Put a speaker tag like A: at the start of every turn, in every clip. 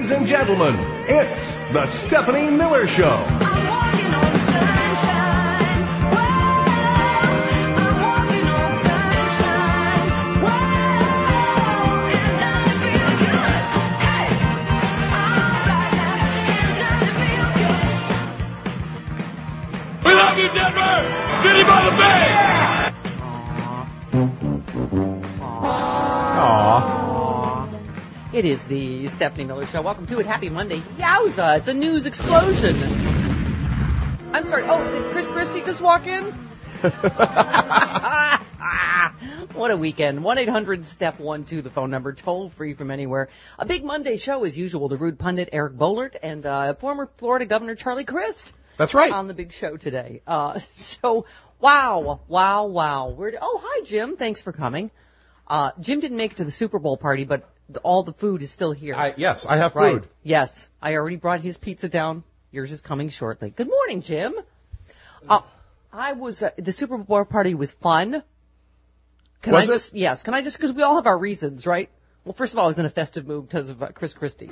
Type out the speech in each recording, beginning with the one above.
A: Ladies and gentlemen, it's the Stephanie Miller Show.
B: We love you, Denver! City by the Bay!
C: Aww.
D: It is the Stephanie Miller Show. Welcome to it. Happy Monday. Yowza, it's a news explosion. I'm sorry. Oh, did Chris Christie just walk in? What a weekend. 1-800-STEP-12, the phone number, toll free from anywhere. A big Monday show as usual. The rude pundit Eric Boehlert and former Florida Governor Charlie Crist.
C: That's right.
D: On the big show today. So, wow. Oh, hi, Jim. Thanks for coming. Jim didn't make it to the Super Bowl party, but all the food is still here.
C: Yes, I have food.
D: Right. Yes, I already brought his pizza down. Yours is coming shortly. Good morning, Jim. The Super Bowl party was fun.
C: Was it?
D: Yes. Can I just, because we all have our reasons, right? Well, first of all, I was in a festive mood because of Chris Christie.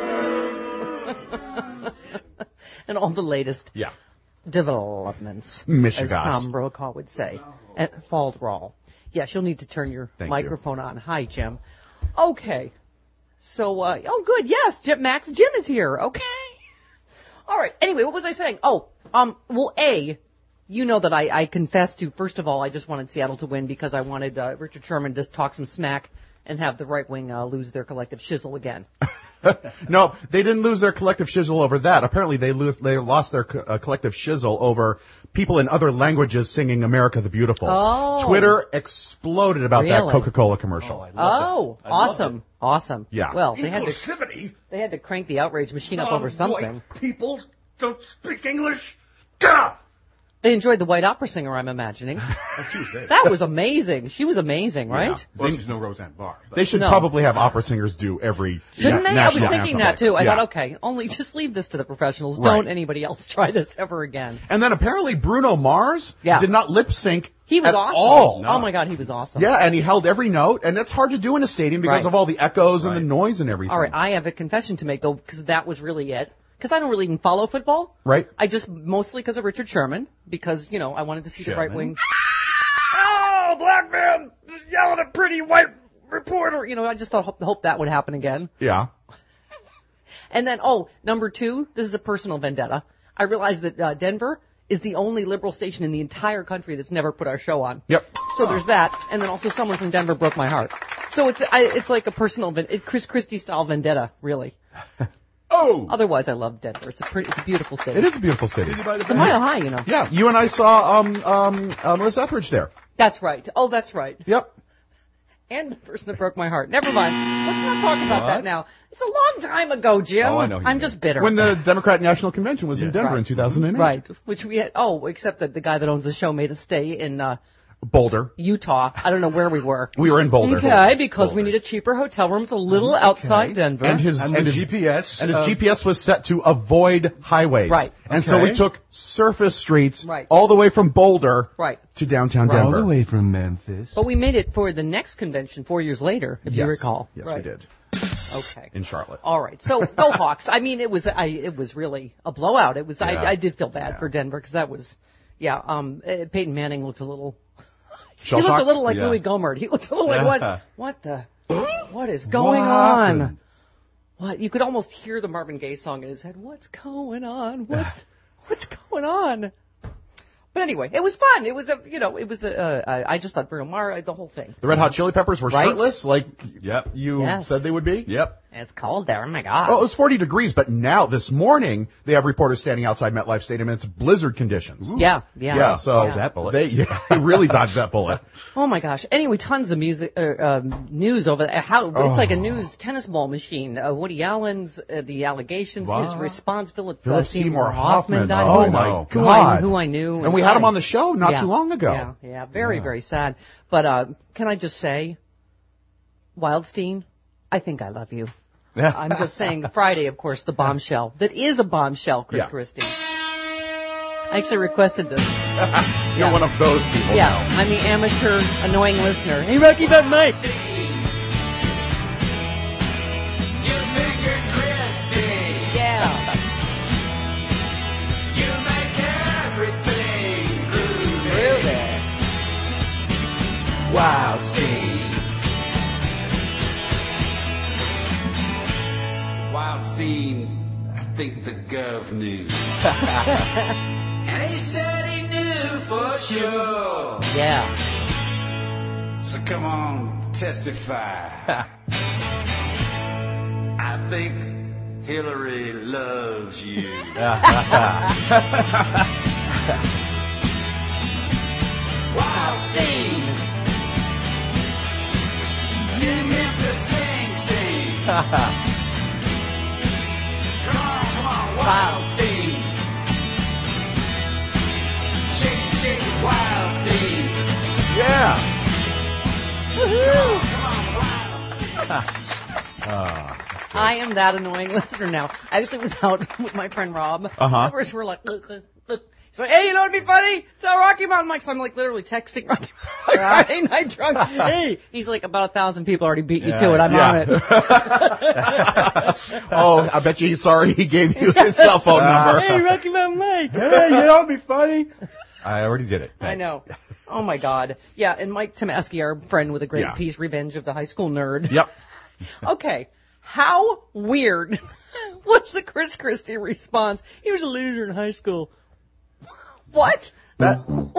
D: And all the latest developments,
C: Michigas,
D: as Tom Brokaw would say, at Faldwall. Yes, you'll need to turn your microphone on. Hi, Jim. Okay. So, good. Yes, Jim is here. Okay. All right. Anyway, what was I saying? You know that I confessed to, first of all, I just wanted Seattle to win because I wanted Richard Sherman to talk some smack and have the right wing lose their collective shizzle again.
C: No, they didn't lose their collective shizzle over that. Apparently, they lost their collective shizzle over people in other languages singing "America the Beautiful."
D: Oh.
C: Twitter exploded about that Coca-Cola commercial.
D: Awesome.
C: Yeah.
D: Well, they had to crank the outrage machine up over something.
B: White people don't speak English. Gah!
D: They enjoyed the white opera singer, I'm imagining. That was amazing. She was amazing, right?
B: Yeah. Well, there's no Roseanne Barr.
C: They should probably have opera singers do every
D: Shouldn't they? I was thinking that, too. I
C: Yeah.
D: thought, okay, only just leave this to the professionals.
C: Right.
D: Don't anybody else try this ever again.
C: And then apparently Bruno Mars did not lip sync
D: He was
C: at
D: awesome.
C: all.
D: No. Oh, my God, he was awesome.
C: Yeah, and he held every note, and that's hard to do in a stadium because of all the echoes and the noise and everything.
D: All right, I have a confession to make, though, because that was really it. Because I don't really even follow football.
C: Right.
D: I just, mostly because of Richard Sherman, because, I wanted to see the right wing.
B: Oh, black man yelling at pretty white reporter.
D: I just thought, hope that would happen again.
C: Yeah.
D: And then, number two, this is a personal vendetta. I realized that Denver is the only liberal station in the entire country that's never put our show on.
C: Yep.
D: So there's that, and then also someone from Denver broke my heart. So it's like a personal, Chris Christie-style vendetta, really.
B: Oh!
D: Otherwise, I love Denver. It's a beautiful city.
C: It is a beautiful city.
D: It's a mile high,
C: Yeah, you and I saw Melissa Etheridge there.
D: That's right. Oh, that's right.
C: Yep.
D: And the person that broke my heart. Never mind. Let's not talk about that now. It's a long time ago, Jim.
B: Oh, I know.
D: I'm just bitter.
C: When the Democratic National Convention was in Denver in 2008.
D: Right. Which we had, except that the guy that owns the show made us stay in
C: Boulder,
D: Utah. I don't know where we were.
C: We were in Boulder.
D: Okay, because we need a cheaper hotel room. It's a little outside Denver.
C: And his
B: GPS.
C: And his GPS was set to avoid highways.
D: Right.
C: And so we took surface streets all the way from Boulder to downtown Denver.
B: All the way from Memphis.
D: But we made it for the next convention 4 years later, if you recall.
C: Yes, we did.
D: Okay.
C: In Charlotte.
D: All right. So go Hawks. I mean, it was really a blowout. It was. I did feel bad for Denver because that was. Yeah. Peyton Manning looked a little. He looked a little like Louis Gohmert. He looked a little like what is going on? What? You could almost hear the Marvin Gaye song in his head. What's going on? What's going on? But anyway, it was fun. It was I just thought Bruno Mars, the whole thing.
C: The Red Hot Chili Peppers were shirtless, like you said they would be?
B: Yep.
D: It's cold there. Oh, my God.
C: Oh, it was 40 degrees, but now, this morning, they have reporters standing outside MetLife Stadium, and it's blizzard conditions.
D: Ooh. Yeah.
C: So
B: that bullet.
C: They really dodged that bullet.
D: Oh, my gosh. Anyway, tons of news over there. It's like a news tennis ball machine. Woody Allen's, the allegations, his response, Philip
C: Seymour Hoffman
D: died.
C: Oh, my God.
D: Who I knew.
C: And we had him on the show not too long ago.
D: Yeah. Very, very sad. But can I just say, Wildstein, I think I love you. I'm just saying, Friday, of course, the bombshell. That is a bombshell, Chris Christie. I actually requested this.
C: You're one of those people now.
D: I'm the amateur, annoying listener. Hey, Rocky, that mic.
E: think the gov knew. And he said he knew for sure.
D: Yeah.
E: So come on, testify. I think Hillary loves you. Wildstein. Tell him to sing. Come on, Wildstein. Shake it, Wildstein.
C: Yeah.
D: Woohoo!
E: Come on, Wildstein.
D: I am that annoying listener now. I actually was out with my friend Rob. First we're like, so hey, you know what'd be funny? Tell Rocky Mountain Mike. So I'm like literally texting Rocky Friday night drunk. Hey, he's like, about 1,000 people already beat you to it. I'm on it.
C: Oh, I bet you he's sorry he gave you his cell phone number.
D: Hey, Rocky Mountain Mike.
B: Hey, you know what'd be funny? I already did it. Thanks.
D: I know. Oh my God. Yeah, and Mike Tomasky, our friend with a great piece, Revenge of the High School Nerd.
C: Yep.
D: Okay. How weird was the Chris Christie response? He was a loser in high school. What? What?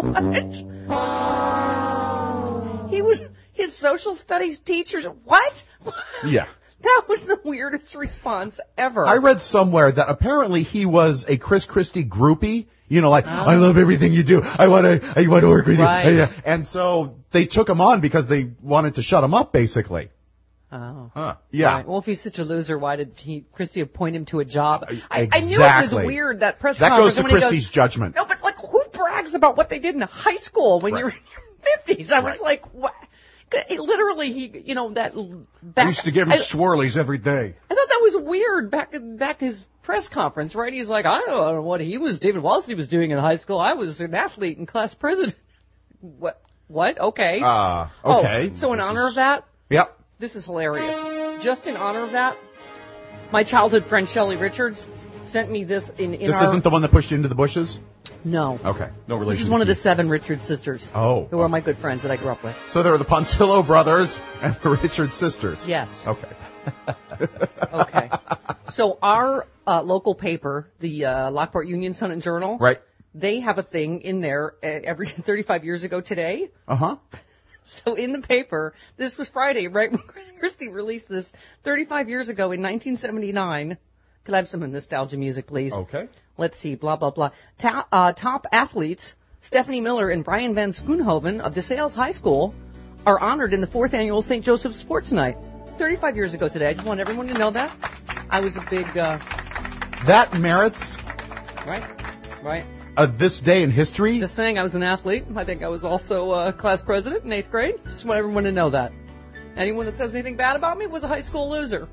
D: He was his social studies teacher. What?
C: Yeah.
D: That was the weirdest response ever.
C: I read somewhere that apparently he was a Chris Christie groupie. You know, like, I love everything you do. I want to work with you. And so they took him on because they wanted to shut him up, basically.
D: Oh.
C: Huh. Yeah.
D: Right. Well, if he's such a loser, why did Christie appoint him to a job?
C: Exactly.
D: I knew it was weird, that press conference.
C: That goes to Christie's judgment.
D: No, but like, who brags about what they did in high school when you're in your 50s? I was like, what? Literally, that back.
B: I used to give him swirlies every day.
D: I thought that was weird back his press conference, right? He's like, I don't know what David Wallstein was doing in high school. I was an athlete and class president. What? Okay.
C: Okay.
D: Oh, so in honor of that?
C: Yep.
D: This is hilarious. Just in honor of that, my childhood friend Shelley Richards sent me this in
C: This isn't the one that pushed you into the bushes?
D: No.
C: Okay.
B: No relation.
D: This is one of the 7 Richards sisters.
C: Oh.
D: Who are my good friends that I grew up with.
C: So there were the Pontillo brothers and the Richards sisters.
D: Yes.
C: Okay.
D: Okay. So our local paper, the Lockport Union Sun and Journal.
C: Right.
D: They have a thing in there every 35 years ago today.
C: Uh-huh.
D: So in the paper, this was Friday, right when Christie released this 35 years ago in 1979. Could I have some nostalgia music, please?
C: Okay.
D: Let's see, blah, blah, blah. Top athletes, Stephanie Miller and Brian Van Schoonhoven of DeSales High School, are honored in the 4th annual St. Joseph's Sports Night. 35 years ago today. I just want everyone to know that. I was a big...
C: that merits...
D: Right.
C: This day in history?
D: Just saying, I was an athlete. I think I was also class president in 8th grade. Just want everyone to know that. Anyone that says anything bad about me was a high school loser.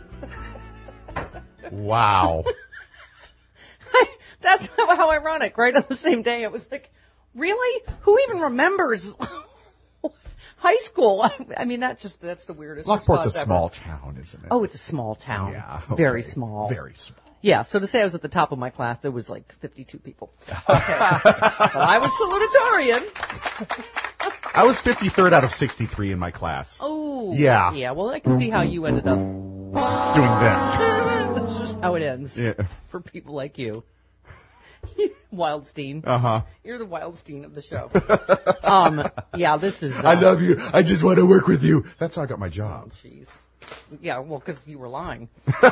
C: Wow.
D: That's how ironic, right? On the same day, it was like, really? Who even remembers high school? I mean, that's the weirdest.
C: Lockport's a small town, isn't it?
D: Oh, it's a small town.
C: Yeah. Okay.
D: Very small.
C: Very small.
D: Yeah, so to say I was at the top of my class, there was like 52 people. Okay. But I was salutatorian.
C: I was 53rd out of 63 in my class.
D: Oh.
C: Yeah.
D: Yeah, well, I can see how you ended up
C: doing this.
D: That's just how it ends.
C: Yeah.
D: For people like you. Wildstein.
C: Uh-huh.
D: You're the Wildstein of the show. Yeah, this is...
C: I love you. I just want to work with you. That's how I got my job.
D: Jeez. Yeah, well, because you were lying.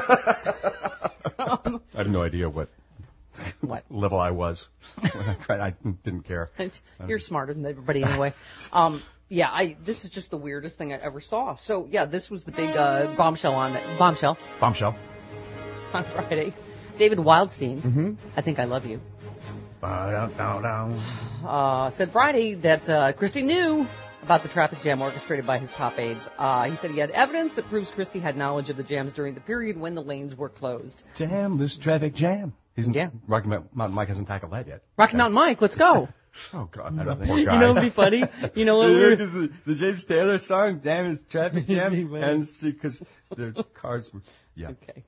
B: I have no idea what level I was. I didn't care.
D: You're smarter than everybody anyway. Yeah, this is just the weirdest thing I ever saw. So, yeah, this was the big bombshell on Friday. David Wildstein, I Think I Love You, said Friday that Christie knew about the traffic jam orchestrated by his top aides. He said he had evidence that proves Christie had knowledge of the jams during the period when the lanes were closed.
B: Damn, this traffic jam. Rocky Mountain Mike hasn't tackled that yet.
D: Rocky Mountain Mike, let's go.
C: Oh, God, that poor guy.
D: You know what would be funny? You know what?
B: The James Taylor song, Damn, is traffic jam. And because the cars were... Yeah.
D: Okay.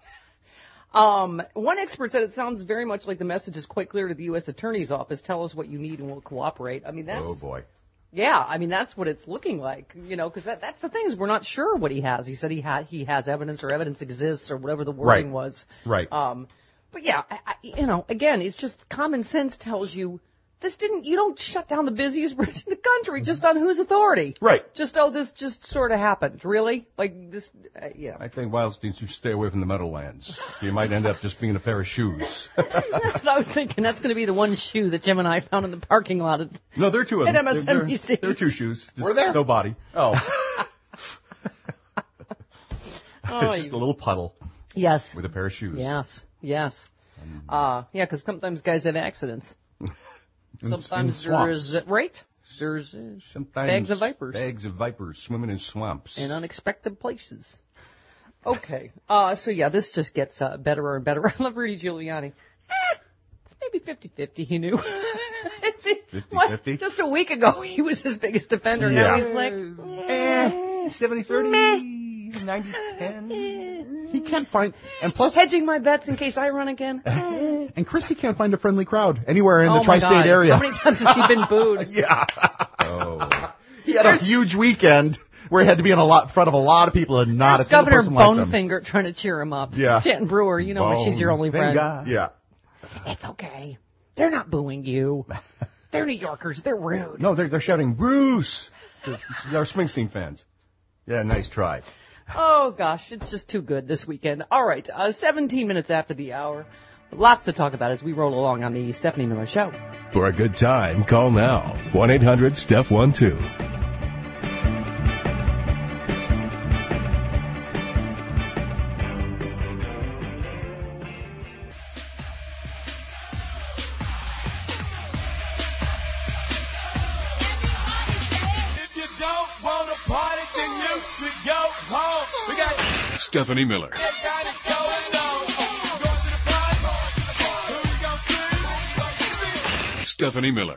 D: One expert said it sounds very much like the message is quite clear to the U.S. Attorney's Office. Tell us what you need and we'll cooperate. I mean, that's...
B: Oh, boy.
D: Yeah, I mean, that's what it's looking like, because that's the thing is we're not sure what he has. He said he has evidence or evidence exists or whatever the wording was.
C: Right.
D: But yeah, again, it's just common sense tells you you don't shut down the busiest bridge in the country just on whose authority.
C: Right.
D: This just sort of happened. Really? Like this, yeah.
B: I think Wildstein should stay away from the Meadowlands. You might end up just being a pair of shoes.
D: That's what I was thinking. That's going to be the one shoe that Jim and I found in the parking lot.
B: No, there are two of them.
D: At MSNBC.
B: There are two shoes.
C: Were there?
B: No body.
C: Oh.
B: Just a little puddle.
D: Yes.
B: With a pair of shoes.
D: Yes. Yeah, because sometimes guys have accidents. Sometimes there's There's bags of vipers.
B: Bags of vipers swimming in swamps.
D: In unexpected places. Okay. So yeah, this just gets better and better. I love Rudy Giuliani. It's maybe 50-50, he knew.
B: 50-50?
D: Just a week ago, he was his biggest defender.
C: Yeah.
D: Now he's like,
B: 70-30, 90-10.
C: He can't find, and plus
D: hedging my bets in case I run again.
C: And Christie can't find a friendly crowd anywhere in the tri-state area.
D: How many times has she been booed?
C: Yeah.
B: Oh.
C: He had a huge weekend where he had to be in front of a lot of people and not a single
D: Governor
C: person liked him.
D: Bonefinger trying to cheer him up.
C: Yeah.
D: Jen Brewer, she's your only friend.
C: Yeah.
D: It's okay. They're not booing you. They're New Yorkers. They're rude.
B: No, they're shouting, Bruce! They're Springsteen fans. Yeah, nice try.
D: Oh, gosh, it's just too good this weekend. All right, 17 minutes after the hour. Lots to talk about as we roll along on the Stephanie Miller Show.
A: For a good time, call now. 1-800-STEPH12. Stephanie Miller. Stephanie Miller.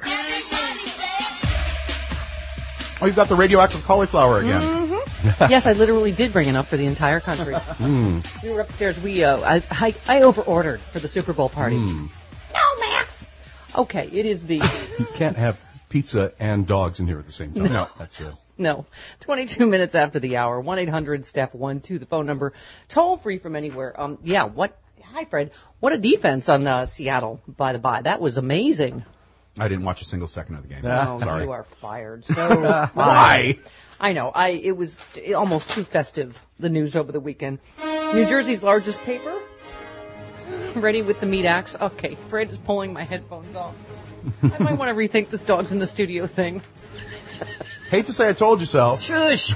C: Oh, you've got the radioactive cauliflower again.
D: Mm-hmm. Yes, I literally did bring enough for the entire country. We were upstairs. I over-ordered for the Super Bowl party. No, Max. Okay, it is the...
B: You can't have pizza and dogs in here at the same time.
C: No.
B: That's it.
D: No. 22 minutes after the hour. 1-800-STEPH12, the phone number. Toll free from anywhere. Hi, Fred. What a defense on Seattle, by the by. That was amazing.
C: I didn't watch a single second of the game.
D: Oh,
C: sorry.
D: You are fired. So
C: Why?
D: I know. It was almost too festive, the news over the weekend. New Jersey's largest paper. Ready with the meat axe. Okay, Fred is pulling my headphones off. I might want to rethink this dogs in the studio thing.
C: Hate to say I told you so.
D: Shush.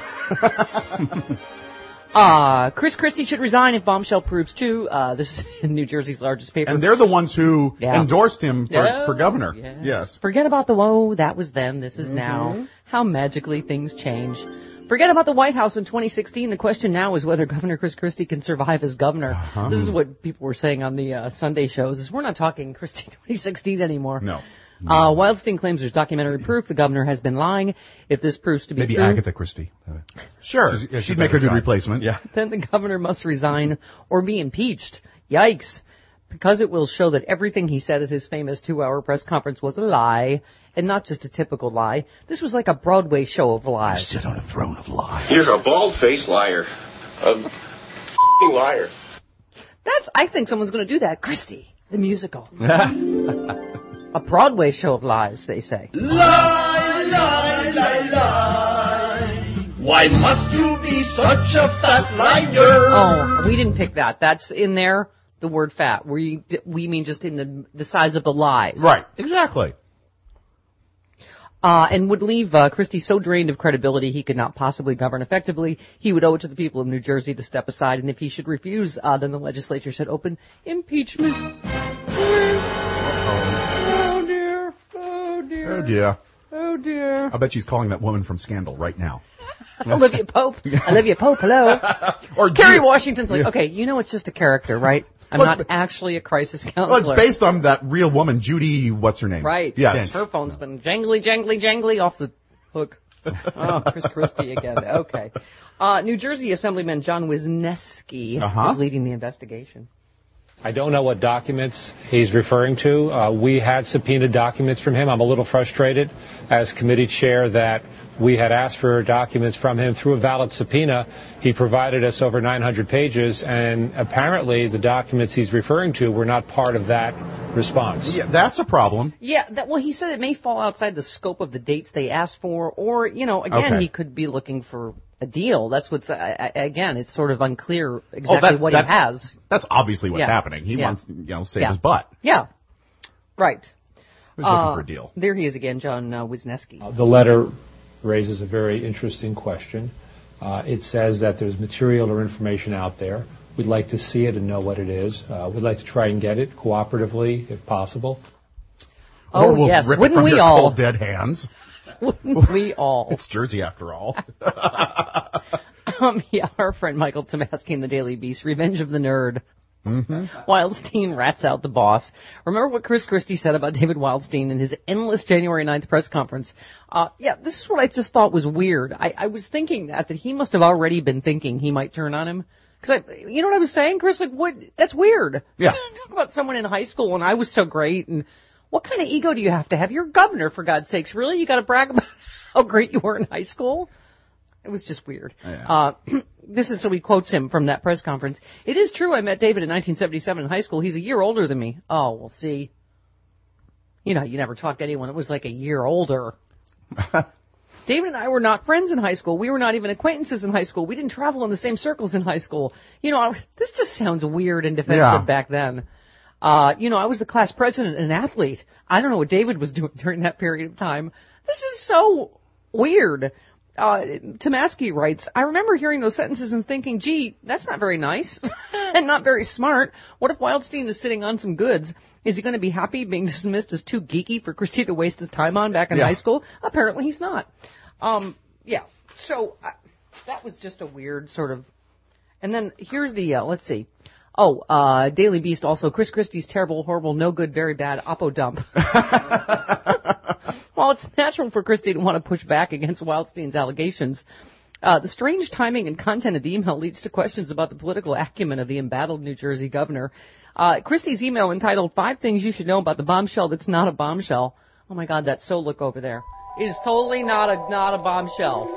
D: Chris Christie should resign if Bombshell proves true. This is in New Jersey's largest paper.
C: And they're the ones who endorsed him for governor. Yes.
D: Forget about that was then, this is now. How magically things change. Forget about the White House in 2016. The question now is whether Governor Chris Christie can survive as governor. This is what people were saying on the Sunday shows, is we're not talking Christie 2016 anymore.
C: No.
D: Wildstein claims there's documentary proof the governor has been lying. If this proves to be
B: true...
D: Maybe
B: Agatha Christie.
C: Sure. She'd make a good replacement.
B: Yeah.
D: Then the governor must resign or be impeached. Yikes. Because it will show that everything he said at his famous 2-hour press conference was a lie, and not just a typical lie. This was like a Broadway show of lies.
C: Sit on a throne of lies.
F: You're a bald-faced liar. A liar.
D: I think someone's going to do that. Christie, the musical. A Broadway show of lies, they say.
G: Lie, lie, lie, lie. Why must you be such a fat liar?
D: Oh, we didn't pick that. That's in there, the word fat. We mean just in the size of the lies.
C: Right, exactly.
D: And would leave Christie so drained of credibility he could not possibly govern effectively. He would owe it to the people of New Jersey to step aside, and if he should refuse, then the legislature should open impeachment.
C: Oh, dear.
D: Oh, dear.
C: I bet she's calling that woman from Scandal right now.
D: Olivia Pope. Olivia Pope, hello.
C: Or
D: Kerry Washington's like, okay, it's just a character, right? I'm not actually a crisis counselor.
C: Well, it's based on that real woman, Judy, what's her name?
D: Right.
C: Yes.
D: Her phone's been jangly off the hook. Oh, Chris Christie again. Okay. New Jersey Assemblyman John Wisniewski is leading the investigation.
H: I don't know what documents he's referring to. We had subpoenaed documents from him. I'm a little frustrated as committee chair that we had asked for documents from him through a valid subpoena. He provided us over 900 pages, and apparently the documents he's referring to were not part of that response.
C: Yeah, that's a problem.
D: Yeah, well, he said it may fall outside the scope of the dates they asked for, or, again, he could be looking for a deal. That's what's, again, it's sort of unclear exactly what he has.
C: That's obviously what's happening. He wants, save his butt.
D: Yeah, right.
C: He's looking for a deal.
D: There he is again, John Wisniewski.
H: The letter raises a very interesting question. It says that there's material or information out there. We'd like to see it and know what it is. We'd like to try and get it cooperatively, if possible.
D: Oh,
C: we'll
D: yes.
C: rip
D: Wouldn't
C: it from
D: we
C: your
D: all?
C: cold, dead hands.
D: Wouldn't we all?
C: It's Jersey, after all.
D: Our friend Michael Tomasky in the Daily Beast, Revenge of the Nerd.
C: Mm-hmm.
D: Wildstein rats out the boss. Remember what Chris Christie said about David Wildstein in his endless January 9th press conference? This is what I just thought was weird. I was thinking that he must have already been thinking he might turn on him. Because you know what I was saying, Chris? Like, what? That's weird.
C: Yeah.
D: Talk about someone in high school and I was so great. And what kind of ego do you have to have? You're governor, for God's sakes. Really? You got to brag about how great you were in high school? It was just weird. Yeah. This is, so he quotes him from that press conference. It is true I met David in 1977 in high school. He's a year older than me. Oh, well, see. You never talked to anyone that was like a year older. David and I were not friends in high school. We were not even acquaintances in high school. We didn't travel in the same circles in high school. This just sounds weird and defensive back then. I was the class president and an athlete. I don't know what David was doing during that period of time. This is so weird. Tomasky writes, I remember hearing those sentences and thinking, gee, that's not very nice and not very smart. What if Wildstein is sitting on some goods? Is he going to be happy being dismissed as too geeky for Christie to waste his time on back in high school? Apparently he's not. So that was just a weird sort of... And then here's the, let's see. Daily Beast also, Chris Christie's terrible, horrible, no good, very bad, oppo dump. While it's natural for Christie to want to push back against Wildstein's allegations, the strange timing and content of the email leads to questions about the political acumen of the embattled New Jersey governor. Christie's email entitled 5 Things You Should Know About the Bombshell That's Not a Bombshell. Oh my God, that's so look over there. It is totally not a bombshell.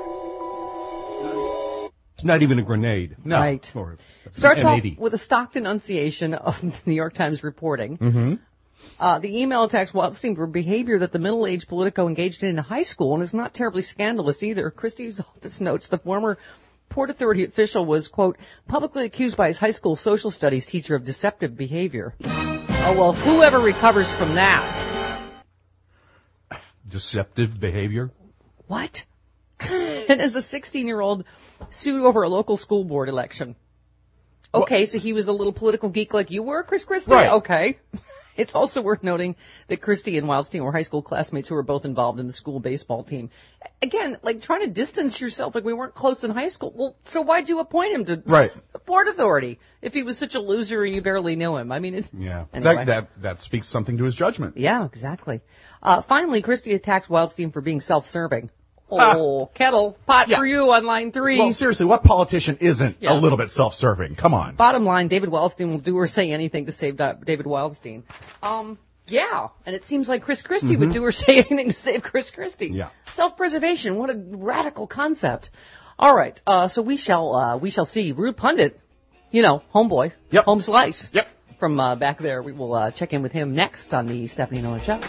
B: It's not even a grenade.
C: No.
D: Right. Starts off with a stock denunciation of the New York Times reporting.
C: Mm-hmm.
D: The email attacks Wildstein for behavior that the middle-aged Politico engaged in high school, and is not terribly scandalous either. Christie's office notes the former Port Authority official was, quote, publicly accused by his high school social studies teacher of deceptive behavior. Oh, well, whoever recovers from that.
B: Deceptive behavior?
D: What? And as a 16-year-old sued over a local school board election. Okay, so he was a little political geek like you were, Chris Christie?
C: Right.
D: Okay. It's also worth noting that Christie and Wildstein were high school classmates who were both involved in the school baseball team. Again, like trying to distance yourself, like we weren't close in high school. Well, so why'd you appoint him to the Port Authority if he was such a loser and you barely knew him? I mean, it's...
C: Yeah,
D: anyway.
C: that speaks something to his judgment.
D: Yeah, exactly. Finally, Christie attacked Wildstein for being self-serving. Oh, kettle, pot for you on line 3.
C: Well, seriously, what politician isn't a little bit self-serving? Come on.
D: Bottom line, David Wildstein will do or say anything to save David Wildstein. Yeah, and it seems like Chris Christie would do or say anything to save Chris Christie.
C: Yeah.
D: Self-preservation, what a radical concept. All right, so we shall see. Rude Pundit, homeboy, home slice.
C: Yep.
D: From back there, we will check in with him next on the Stephanie Miller Show.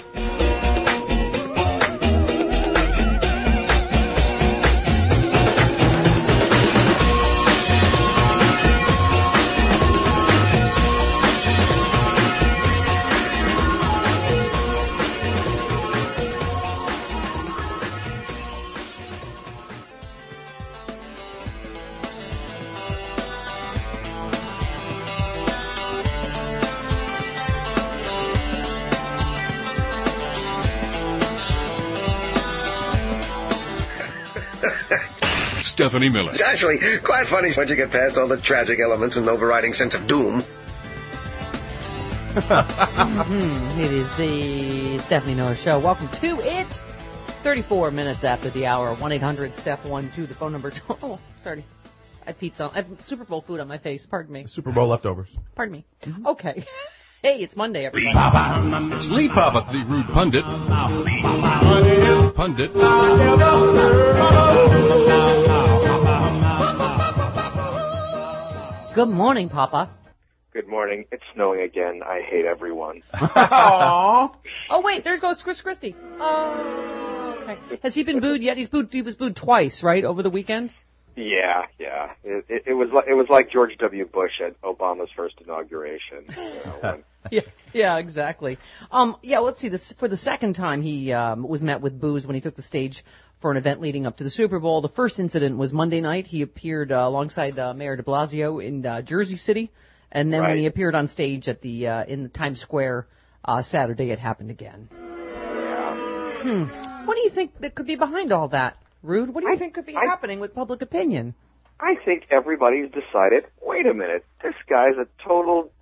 A: Stephanie Miller.
I: It's actually quite funny once you get past all the tragic elements and overriding sense of doom.
D: It is the Stephanie Miller Show. Welcome to it. 34 minutes after the hour. 1-800-STEPH-12, the phone number. Oh, sorry. I pizza. I have Super Bowl food on my face. Pardon me.
C: Super Bowl leftovers.
D: Pardon me. Mm-hmm. Okay. Hey, it's Monday, everybody.
B: It's Lee Papa, the rude pundit. Pundit.
D: Good morning, Papa.
J: Good morning. It's snowing again. I hate everyone.
C: Aww.
D: Oh, wait, there goes Chris Christie. Oh, okay. Has he been booed yet? He was booed twice, right, over the weekend?
J: Yeah. It was like George W. Bush at Obama's first inauguration.
D: Yeah, exactly. Let's see. For the second time, he was met with boos when he took the stage for an event leading up to the Super Bowl. The first incident was Monday night. He appeared alongside Mayor de Blasio in Jersey City, and then when he appeared on stage at in the Times Square Saturday, it happened again.
J: Yeah.
D: What do you think that could be behind all that, Rude? What do you think could be happening with public opinion?
J: I think everybody's decided, wait a minute, this guy's a total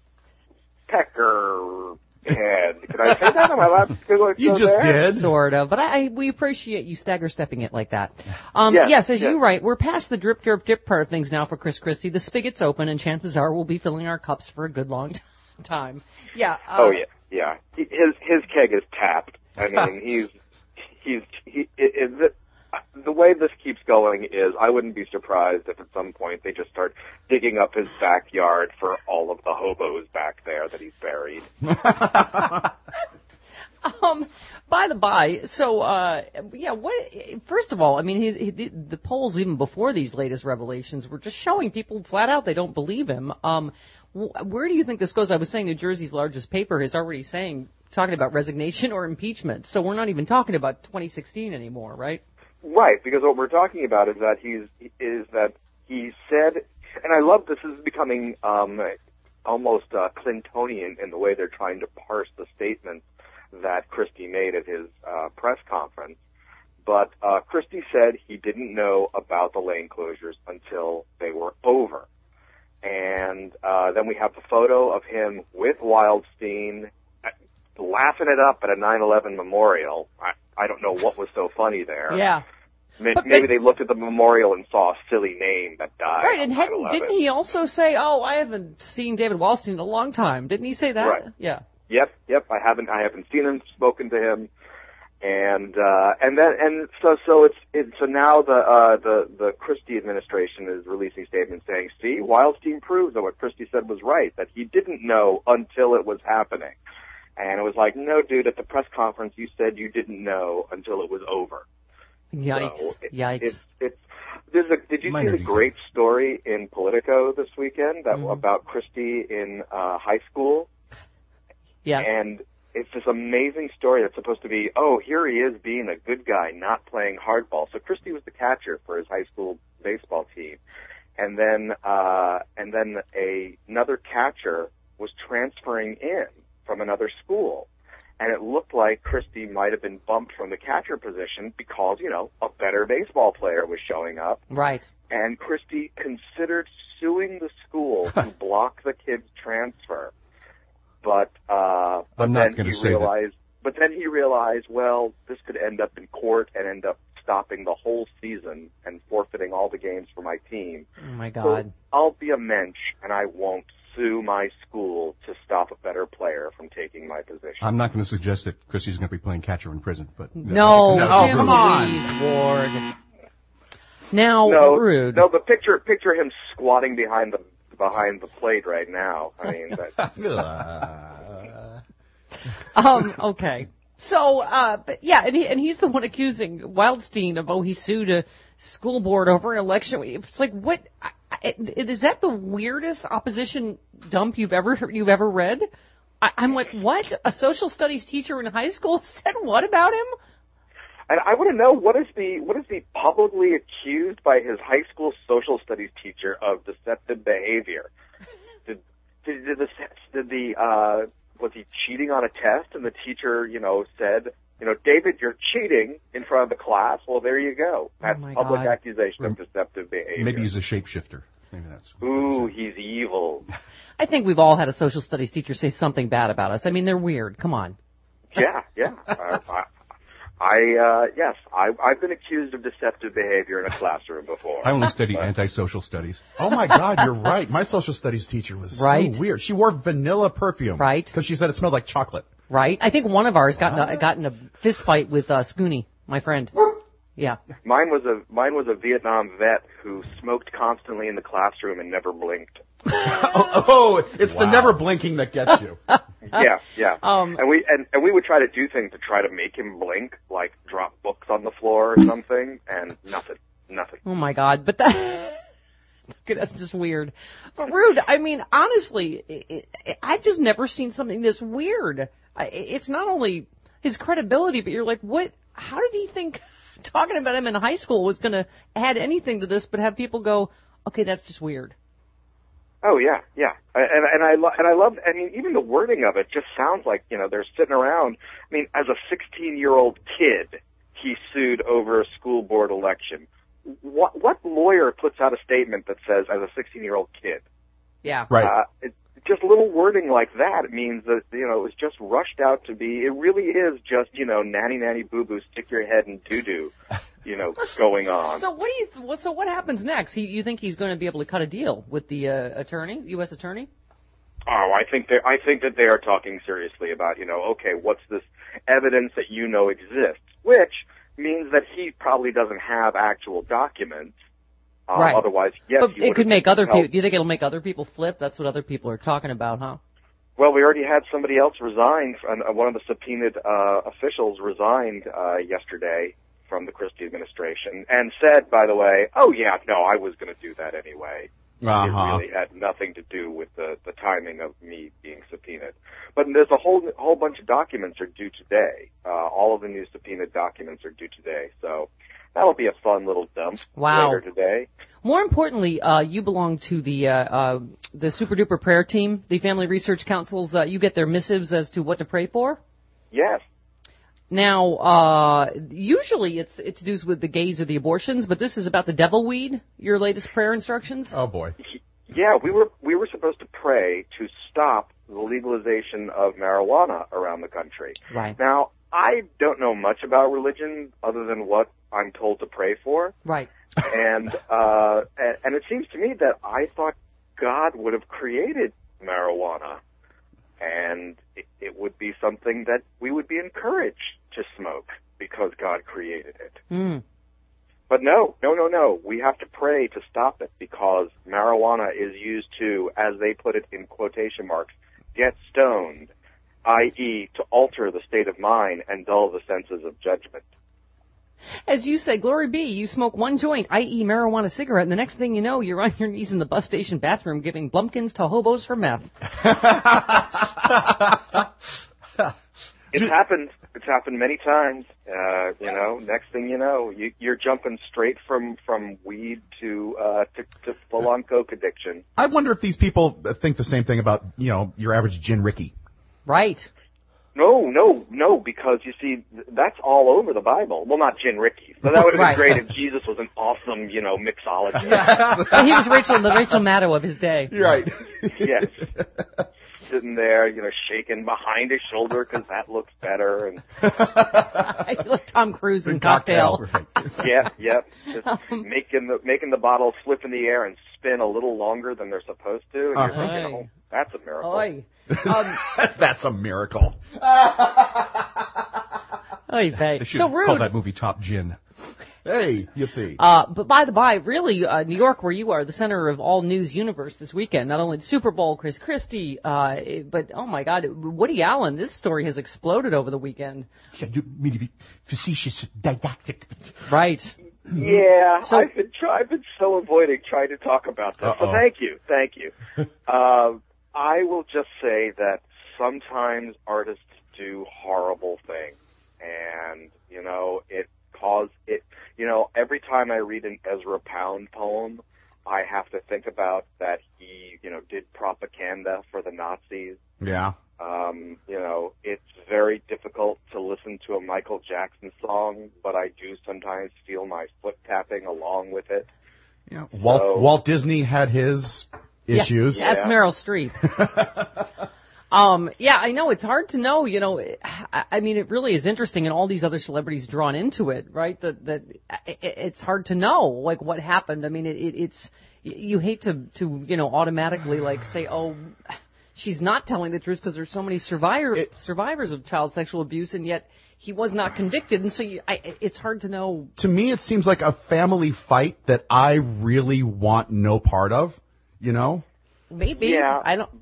J: pecker head. Can I say that? Am I allowed to go
C: You just
J: there?
C: did.
D: Sort of, but we appreciate you stagger-stepping it like that. Yes, you're right. We're past the drip, drip, drip part of things now for Chris Christie. The spigot's open, and chances are we'll be filling our cups for a good long time. Yeah.
J: Yeah. His keg is tapped. I mean, the way this keeps going is I wouldn't be surprised if at some point they just start digging up his backyard for all of the hobos back there that he's buried.
D: By the by, so, first of all, I mean, the polls even before these latest revelations were just showing people flat out they don't believe him. Where do you think this goes? I was saying New Jersey's largest paper is already talking about resignation or impeachment, so we're not even talking about 2016 anymore, right?
J: Right, because what we're talking about is that he said, and I love this is becoming almost Clintonian in the way they're trying to parse the statements that Christie made at his press conference. But Christie said he didn't know about the lane closures until they were over. And then we have the photo of him with Wildstein laughing it up at a 9/11 memorial. I don't know what was so funny there.
D: Yeah.
J: Maybe they looked at the memorial and saw a silly name that died.
D: Right, and didn't he also say, I haven't seen David Wildstein in a long time? Didn't he say that?
J: Right.
D: Yeah.
J: Yep. I haven't seen him, spoken to him. And so now the Christie administration is releasing statements saying, see, Wildstein proves that what Christie said was right, that he didn't know until it was happening. And it was like, no, dude, at the press conference you said you didn't know until it was over.
D: Yikes.
J: So
D: Yikes.
J: Did you see the great story in Politico this weekend about Christie in high school?
D: Yeah.
J: And it's this amazing story that's supposed to be, here he is being a good guy, not playing hardball. So Christie was the catcher for his high school baseball team. And then another catcher was transferring in from another school. And it looked like Christie might have been bumped from the catcher position because, a better baseball player was showing up.
D: Right.
J: And Christie considered suing the school to block the kid's transfer. But then he realized, well, this could end up in court and end up stopping the whole season and forfeiting all the games for my team.
D: Oh, my God.
J: So I'll be a mensch, and I won't sue my school to stop a better player from taking my position.
B: I'm not going to suggest that Christie's going to be playing catcher in prison, but
D: no, come on, Ward. Now, Rude.
J: No, but picture him squatting behind the plate right now. I mean,
D: okay. So, and he's the one accusing Wildstein of, he sued a school board over an election. It's like, what? Is that the weirdest opposition dump you've ever read? I'm like, what? A social studies teacher in high school said what about him?
J: And I want to know, what is the publicly accused by his high school social studies teacher of deceptive behavior? Was he cheating on a test and the teacher, said, David, you're cheating in front of the class? Well, there you go. That's public accusation of deceptive behavior.
B: Maybe he's a shapeshifter. Maybe that's.
J: Ooh, he's evil.
D: I think we've all had a social studies teacher say something bad about us. I mean, they're weird. Come on.
J: Yeah. I've been accused of deceptive behavior in a classroom before.
B: I only studied antisocial studies.
C: Oh my God, you're right. My social studies teacher was so weird. She wore vanilla perfume.
D: Right.
C: Because she said it smelled like chocolate.
D: Right. I think one of ours got in a fist fight with Scooney, my friend. Yeah.
J: Mine was a Vietnam vet who smoked constantly in the classroom and never blinked.
C: It's the never blinking that gets you.
J: Yeah. And we would try to do things to try to make him blink, like drop books on the floor or something, and nothing.
D: Oh my God! But that's just weird. But Rude, I mean, honestly, I've just never seen something this weird. It's not only his credibility, but you're like, what? How did he think talking about him in high school was going to add anything to this, but have people go, okay, that's just weird.
J: Oh yeah. And I love. I mean, even the wording of it just sounds like they're sitting around. I mean, as a 16-year-old kid, he sued over a school board election. What lawyer puts out a statement that says as a 16-year-old kid?
D: Yeah.
C: Right.
J: Just little wording like that means that it was just rushed out to be. It really is just nanny boo boo, stick your head in doo doo. Going on.
D: So what happens next? You think he's going to be able to cut a deal with the U.S. attorney?
J: Oh, I think that they are talking seriously about, okay, what's this evidence that exists, which means that he probably doesn't have actual documents.
D: Right.
J: Otherwise, yes.
D: But it could make other people. Do you think it'll make other people flip? That's what other people are talking about, huh?
J: Well, we already had somebody else resign. One of the subpoenaed officials resigned yesterday from the Christie administration and said, by the way, oh yeah, no, I was going to do that anyway. It really had nothing to do with the timing of me being subpoenaed. But there's a whole bunch of documents are due today. All of the new subpoenaed documents are due today. So that'll be a fun little dump later today.
D: More importantly, you belong to the Super Duper Prayer Team, the Family Research Councils. You get their missives as to what to pray for?
J: Yes.
D: Now, usually it's to do with the gays or the abortions, but this is about the devil weed, your latest prayer instructions?
C: Oh, boy.
J: Yeah, we were supposed to pray to stop the legalization of marijuana around the country.
D: Right.
J: Now, I don't know much about religion other than what I'm told to pray for.
D: Right.
J: And it seems to me that I thought God would have created marijuana, and it would be something that we would be encouraged to smoke because God created it.
D: Mm.
J: But no. We have to pray to stop it because marijuana is used to, as they put it in quotation marks, get stoned, i.e. to alter the state of mind and dull the senses of judgment.
D: As you say, glory be, you smoke one joint, i.e. marijuana cigarette, and the next thing you know, you're on your knees in the bus station bathroom giving blumpkins to hobos for meth.
J: It's happened. It's happened many times. Next thing you know, you're jumping straight from weed to full-on coke addiction.
C: I wonder if these people think the same thing about, your average Gin Ricky.
D: Right.
J: No, because you see, that's all over the Bible. Well, not Gin Ricky. So that would have been great if Jesus was an awesome, mixologist.
D: He was the Rachel Maddow of his day.
C: Right.
J: Yes. Sitting there, shaking behind his shoulder because that looks better. And
D: you look Tom Cruise in Cocktail.
J: Yep. Just making the bottle flip in the air and spin a little longer than they're supposed to. And you're thinking, that's a miracle.
D: Oy.
C: That's a miracle.
D: They
B: should call that movie Top Gin.
C: Hey, you see.
D: But by the by, really, New York, where you are, the center of all news universe this weekend. Not only the Super Bowl, Chris Christie, but, oh my God, Woody Allen. This story has exploded over the weekend.
B: You mean to be facetious, didactic.
D: Right.
J: Yeah, so, I've been so avoiding trying to talk about this. So thank you. I will just say that sometimes artists do horrible things, and every time I read an Ezra Pound poem, I have to think about that he, did propaganda for the Nazis.
C: Yeah.
J: It's very difficult to listen to a Michael Jackson song, but I do sometimes feel my foot tapping along with it.
C: Yeah. Walt Disney had his issues.
D: That's Meryl Streep. Yeah, I know. It's hard to know. I mean, it really is interesting, and all these other celebrities drawn into it, right? That it's hard to know, like, what happened. I mean, it's you hate to automatically, like, say, oh, she's not telling the truth because there's so many survivors of child sexual abuse, and yet he was not convicted, and so it's hard to know.
C: To me, it seems like a family fight that I really want no part of. Maybe.
J: Yeah.
D: I don't.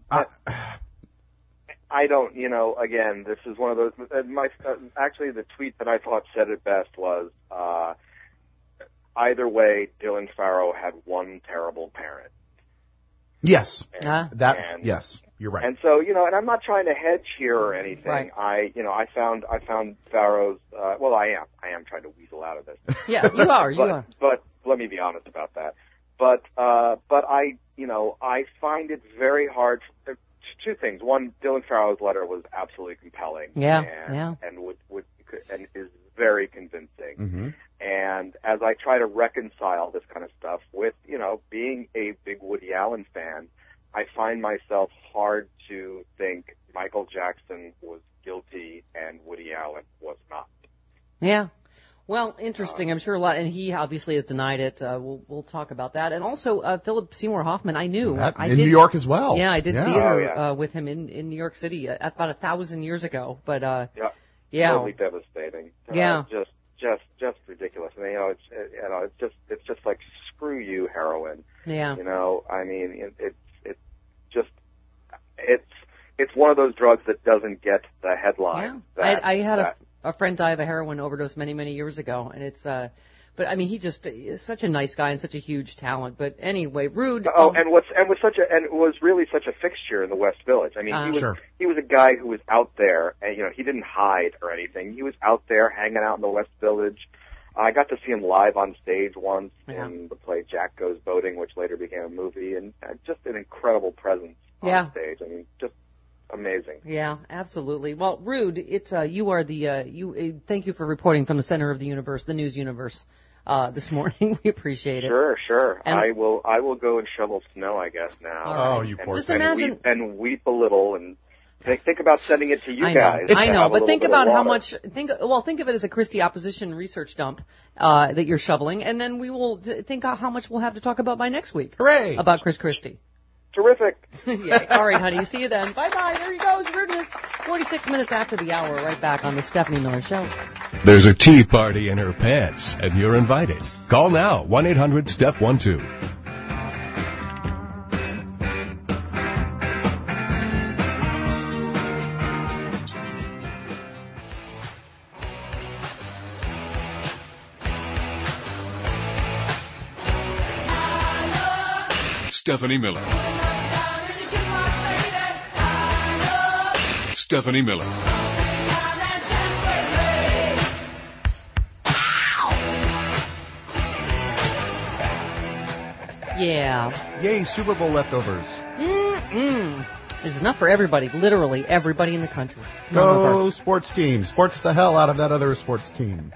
J: I don't. Again, this is one of those. Actually, the tweet that I thought said it best was, either way, Dylan Farrow had one terrible parent.
C: Yes. Yes, you're right.
J: And so, and I'm not trying to hedge here or anything.
D: Right.
J: I found Farrow's, I am trying to weasel out of this.
D: Yeah, you are.
J: But let me be honest about that. But I find it very hard. Two things. One, Dylan Farrow's letter was absolutely compelling.
D: Yeah.
J: And is very convincing.
C: Mm-hmm.
J: And as I try to reconcile this kind of stuff with, being a big Woody Allen fan, I find myself hard to think Michael Jackson was guilty and Woody Allen was not.
D: Yeah. Well, interesting. I'm sure a lot, and he obviously has denied it. We'll talk about that. And also, Philip Seymour Hoffman, I knew.
C: In New York as well.
D: Yeah, I did theater with him in New York City about 1,000 years ago. But, yeah.
J: Totally devastating.
D: Yeah.
J: Just ridiculous. And, it's just like, screw you, heroin.
D: Yeah.
J: I mean, it's one of those drugs that doesn't get the headline.
D: Yeah. I had a friend die of a heroin overdose many, many years ago, and it's, but I mean, he just is such a nice guy and such a huge talent. But anyway, rude.
J: And was really such a fixture in the West Village. I mean, he was a guy who was out there, and he didn't hide or anything. He was out there hanging out in the West Village. I got to see him live on stage once in the play Jack Goes Boating, which later became a movie, and just an incredible presence on stage. I mean, just amazing. Yeah, absolutely. Well, Rude, it's you are the thank you for reporting from the center of the universe, the news universe, this morning. We appreciate it. Sure. And I will go and shovel snow, I guess, now.
C: Oh, you poor
D: just imagine
J: and weep a little and think about sending it to you guys.
D: I know, but think about how much. Think of it as a Christie opposition research dump that you're shoveling, and then we will think how much we'll have to talk about by next week.
C: Hooray!
D: About Chris Christie.
J: Terrific.
D: Yeah. All right, honey. See you then. Bye-bye. There he goes. Rudeness. 46 minutes after the hour. Right back on the Stephanie Miller Show.
A: There's a tea party in her pants, and you're invited. Call now. 1-800-STEP-12. Stephanie Miller. Stephanie Miller.
D: Yeah.
B: Yay, Super Bowl leftovers.
D: There's enough for everybody, literally everybody in the country.
C: Go sports team. Sports the hell out of that other sports team.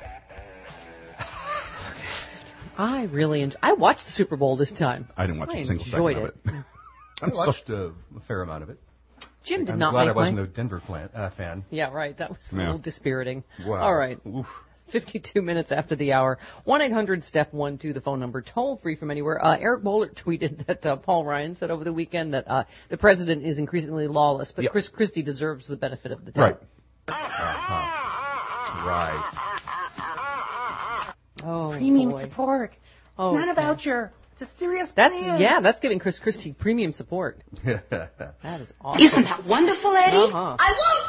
D: I really I watched the Super Bowl this time.
C: I didn't watch a single second of it.
B: I watched a fair amount of it.
D: Jim did
B: I'm
D: not
B: glad
D: make
B: I wasn't a Denver fan.
D: Yeah, right. That was a little dispiriting.
B: Wow.
D: All right.
B: Oof.
D: 52 minutes after the hour. 1-800-STEP-12, the phone number, toll free from anywhere. Eric Boehlert tweeted that Paul Ryan said over the weekend that the president is increasingly lawless, but Chris Christie deserves the benefit of the doubt.
B: Right.
D: Oh,
K: premium
D: boy.
K: Support.
D: Oh,
K: it's not a voucher. It's a serious plan.
D: That's giving Chris Christie premium support. That is awesome.
K: Isn't that wonderful, Eddie?
D: Uh-huh.
K: I won't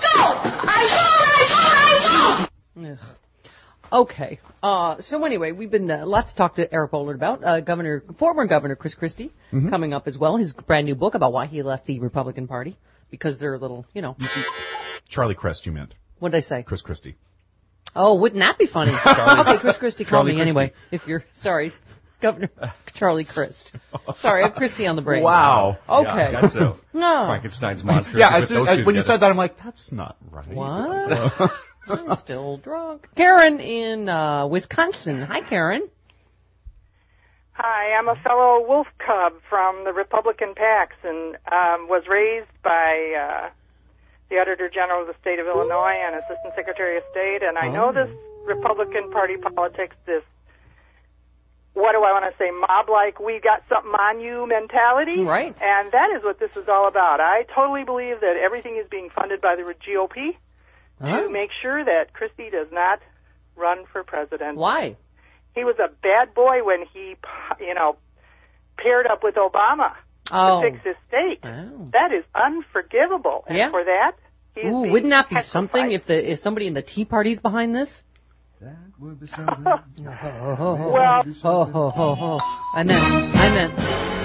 K: go! I won't!
D: Okay. So anyway, we've been lots to talk to Eric Boehlert about. Former Governor Chris Christie coming up as well. His brand new book about why he left the Republican Party because they're a little,
C: Charlie Crist, you meant.
D: What did I say?
C: Chris Christie.
D: Oh, wouldn't that be funny? Okay, Chris Christie, call me anyway. If you're sorry, Governor Charlie Crist. Sorry, I have Christie on the brain.
C: Wow.
D: Okay.
B: Yeah, I guess so.
D: No.
B: Frankenstein's monster.
C: When you said that, I'm like, that's not right.
D: What? I'm still drunk. Karen in Wisconsin. Hi, Karen.
L: Hi, I'm a fellow wolf cub from the Republican PACs and was raised by the Auditor General of the State of Illinois and Assistant Secretary of State, and I know this Republican Party politics, this, what do I want to say, mob-like, we got something on you mentality.
D: Right.
L: And that is what this is all about. I totally believe that everything is being funded by the GOP to make sure that Christie does not run for president.
D: Why?
L: He was a bad boy when he, paired up with Obama to fix his state.
D: Oh.
L: That is unforgivable. And for that, he is
D: wouldn't that be something if somebody in the Tea Party's behind this?
M: That would be something.
L: Well,
D: I meant.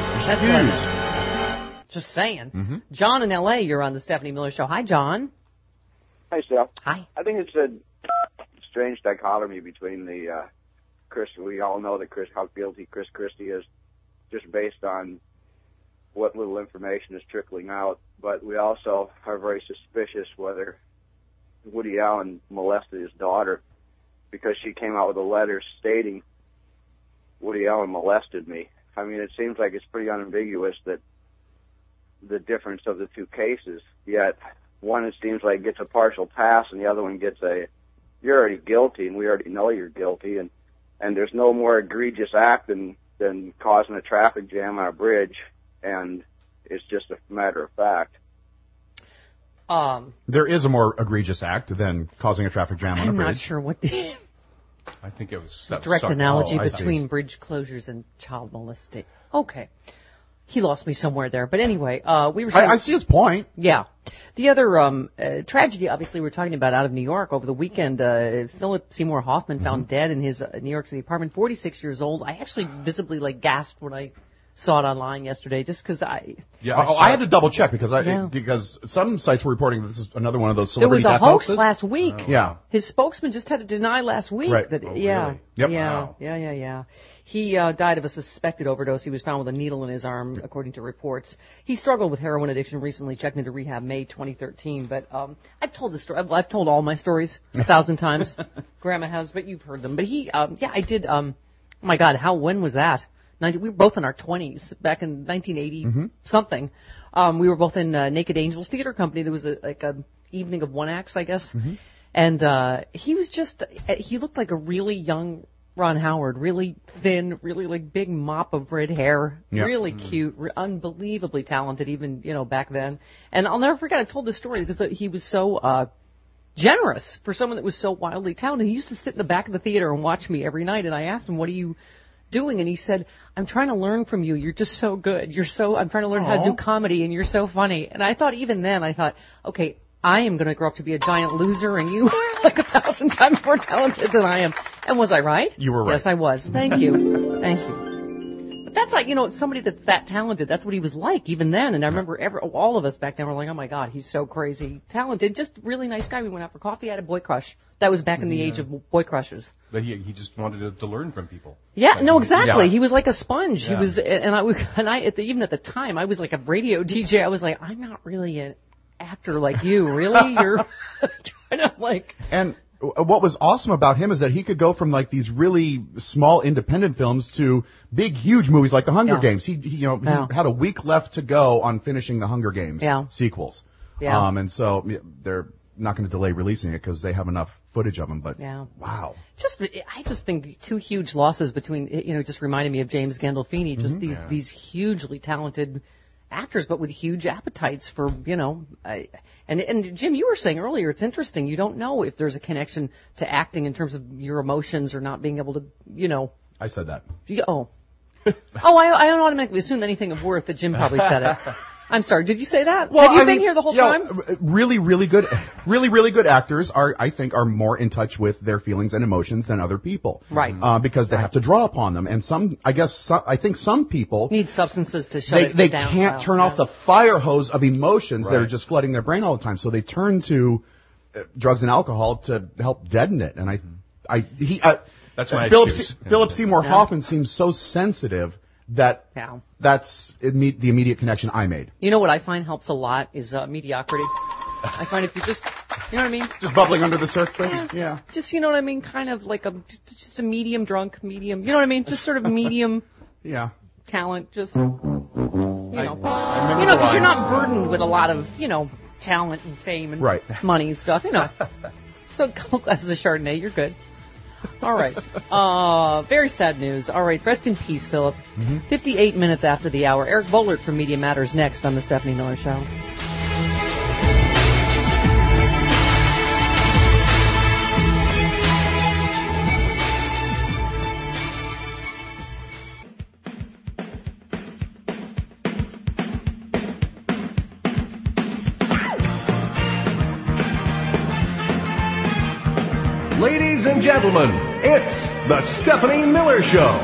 D: Just saying.
C: Mm-hmm.
D: John in L.A., you're on the Stephanie Miller Show. Hi, John.
N: Hi, Steph.
D: Hi.
N: I think it's a strange dichotomy between the Chris. We all know that how guilty Chris Christie is, just based on what little information is trickling out. But we also are very suspicious whether Woody Allen molested his daughter, because she came out with a letter stating Woody Allen molested me. I mean, it seems like it's pretty unambiguous that the difference of the two cases, yet one, it seems like, gets a partial pass, and the other one gets you're already guilty, and we already know you're guilty, and there's no more egregious act than causing a traffic jam on a bridge, and it's just a matter of fact.
C: There is a more egregious act than causing a traffic jam on a bridge.
D: I'm not sure what the
B: I think it was
D: direct analogy between bridge closures and child molestation. Okay. He lost me somewhere there. But anyway, we were saying...
C: I see his point.
D: Yeah. The other tragedy, obviously, we're talking about out of New York over the weekend. Philip Seymour Hoffman found dead in his New York City apartment, 46 years old. I actually visibly gasped when I saw it online yesterday, just because I
C: had to double check because some sites were reporting that this is another one of those celebrity
D: death hoaxes. There was a hoax last week.
C: Yeah,
D: his spokesman just had to deny last week that.
C: Really?
D: Yeah.
C: Yep.
D: Yeah. Wow. Yeah. He died of a suspected overdose. He was found with a needle in his arm, according to reports. He struggled with heroin addiction recently, checked into rehab May 2013. But I've told this story. I've told all my stories 1,000 times. Grandma has, but you've heard them. But he, I did. Oh my God, when was that? We were both in our 20s, back in 1980 something. We were both in Naked Angels Theater Company. There was a evening of one acts, I guess. Mm-hmm. And he was he looked like a really young Ron Howard, really thin, really big mop of red hair, really cute, unbelievably talented even, back then. And I'll never forget, I told this story because he was so generous for someone that was so wildly talented. He used to sit in the back of the theater and watch me every night, and I asked him, what are you doing? And he said, I'm trying to learn from you. You're just so good. I'm trying to learn how to do comedy, and you're so funny. And I thought, even then, okay, I am going to grow up to be a giant loser, and you are 1,000 times more talented than I am. And was I right?
C: You were right.
D: Yes, I was. Thank you. Thank you. But that's somebody that's that talented. That's what he was like even then. And I remember all of us back then were like, oh my God, he's so crazy talented. Just really nice guy. We went out for coffee. I had a boy crush. That was back in the age of boy crushes.
B: But he just wanted to learn from people.
D: Yeah, no, exactly. Yeah. He was like a sponge. Yeah. He was, even at the time, I was like a radio DJ. I was like, I'm not really an actor like you. Really? You're kind of like. And
C: what was awesome about him is that he could go from these really small independent films to big, huge movies like The Hunger Games. He had a week left to go on finishing the Hunger Games sequels. Yeah. And so they're not going to delay releasing it because they have enough footage of him. But wow.
D: I just think two huge losses between, just reminded me of James Gandolfini. Just these hugely talented actors, but with huge appetites for, and Jim, you were saying earlier, it's interesting. You don't know if there's a connection to acting in terms of your emotions or not being able to,
C: I said that.
D: I don't automatically assume anything of worth that Jim probably said it. I'm sorry. Did you say that? Well, have you been here the whole time?
C: Really, really good actors I think are more in touch with their feelings and emotions than other people.
D: Right.
C: Because they have to draw upon them. And I think some people
D: need substances to shut it down.
C: They can't turn off the fire hose of emotions that are just flooding their brain all the time. So they turn to drugs and alcohol to help deaden it. And
B: that's my
C: Philip Seymour Hoffman seems so sensitive. That's the immediate connection I made.
D: You know what I find helps a lot is mediocrity. I find if you just, you know what I mean?
C: Just bubbling under the surface? Yeah.
D: Just, you know what I mean? Kind of like just a medium drunk, medium, you know what I mean? Just sort of medium talent, just, because you're not burdened with a lot of, talent and fame and money and stuff, you know. So a couple glasses of Chardonnay, you're good. All right. Very sad news. All right, rest in peace, Philip. 58 minutes after the hour. Eric Boehlert from Media Matters next on The Stephanie Miller Show.
A: Ladies and gentlemen, it's the Stephanie Miller Show.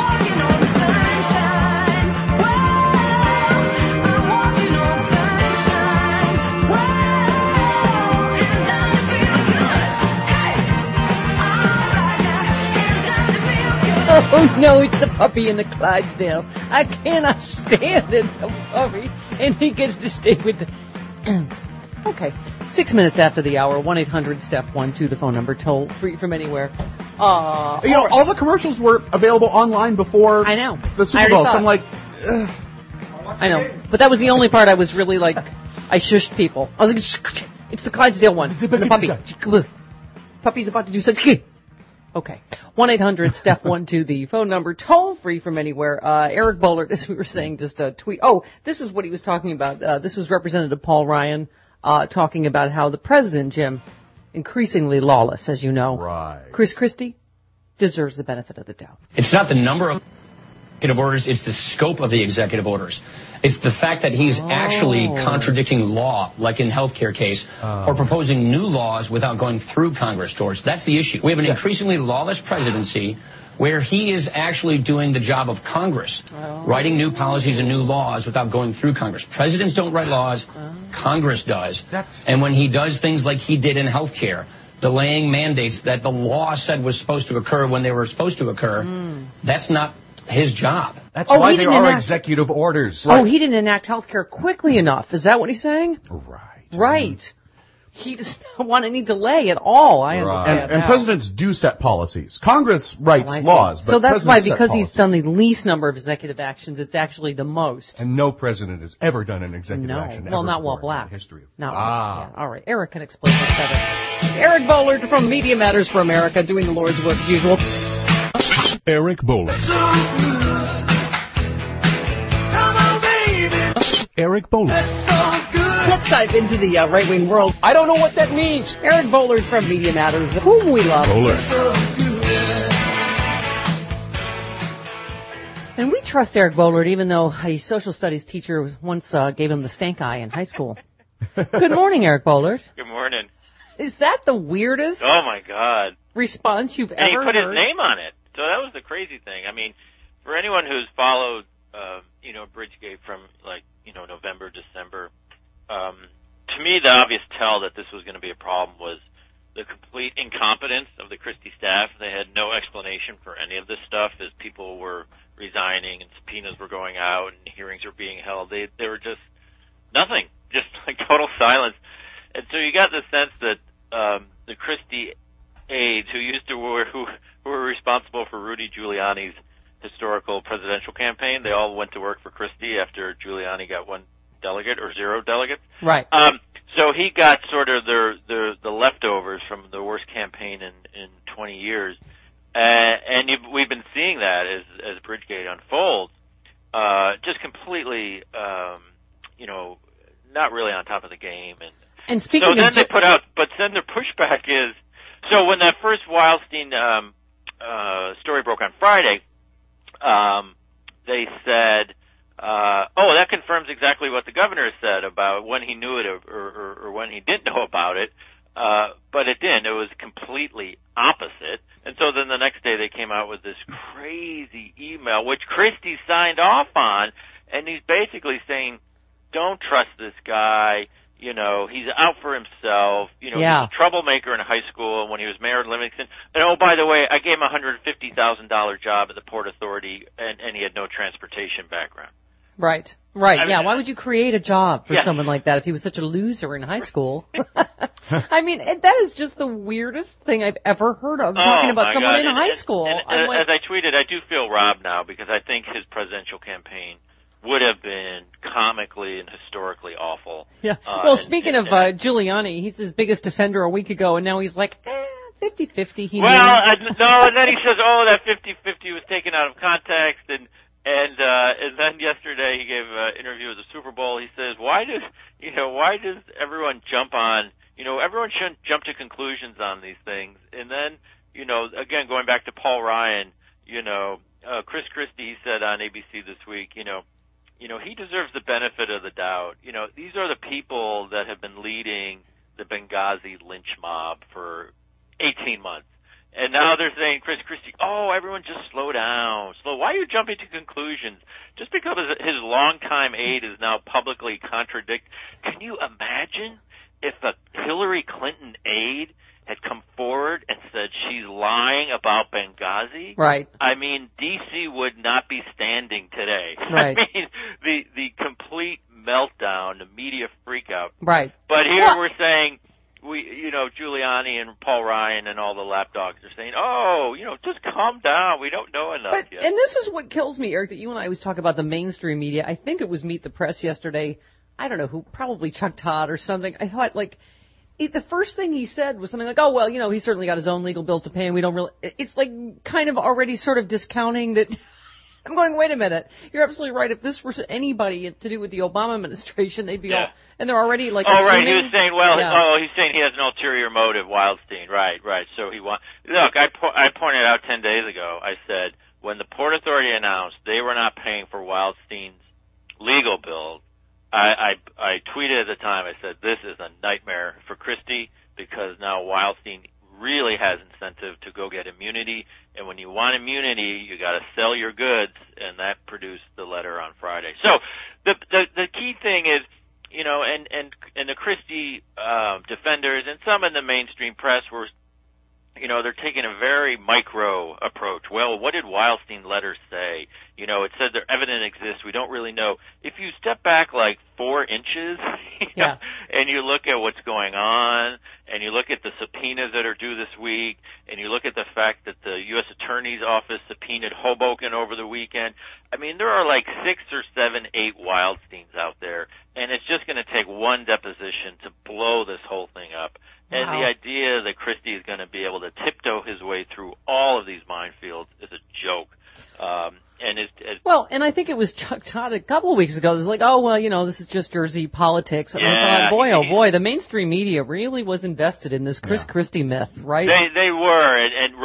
D: Oh no, it's the puppy in the Clydesdale. I cannot stand it, the puppy. And he gets to stay with the... Okay. 6 minutes after the hour, 1-800-STEP-12, the phone number, toll free from anywhere.
C: All the commercials were available online before the Super Bowl, so I'm like...
D: I know, but that was the only part I was really like, I shushed people. I was like, it's the Clydesdale one, the puppy. Puppy's about to do something. Okay. 1-800-STEP-12, the phone number, toll free from anywhere. Eric Boehlert, as we were saying, just tweet. Oh, this is what he was talking about. This was Representative Paul Ryan talking about how the president, Jim, increasingly lawless, as you know.
B: Right.
D: Chris Christie deserves the benefit of the doubt.
O: It's not the number of executive orders, it's the scope of the executive orders. It's the fact that he's actually contradicting law, like in healthcare case, or proposing new laws without going through Congress, George. That's the issue. We have an increasingly lawless presidency where he is actually doing the job of Congress, writing new policies and new laws without going through Congress. Presidents don't write laws, Congress does. And when he does things like he did in healthcare, delaying mandates that the law said was supposed to occur when they were supposed to occur, that's not his job.
B: That's why there are executive orders.
D: Oh, he didn't enact health care quickly enough. Is that what he's saying? Right. He does not want any delay at all. I understand.
C: And presidents do set policies. Congress writes laws. But
D: so that's why, because he's done the least number of executive actions, it's actually the most.
B: And no president has ever done an executive action.
D: Well, not while black.
B: In the history of
D: All right. Eric can explain this better. Eric Boehlert from Media Matters for America, doing the Lord's work as usual.
A: Eric Boehlert. Eric Boehlert.
D: Let's dive into the right-wing world. I don't know what that means. Eric Boehlert from Media Matters, whom we love. And we trust Eric Boehlert, even though a social studies teacher once gave him the stank eye in high school. Good morning, Eric Boehlert.
P: Good morning.
D: Is that the weirdest
P: oh my God.
D: response you've
P: and
D: ever
P: he put
D: heard?
P: his name on it. So that was the crazy thing. I mean, for anyone who's followed, Bridgegate from, November, December, to me, the obvious tell that this was going to be a problem was the complete incompetence of the Christie staff. They had no explanation for any of this stuff as people were resigning and subpoenas were going out and hearings were being held. They were just nothing, just like total silence. And so you got the sense that the Christie aides who were responsible for Rudy Giuliani's historical presidential campaign, they all went to work for Christie after Giuliani got one delegate or zero delegates.
D: Right.
P: So he got sort of the leftovers from the worst campaign in 20 years. And we've been seeing that as Bridgegate unfolds, just completely, not really on top of the game.
D: And speaking
P: so then
D: of
P: they put out, but then their pushback is, so when that first Wildstein story broke on Friday, they said, that confirms exactly what the governor said about when he knew it or when he didn't know about it. But it didn't. It was completely opposite. And so then the next day they came out with this crazy email, which Christie signed off on, and he's basically saying, don't trust this guy. He's out for himself. He's a troublemaker in high school when he was mayor of Livingston. And oh, by the way, I gave him a $150,000 job at the Port Authority, and he had no transportation background.
D: Right. I mean, why would you create a job for someone like that if he was such a loser in high school? I mean, that is just the weirdest thing I've ever heard of, talking about someone in high school.
P: And as I tweeted, I do feel robbed now because I think his presidential campaign would have been comically and historically awful.
D: Yeah. Well, speaking of Giuliani, he's his biggest defender a week ago, and now he's like, 50-50.
P: No, and then he says, that 50-50 was taken out of context, and then yesterday he gave an interview at the Super Bowl. He says, why does everyone jump on, everyone shouldn't jump to conclusions on these things. And then, again, going back to Paul Ryan, Chris Christie said on ABC this week, he deserves the benefit of the doubt. These are the people that have been leading the Benghazi lynch mob for 18 months. And now they're saying, Chris Christie, everyone just slow down. Why are you jumping to conclusions? Just because his longtime aide is now publicly contradict. Can you imagine if a Hillary Clinton aide had come forward and said she's lying about Benghazi?
D: Right.
P: I mean, D.C. would not be standing today.
D: Right.
P: I mean, the complete meltdown, the media freakout.
D: Right.
P: But here we're saying, Giuliani and Paul Ryan and all the lapdogs are saying, just calm down. We don't know enough yet.
D: And this is what kills me, Eric, that you and I always talk about the mainstream media. I think it was Meet the Press yesterday. I don't know who, probably Chuck Todd or something. I thought, the first thing he said was something like, he's certainly got his own legal bills to pay, and we don't really... It's kind of already sort of discounting that... I'm going, wait a minute. You're absolutely right. If this were anybody to do with the Obama administration, they'd be all... And they're already, assuming...
P: right. He was saying, he's saying he has an ulterior motive, Wildstein. Right. So he wants... Look, I pointed out 10 days ago, I said, when the Port Authority announced they were not paying for Wildstein's legal bill, I tweeted at the time, I said, this is a nightmare for Christie, because now Wildstein really has incentive to go get immunity, and when you want immunity, you got to sell your goods, and that produced the letter on Friday. So the key thing is, and the Christie defenders and some in the mainstream press were, they're taking a very micro approach. Well, what did Wildstein letter say? It said their evidence exists. We don't really know. If you step back 4 inches, and you look at what's going on, and you look at the subpoenas that are due this week, and you look at the fact that the U.S. Attorney's Office subpoenaed Hoboken over the weekend, I mean, there are 6 or 7, 8 Wildsteins out there, and it's just going to take one deposition to blow this whole thing up. And the idea that Christie is going to be able to tiptoe his way through all of these minefields is a joke.
D: And I think it was Chuck Todd a couple of weeks ago. It was this is just Jersey politics. And I thought, boy, the mainstream media really was invested in this Chris Christie myth, right?
P: They were,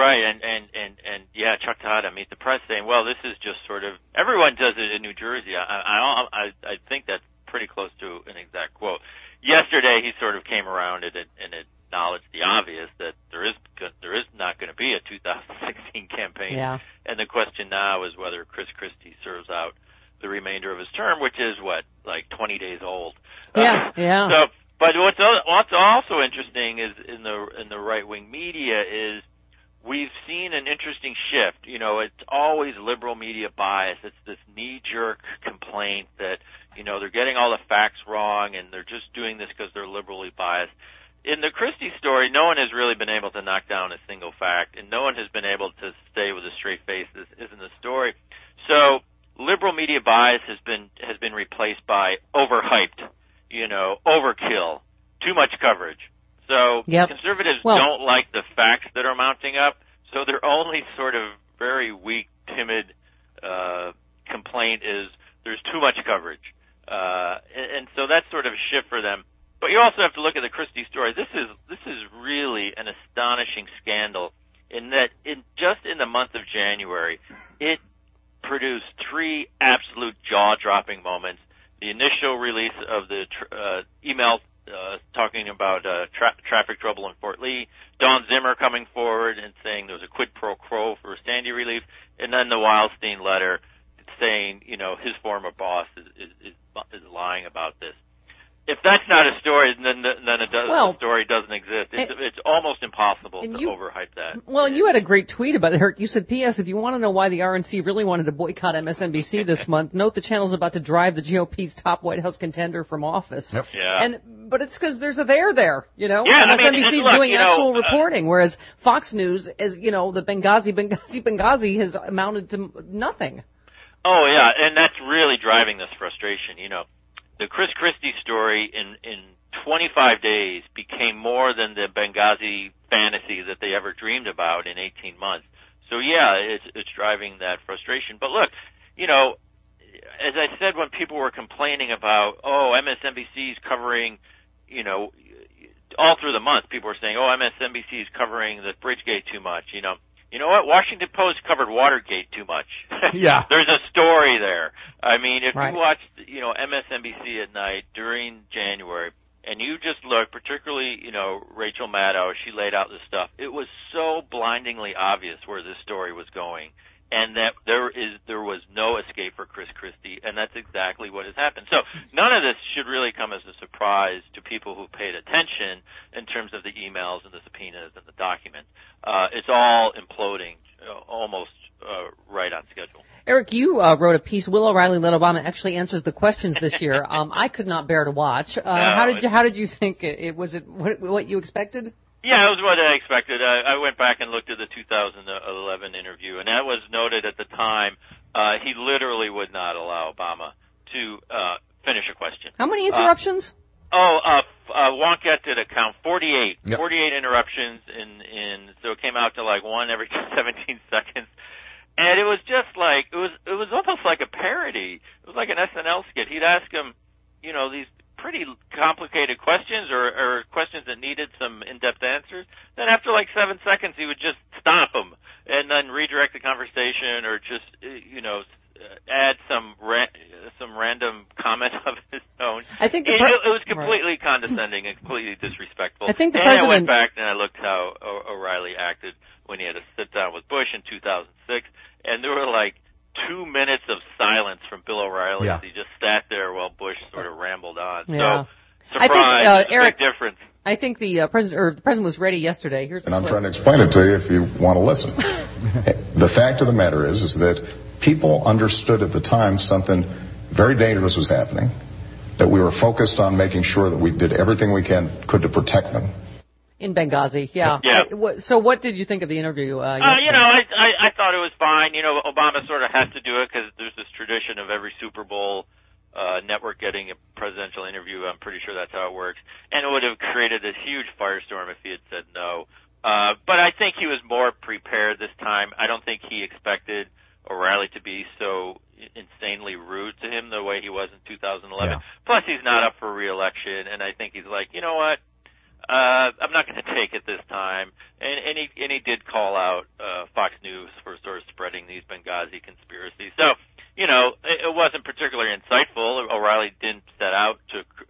P: and Chuck Todd on Meet the Press saying, well, this is just sort of, everyone does it in New Jersey. I think that's pretty close to an exact quote. Yesterday, he sort of came around and acknowledged the obvious, that there is not going to be a 2016 campaign.
D: Yeah.
P: And the question now is whether Chris Christie serves out the remainder of his term, which is 20 days old.
D: Yeah.
P: So, but what's also interesting is in the right wing media is we've seen an interesting shift. It's always liberal media bias. It's this knee-jerk complaint that they're getting all the facts wrong and they're just doing this because they're liberally biased. In the Christie story, no one has really been able to knock down a single fact, and no one has been able to stay with a straight face. This isn't the story. So liberal media bias has been replaced by overhyped, overkill, too much coverage. So conservatives don't like the facts that are mounting up, so their only sort of very weak, timid complaint is there's too much coverage. And so that's sort of a shift for them. But you also have to look at the Christie story. This is really an astonishing scandal in that just in the month of January, it produced 3 absolute jaw-dropping moments. The initial release of the email talking about traffic trouble in Fort Lee, Don Zimmer coming forward and saying there was a quid pro quo for Sandy relief, and then the Wildstein letter saying, his former boss is lying about this. If that's not a story, then the story doesn't exist. It's almost impossible to overhype that.
D: Well, you had a great tweet about it, Eric. You said, P.S. if you want to know why the RNC really wanted to boycott MSNBC this month, note the channel's about to drive the GOP's top White House contender from office.
P: Yep. Yeah.
D: But it's because there's a there,
P: Yeah,
D: MSNBC's doing actual reporting, whereas Fox News, the Benghazi has amounted to nothing.
P: Oh, yeah, and that's really driving this frustration. You know, the Chris Christie story in 25 days became more than the Benghazi fantasy that they ever dreamed about in 18 months. So, yeah, it's driving that frustration. But look, you know, as I said when people were complaining about, MSNBC is covering, you know, all through the month, people were saying, MSNBC is covering the Bridgegate too much, you know. You know what? Washington Post covered Watergate too much.
C: Yeah.
P: There's a story there. I mean, if
D: Right.
P: you watched, you know, MSNBC at night during January, and you just look, particularly, you know, Rachel Maddow, she laid out this stuff. It was so blindingly obvious where this story was going, and that there was no escape for Chris Christie, and that's exactly what has happened. So none of this should really come as a surprise to people who paid attention in terms of the emails and the subpoenas and the documents. It's all imploding almost right on schedule.
D: Eric, you wrote a piece. Will O'Reilly Let Obama actually answers the questions this year. I could not bear to watch. How did you think it was? It what you expected?
P: Yeah, it was what I expected. I went back and looked at the 2011 interview, and that was noted at the time. He literally would not allow Obama to finish a question.
D: How many interruptions?
P: Wonkette did a count, 48.
C: Yep.
P: 48 interruptions, so it came out to like one every 17 seconds. And it was just like, it was almost like a parody. It was like an SNL skit. He'd ask him, you know, these pretty complicated questions or questions that needed some in-depth answers. Then after like 7 seconds, he would just stop them and then redirect the conversation or just, you know, add some random comment of his own.
D: I think
P: it was completely condescending and completely disrespectful.
D: I think the president.
P: I went back and I looked how O'Reilly acted when he had to sit down with Bush in 2006, and there were like 2 minutes of silence from Bill O'Reilly as he just sat there while Bush sort of rambled on.
D: Yeah.
P: So, surprise,
D: Eric,
P: big difference.
D: I think the president was ready yesterday.
Q: And I'm trying to explain it to you if you want to listen. The fact of the matter is that people understood at the time something very dangerous was happening, that we were focused on making sure that we did everything we could to protect them.
D: In Benghazi, yeah. So what did you think of the interview?
P: You know, I thought it was fine. You know, Obama sort of has to do it because there's this tradition of every Super Bowl network getting a presidential interview. I'm pretty sure that's how it works. And it would have created this huge firestorm if he had said no. But I think he was more prepared this time. I don't think he expected O'Reilly to be so insanely rude to him the way he was in 2011. Yeah. Plus, he's not up for re-election, and I think he's like, you know what? I'm not going to take it this time. And he did call out Fox News for sort of spreading these Benghazi conspiracies. So, you know, it wasn't particularly insightful. O'Reilly didn't set out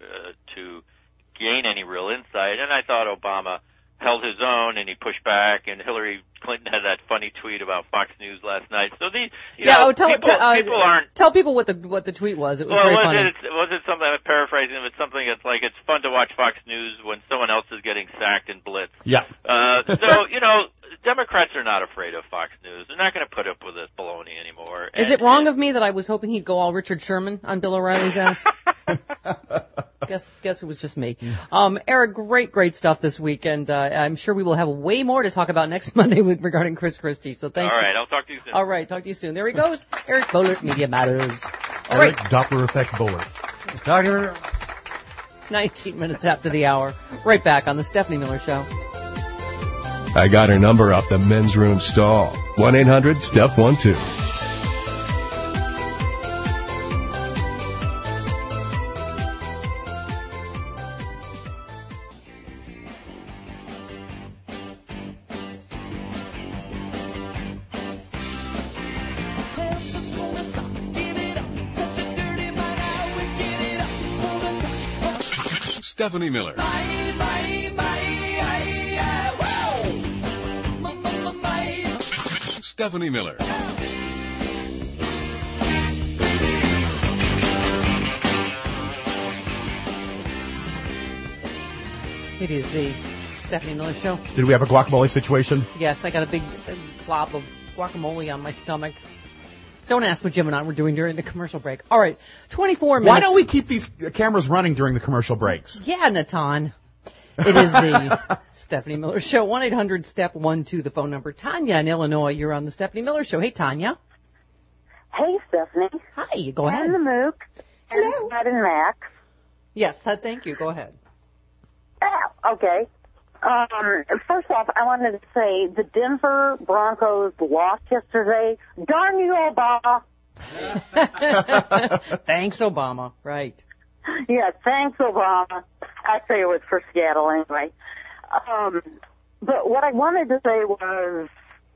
P: to gain any real insight, and I thought Obama held his own and he pushed back, and Hillary Clinton had that funny tweet about Fox News last night. So people aren't.
D: Tell people what the tweet was. It was very funny.
P: Was it something? I'm paraphrasing. It's something that's like it's fun to watch Fox News when someone else is getting sacked and blitzed.
C: Yeah.
P: So you know, Democrats are not afraid of Fox News. They're not going to put up with this baloney anymore.
D: Is it wrong of me that I was hoping he'd go all Richard Sherman on Bill O'Reilly's ass? Guess it was just me. Eric, great stuff this week, and I'm sure we will have way more to talk about next Monday regarding Chris Christie. So thanks.
P: All right, I'll talk to you soon.
D: All right, talk to you soon. There he goes, Eric Boehlert, Media Matters. All
C: Eric
D: right.
C: Doppler Effect Boehlert.
D: 19 minutes after the hour. Right back on the Stephanie Miller Show.
A: I got her number off the men's room stall. 1-800-STEPH12. Stephanie Miller. Stephanie Miller.
D: It is the Stephanie Miller Show.
C: Did we have a guacamole situation?
D: Yes, I got a big glob of guacamole on my stomach. Don't ask what Jim and I were doing during the commercial break. All right, 24 minutes.
C: Why don't we keep these cameras running during the commercial breaks?
D: Yeah, Natan. It is the Stephanie Miller Show. 1-800-STEP12, the phone number. Tanya in Illinois, you're on the Stephanie Miller Show. Hey, Tanya.
R: Hey, Stephanie.
D: Hi, go ahead.
R: And the Mook.
D: Hello.
R: Ed and Max.
D: Yes, thank you. Go ahead.
R: Okay. First off, I wanted to say the Denver Broncos lost yesterday. Darn you, Obama.
D: Thanks, Obama. Right.
R: Yeah, thanks, Obama. Actually, it was for Seattle anyway. But what I wanted to say was,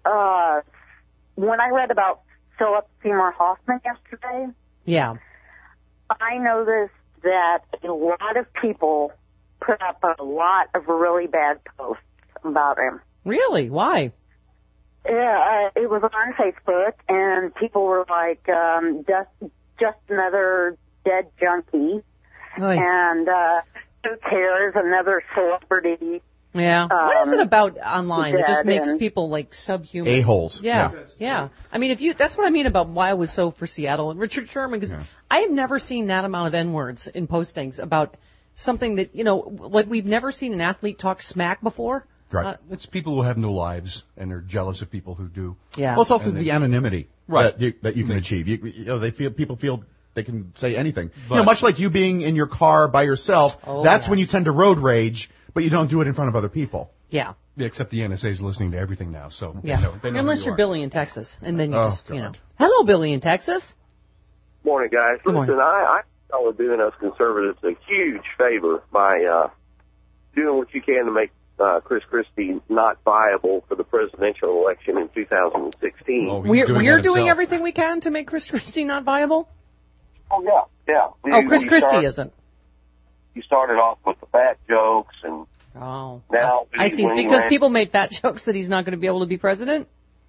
R: when I read about Philip Seymour Hoffman yesterday,
D: yeah,
R: I noticed that a lot of people put up a lot of really bad posts about him.
D: Really? Why?
R: Yeah, it was on Facebook, and people were like, just another dead junkie.
D: Oy.
R: And who cares, another celebrity.
D: Yeah. What is it about online that just makes people like subhuman?
C: A-holes.
D: Yeah. I mean, that's what I mean about why I was so for Seattle and Richard Sherman, because I have never seen that amount of N-words in postings about something that, like we've never seen an athlete talk smack before.
B: Right. It's people who have no lives and are jealous of people who do.
D: Yeah.
C: Well, it's also the anonymity
B: right.
C: that you can achieve. People feel they can say anything. But, much like you being in your car by yourself, that's when you tend to road rage, but you don't do it in front of other people.
D: Yeah.
B: Except the NSA is listening to everything now, so
D: yeah.
B: they know
D: unless you're Billy in Texas, and then you Hello, Billy in Texas.
S: Morning, guys.
D: Good morning.
S: Listen, I are doing us conservatives a huge favor by doing what you can to make Chris Christie not viable for the presidential election in 2016.
D: Oh, we're doing everything we can to make Chris Christie not viable?
S: Oh, yeah.
D: Chris Christie isn't.
S: You started off with the fat jokes, and
D: now
S: I
D: see. Because people made fat jokes that he's not going to be able to be president?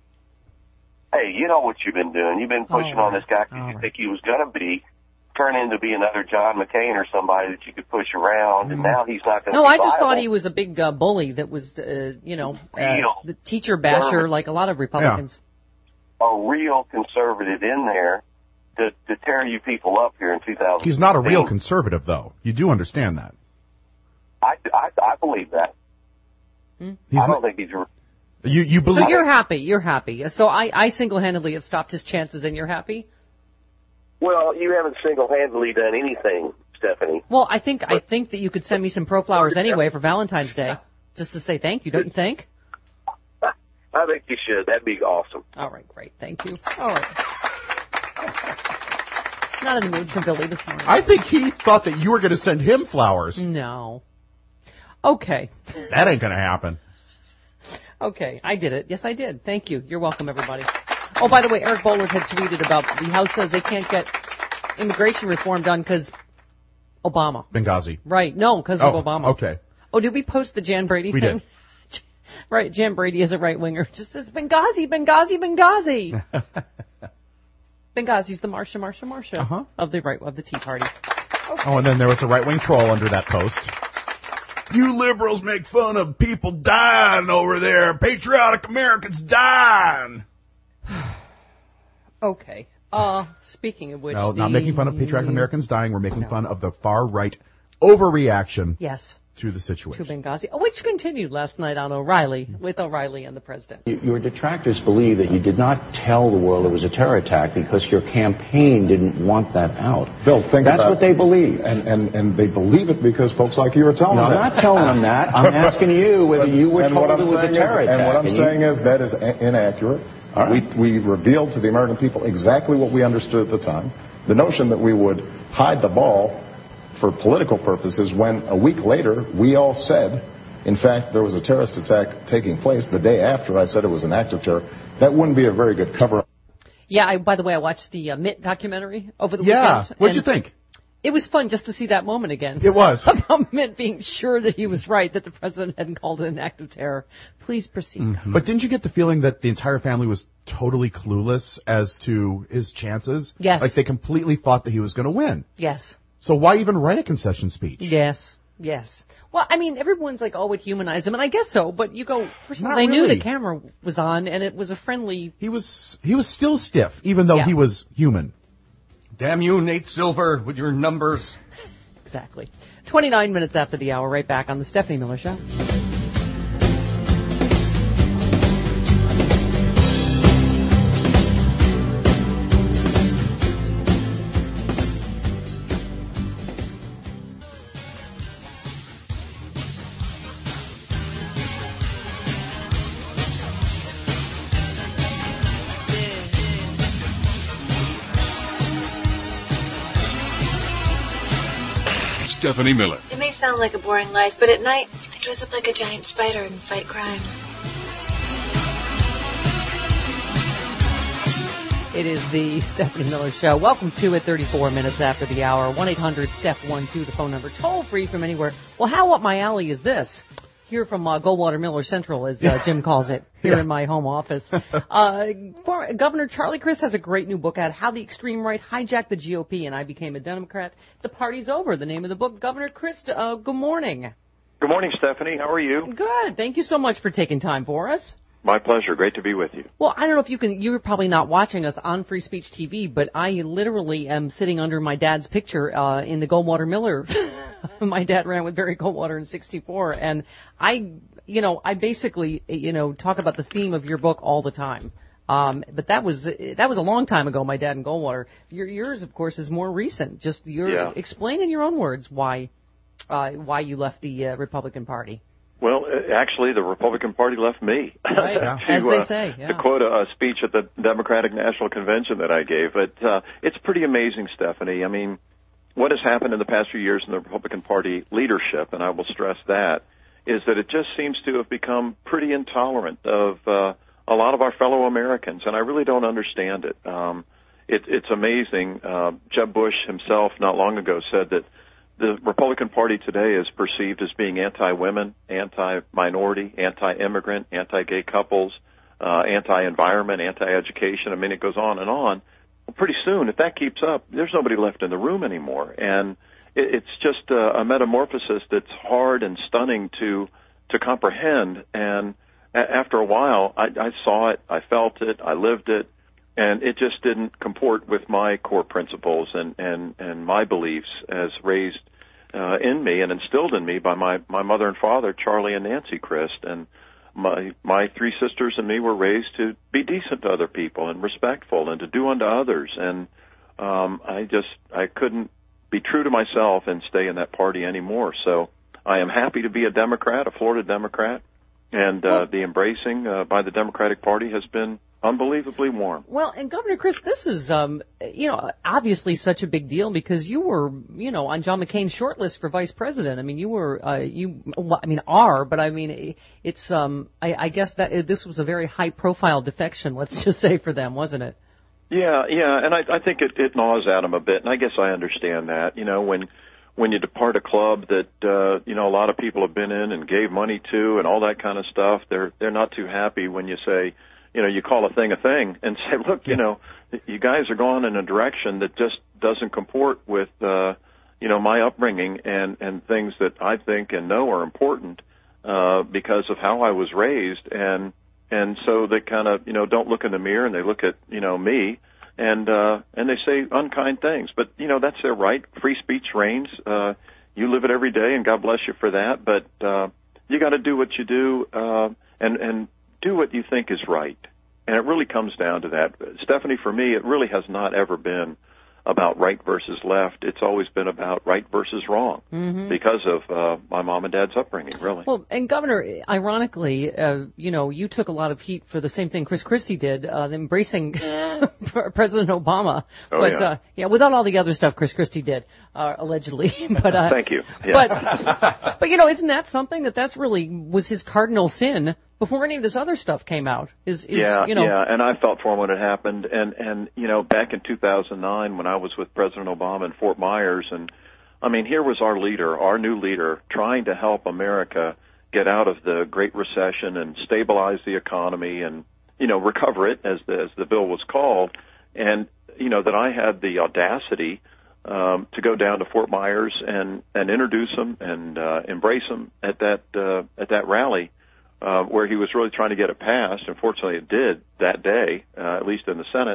S: Hey, you know what you've been doing. You've been pushing on this guy because you think he was going to turn into be another John McCain or somebody that you could push around, and now he's not going to be
D: I just
S: viable.
D: thought he was a big bully that was, the teacher basher like a lot of Republicans.
S: A real conservative in there to tear you people up here in 2016.
C: He's not a real conservative, though. You do understand that.
S: I believe that. I don't think he's a...
C: You believe...
D: So you're happy. So I single-handedly have stopped his chances, and you're happy?
S: Well, you haven't single-handedly done anything, Stephanie.
D: Well, I think that you could send me some ProFlowers anyway for Valentine's Day, just to say thank you, don't you think?
S: I think you should. That'd be awesome.
D: All right, great. Thank you. All right. Not in the mood for Billy this morning.
C: I think he thought that you were going to send him flowers.
D: No. Okay.
C: That ain't going to happen.
D: Okay, I did it. Yes, I did. Thank you. You're welcome, everybody. Oh, by the way, Eric Boehlert had tweeted about the House says they can't get immigration reform done because Obama.
C: Benghazi.
D: Right. No, because of Obama.
C: Okay.
D: Oh, did we post the Jan Brady thing?
C: We did.
D: Right, Jan Brady is a right-winger. Just says, Benghazi, Benghazi, Benghazi. Benghazi's the Marsha of the Tea Party. Okay.
C: Oh, and then there was a right-wing troll under that post. You liberals make fun of people dying over there. Patriotic Americans dying.
D: Okay. Speaking of which...
C: No, not making fun of patriotic Americans dying. We're making fun of the far-right overreaction to the situation.
D: To Benghazi, which continued last night on O'Reilly, with O'Reilly and the president.
T: Your detractors believe that you did not tell the world it was a terror attack because your campaign didn't want that out.
Q: Bill,
T: That's what they believe.
Q: And they believe it because folks like you are telling them that.
T: I'm not telling them that. I'm asking you whether you were told it was a terror attack.
Q: And what I'm saying is that is inaccurate. Right. We revealed to the American people exactly what we understood at the time. The notion that we would hide the ball for political purposes when a week later we all said, in fact, there was a terrorist attack taking place the day after I said it was an act of terror. That wouldn't be a very good cover-up.
D: Yeah, by the way, I watched the Mitt documentary over the weekend.
C: Yeah, what'd you think?
D: It was fun just to see that moment again.
C: It was.
D: About Mitt being sure that he was right, that the president hadn't called it an act of terror. Please proceed.
C: Mm-hmm. But didn't you get the feeling that the entire family was totally clueless as to his chances?
D: Yes.
C: Like they completely thought that he was going to win.
D: Yes.
C: So why even write a concession speech?
D: Yes. Well, I mean, everyone's like, oh, it humanized him, and I guess so, but you go, first of all, they knew the camera was on, and it was a friendly...
C: He was still stiff, even though he was human.
B: Damn you, Nate Silver, with your numbers.
D: Exactly. 29 minutes after the hour, right back on the Stephanie Miller Show.
A: Stephanie Miller.
U: It may sound like a boring life, but at night, I dress up like a giant spider and fight crime.
D: It is the Stephanie Miller Show. Welcome to it, 34 minutes after the hour. 1-800-STEPH12, the phone number, toll free from anywhere. Well, how up my alley is this? Here from Goldwater Miller Central, as Jim calls it, here in my home office. Governor Charlie Crist has a great new book out, How the Extreme Right Hijacked the GOP and I Became a Democrat. The party's over. The name of the book. Governor Crist, good morning.
V: Good morning, Stephanie. How are you?
D: Good. Thank you so much for taking time for us.
V: My pleasure. Great to be with you.
D: Well, I don't know if you're probably not watching us on Free Speech TV, but I literally am sitting under my dad's picture in the Goldwater Miller. My dad ran with Barry Goldwater in '64, and I basically, talk about the theme of your book all the time. But that was a long time ago, my dad and Goldwater. Yours, of course, is more recent. Just explain in your own words why you left the Republican Party.
V: Well, actually, the Republican Party left me.
D: Right, as they say. Yeah.
V: To quote a speech at the Democratic National Convention that I gave. But it's pretty amazing, Stephanie. I mean, what has happened in the past few years in the Republican Party leadership, and I will stress that, is that it just seems to have become pretty intolerant of a lot of our fellow Americans, and I really don't understand it. It's amazing. Jeb Bush himself not long ago said that the Republican Party today is perceived as being anti-women, anti-minority, anti-immigrant, anti-gay couples, anti-environment, anti-education. I mean, it goes on and on. Well, pretty soon, if that keeps up, there's nobody left in the room anymore. And it's just a metamorphosis that's hard and stunning to comprehend. And after a while, I saw it, I felt it, I lived it, and it just didn't comport with my core principles and my beliefs as raised in me and instilled in me by my mother and father, Charlie and Nancy Crist. And my three sisters and me were raised to be decent to other people and respectful and to do unto others. And I couldn't be true to myself and stay in that party anymore. So I am happy to be a Democrat, a Florida Democrat, and the embracing by the Democratic Party has been unbelievably warm.
D: Well, and Governor Crist, this is, obviously such a big deal because you were, on John McCain's shortlist for vice president. I mean, you were, but I mean, it's, I guess that this was a very high-profile defection, let's just say, for them, wasn't it?
V: Yeah, and I think it gnaws at them a bit, and I guess I understand that. When you depart a club that a lot of people have been in and gave money to and all that kind of stuff, they're not too happy when you say, you call a thing and say, look, you guys are going in a direction that just doesn't comport with my upbringing and things that I think and know are important because of how I was raised, and so they kind of don't look in the mirror and they look at me. And they say unkind things, but that's their right. Free speech reigns. You live it every day, and God bless you for that. But you got to do what you do, and do what you think is right. And it really comes down to that, Stephanie. For me, it really has not ever been about right versus left. It's always been about right versus wrong because of my mom and dad's upbringing, really.
D: Well, and Governor, ironically, you took a lot of heat for the same thing Chris Christie did, embracing President Obama. Without all the other stuff Chris Christie did, allegedly. But
V: thank you. Yeah.
D: But isn't that something that's really was his cardinal sin before any of this other stuff came out?
V: Yeah, and I felt for him when it happened. And back in 2009 when I was with President Obama in Fort Myers, and I mean, here was our leader, our new leader, trying to help America get out of the Great Recession and stabilize the economy and, recover it, as the bill was called. And, that I had the audacity to go down to Fort Myers and introduce him and embrace him at that rally. Where he was really trying to get it passed. Unfortunately, it did that day, at least in the Senate.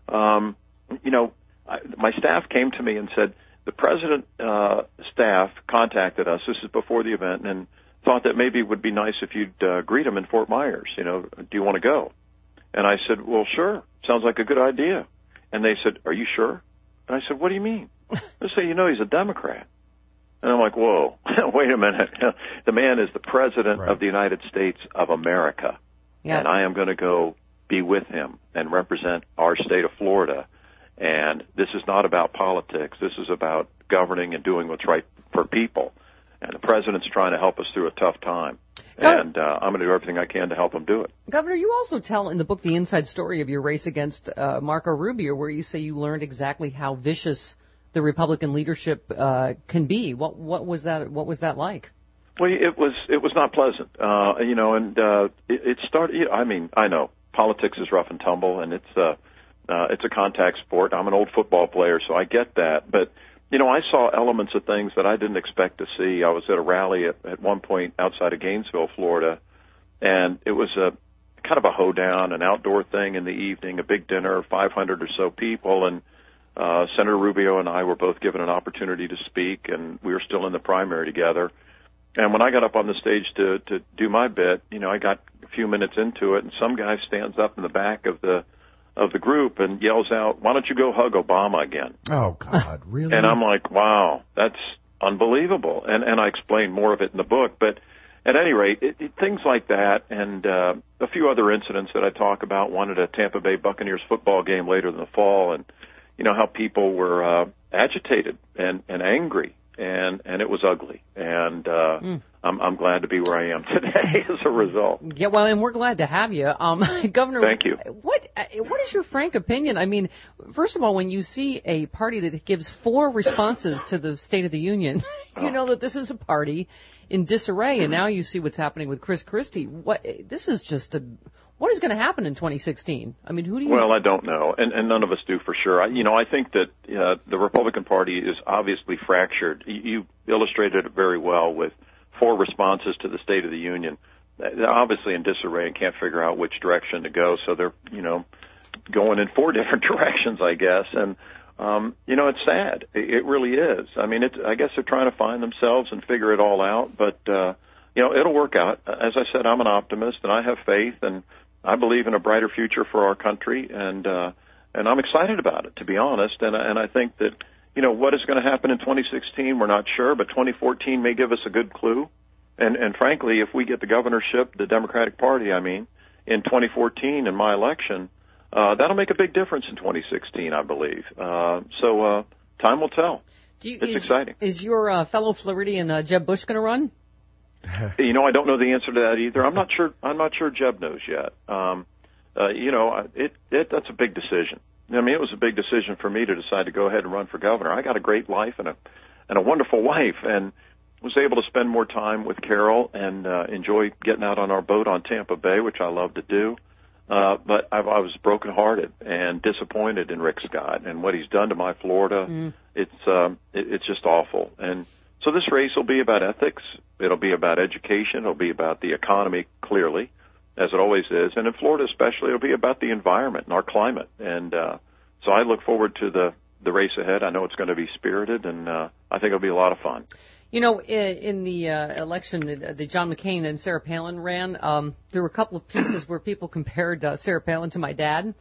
V: My staff came to me and said, the president staff contacted us, this is before the event, and thought that maybe it would be nice if you'd greet him in Fort Myers. Do you want to go? And I said, well, sure. Sounds like a good idea. And they said, are you sure? And I said, what do you mean? They say, he's a Democrat. And I'm like, whoa, wait a minute. The man is the president of the United States of America. Yeah. And I am going to go be with him and represent our state of Florida. And this is not about politics. This is about governing and doing what's right for people. And the president's trying to help us through a tough time. And I'm going to do everything I can to help him do it.
D: Governor, you also tell in the book the inside story of your race against Marco Rubio, where you say you learned exactly how vicious the Republican leadership can be. What was that? What was that like?
V: Well, it was not pleasant, it started. I mean, I know politics is rough and tumble, and it's a contact sport. I'm an old football player, so I get that. But I saw elements of things that I didn't expect to see. I was at a rally at one point outside of Gainesville, Florida, and it was a kind of a hoedown, an outdoor thing in the evening, a big dinner, 500 or so people, and Senator Rubio and I were both given an opportunity to speak, and we were still in the primary together. And when I got up on the stage to do my bit, I got a few minutes into it, and some guy stands up in the back of the group and yells out, "Why don't you go hug Obama again?"
C: Oh, God, really?
V: And I'm like, wow, that's unbelievable. And I explain more of it in the book. But at any rate, things like that and a few other incidents that I talk about, one at a Tampa Bay Buccaneers football game later in the fall, and how people were agitated and angry. And it was ugly, and I'm glad to be where I am today as a result.
D: Yeah, well, and we're glad to have you, Governor.
V: Thank you.
D: What is your frank opinion? I mean, first of all, when you see a party that gives 4 responses to the State of the Union, you know that this is a party in disarray, and now you see what's happening with Chris Christie. What is going to happen in 2016? I mean, who do you...
V: Well, I don't know, and none of us do for sure. I think that the Republican Party is obviously fractured. You illustrated it very well with 4 responses to the State of the Union. They're obviously in disarray and can't figure out which direction to go, so they're, going in 4 different directions, I guess. And, it's sad. It really is. I mean, I guess they're trying to find themselves and figure it all out, but, it'll work out. As I said, I'm an optimist, and I have faith, and I believe in a brighter future for our country, and I'm excited about it, to be honest. And I think that, what is going to happen in 2016, we're not sure, but 2014 may give us a good clue. And frankly, if we get the governorship, the Democratic Party, in 2014 in my election, that'll make a big difference in 2016, I believe. So time will tell. It's exciting. Is
D: your fellow Floridian Jeb Bush going to run?
V: I don't know the answer to that either. I'm not sure Jeb knows yet. That's a big decision. It was a big decision for me to decide to go ahead and run for governor. I got a great life and a wonderful wife, and was able to spend more time with Carol and enjoy getting out on our boat on Tampa Bay, which I love to do. But I was brokenhearted and disappointed in Rick Scott and what he's done to my Florida. It's just awful. And so this race will be about ethics. It'll be about education. It'll be about the economy, clearly, as it always is. And in Florida especially, it'll be about the environment and our climate. And so I look forward to the race ahead. I know it's going to be spirited, and I think it'll be a lot of fun.
D: In the election that John McCain and Sarah Palin ran, there were a couple of pieces where people compared Sarah Palin to my dad.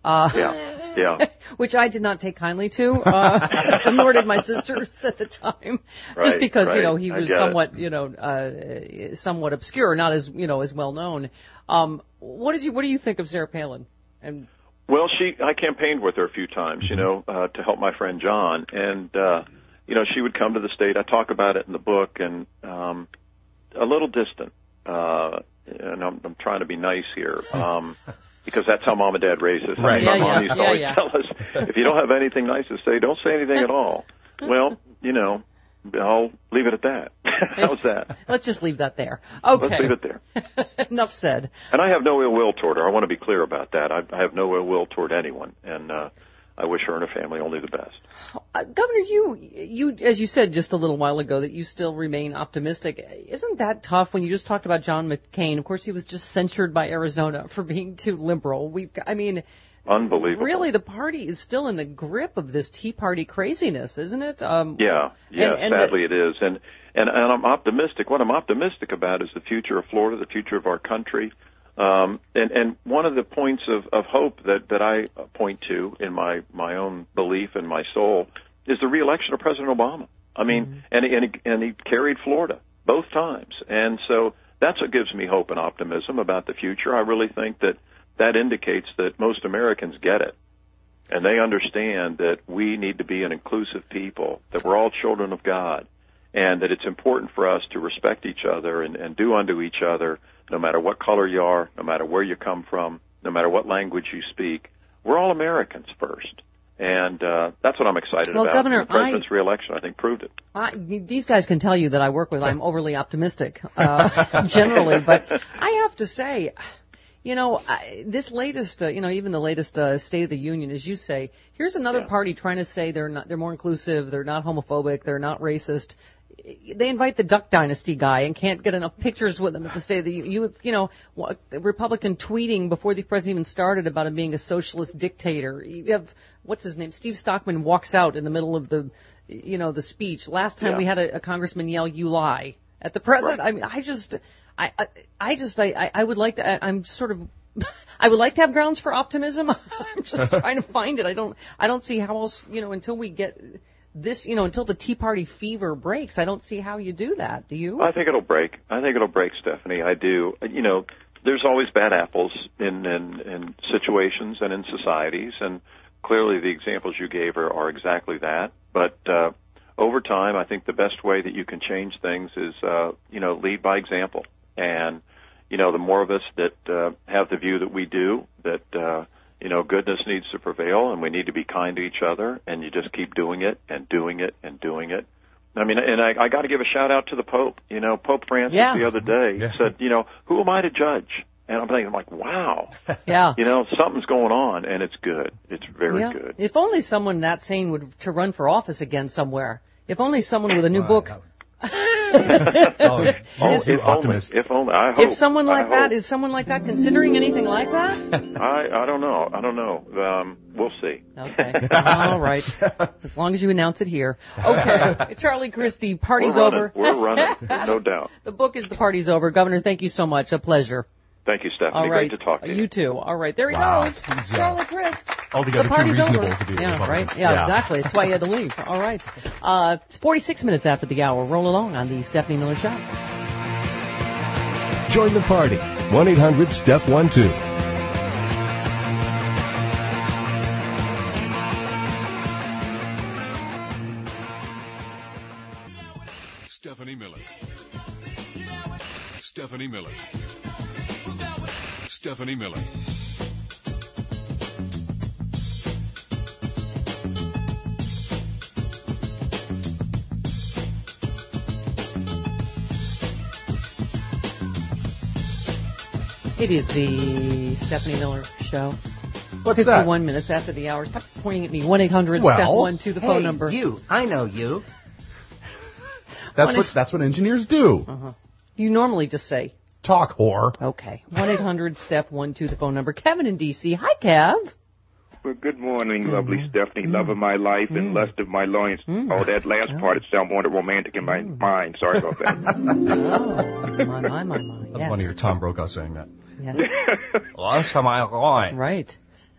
V: Yeah.
D: Which I did not take kindly to, nor did my sisters at the time, just because he was somewhat somewhat obscure, not as as well known. What do you think of Sarah Palin? And
V: well, I campaigned with her a few times, to help my friend John, and she would come to the state. I talk about it in the book, and a little distant, and I'm trying to be nice here. Because that's how Mom and Dad raised us.
C: Right.
V: My mom used to always tell us, if you don't have anything nice to say, don't say anything at all. Well, I'll leave it at that. How's that?
D: Let's just leave that there. Okay.
V: Let's leave it there.
D: Enough said.
V: And I have no ill will toward her. I want to be clear about that. I have no ill will toward anyone. And I wish her and her family only the best.
D: Governor, you, as you said just a little while ago, that you still remain optimistic. Isn't that tough when you just talked about John McCain? Of course, he was just censured by Arizona for being too liberal.
V: Unbelievable.
D: Really, the party is still in the grip of this Tea Party craziness, isn't it?
V: Sadly it is. And I'm optimistic. What I'm optimistic about is the future of Florida, the future of our country. And one of the points of hope that I point to in my own belief in my soul is the reelection of President Obama. And he carried Florida both times. And so that's what gives me hope and optimism about the future. I really think that indicates that most Americans get it. and they understand that we need to be an inclusive people, that we're all children of God, and that it's important for us to respect each other and do unto each other, no matter what color you are, no matter where you come from, no matter what language you speak. We're all Americans first. And that's what I'm excited about.
D: Governor,
V: the president's reelection, I think, proved it.
D: These guys can tell you that I work with. I'm overly optimistic generally, but I have to say, this latest, even the latest State of the Union, as you say, here's another party trying to say they're more inclusive, they're not homophobic, they're not racist. They invite the Duck Dynasty guy and can't get enough pictures with him at the State of the Union. A Republican tweeting before the president even started about him being a socialist dictator. You have, what's his name? Steve Stockman walks out in the middle of the speech. Last time we had a congressman yell, "You lie," at the president. Right. I mean, I would like to, I would like to have grounds for optimism. I'm just trying to find it. I don't see how else, until we get this, until the Tea Party fever breaks, I don't see how you do that. Do you?
V: I think it'll break. Stephanie. I do. There's always bad apples in situations and in societies, and clearly the examples you gave are exactly that. But over time, I think the best way that you can change things is, lead by example. And, the more of us that have the view that we do, that, goodness needs to prevail and we need to be kind to each other, and you just keep doing it and doing it and doing it. I mean, and I got to give a shout out to the Pope. Pope Francis the other day said, who am I to judge? And I'm thinking, wow.
D: Yeah.
V: Something's going on, and it's good. It's very good.
D: If only someone that sane would to run for office again somewhere. If only someone with a new book.
V: If only. I hope.
D: If someone like that, is someone like that considering anything like that?
V: I don't know. We'll see.
D: Okay. All right. As long as you announce it here. Okay. Charlie Crist, the party's over.
V: We're running, no doubt.
D: The book is The Party's Over. Governor, thank you so much. A pleasure.
V: Thank you, Stephanie.
D: All right.
V: Great to talk to you.
D: You too. All right. There he goes. Charlie Crist.
C: Altogether too reasonable to be
D: right. Yeah, exactly. That's why you had to leave. All right. It's 46 minutes after the hour. Roll along on the Stephanie Miller Show.
A: Join the party. 1-800-STEP-12.
E: Stephanie Miller. Stephanie Miller. Stephanie Miller.
D: It is the Stephanie Miller Show.
C: What's
D: 51 minutes after the hour. Stop pointing at me. 1-800-STEP-12, the phone number.
F: You. I know you.
C: That's what engineers do.
D: Uh-huh. You normally just say,
C: talk, whore.
D: Okay. 1-800-STEP-12, the phone number. Kevin in D.C. Hi, Kev.
W: Well, good morning, lovely Stephanie. Love of my life and lust of my loins. Oh, that last part, it sounded romantic in my mind. Sorry about that.
D: my.
B: That's one of your Tom Brokaw saying that.
D: Yes.
F: Lust of my loins.
D: Right.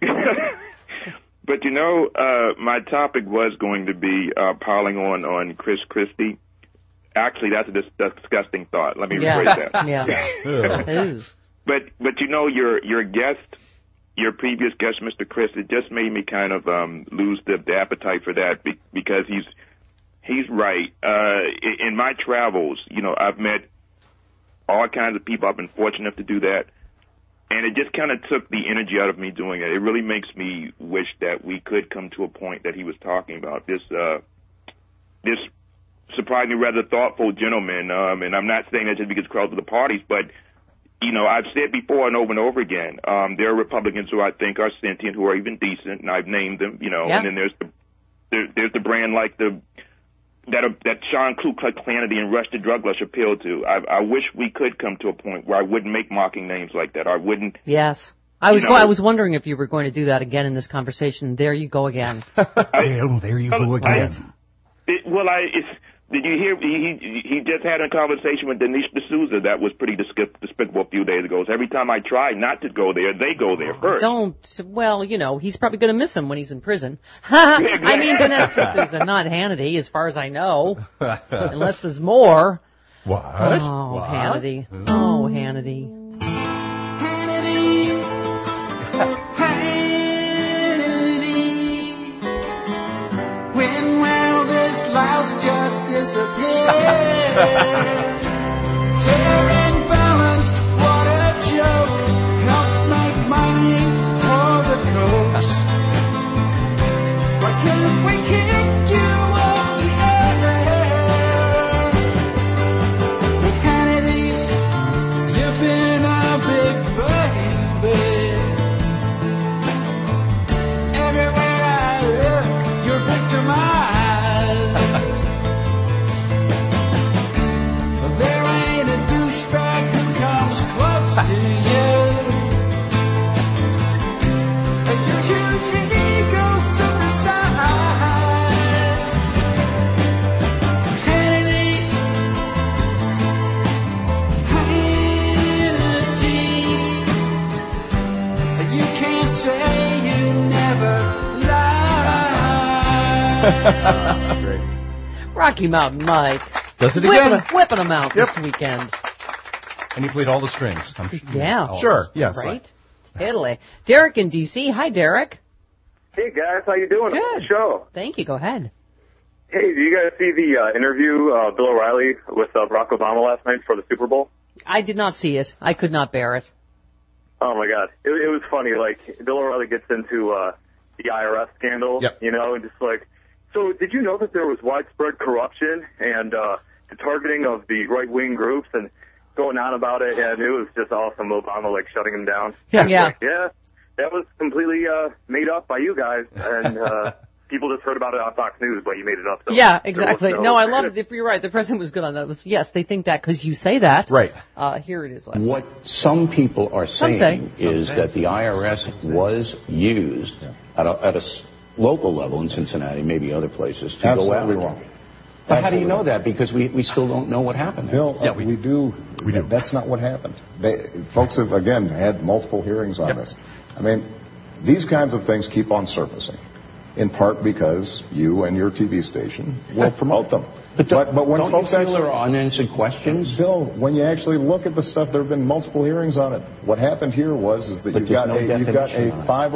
W: But, my topic was going to be piling on Chris Christie. Actually, that's a disgusting thought. Let me rephrase that.
D: Yeah.
W: But your guest, your previous guest, Mr. Chris, it just made me kind of lose the appetite for that because he's right. In my travels, I've met all kinds of people. I've been fortunate enough to do that. And it just kind of took the energy out of me doing it. It really makes me wish that we could come to a point that he was talking about. This surprisingly rather thoughtful gentleman, and I'm not saying that just because crowds of the parties, but, I've said before and over again, there are Republicans who I think are sentient, who are even decent, and I've named them, and then there's the brand like that Sean Ku Klux Klanity and Rush the Drug Rush appealed to. I wish we could come to a point where I wouldn't make mocking names like that. I wouldn't.
D: Yes. I was wondering if you were going to do that again in this conversation. There you go again.
C: There you go again.
W: Did you hear? He just had a conversation with Denise D'Souza that was pretty despicable a few days ago. So every time I try not to go there, they go there first.
D: He's probably going to miss him when he's in prison. I mean, Denise D'Souza, not Hannity, as far as I know. Unless there's more.
C: What?
D: Oh,
C: what?
D: Hannity. Oh, Hannity.
G: say you never lie.
C: Great.
D: Rocky Mountain Mike.
C: Does it again.
D: Whipping them out this weekend.
B: And he played all the strings.
D: Yeah.
C: Sure. Yes.
D: Right. Italy. Derek in D.C. Hi, Derek.
H: Hey, guys. How you doing?
D: Good.
H: Show.
D: Thank you. Go ahead.
H: Hey, do you guys see the interview Bill O'Reilly with Barack Obama last night for the Super Bowl?
D: I did not see it. I could not bear it.
H: Oh, my God. It was funny. Like, Bill O'Reilly gets into the IRS scandal, you know, and just like, so did you know that there was widespread corruption and the targeting of the right-wing groups and going on about it, and it was just awesome. Obama, like, shutting him down.
D: Yeah.
H: Yeah, that was completely made up by you guys, and people just heard about it on Fox News, but you made it up. So
D: yeah, exactly. No, I love it. You're right. The president was good on that. Yes, they think that because you say that.
C: Right.
D: Here it is. Leslie.
T: What some people are saying is that the IRS was used at a local level in Cincinnati, maybe other places, to go after.
Q: Wrong.
T: But how do you know that? Because we still don't know what happened.
Q: Bill, we do. That's not what happened. Folks have, again, had multiple hearings on this. I mean, these kinds of things keep on surfacing, in part because you and your TV station will promote them. But when
T: don't
Q: folks
T: you feel
Q: actually
T: there are unanswered questions?
Q: Bill, when you actually look at the stuff, there have been multiple hearings on it. What happened here is that you've got a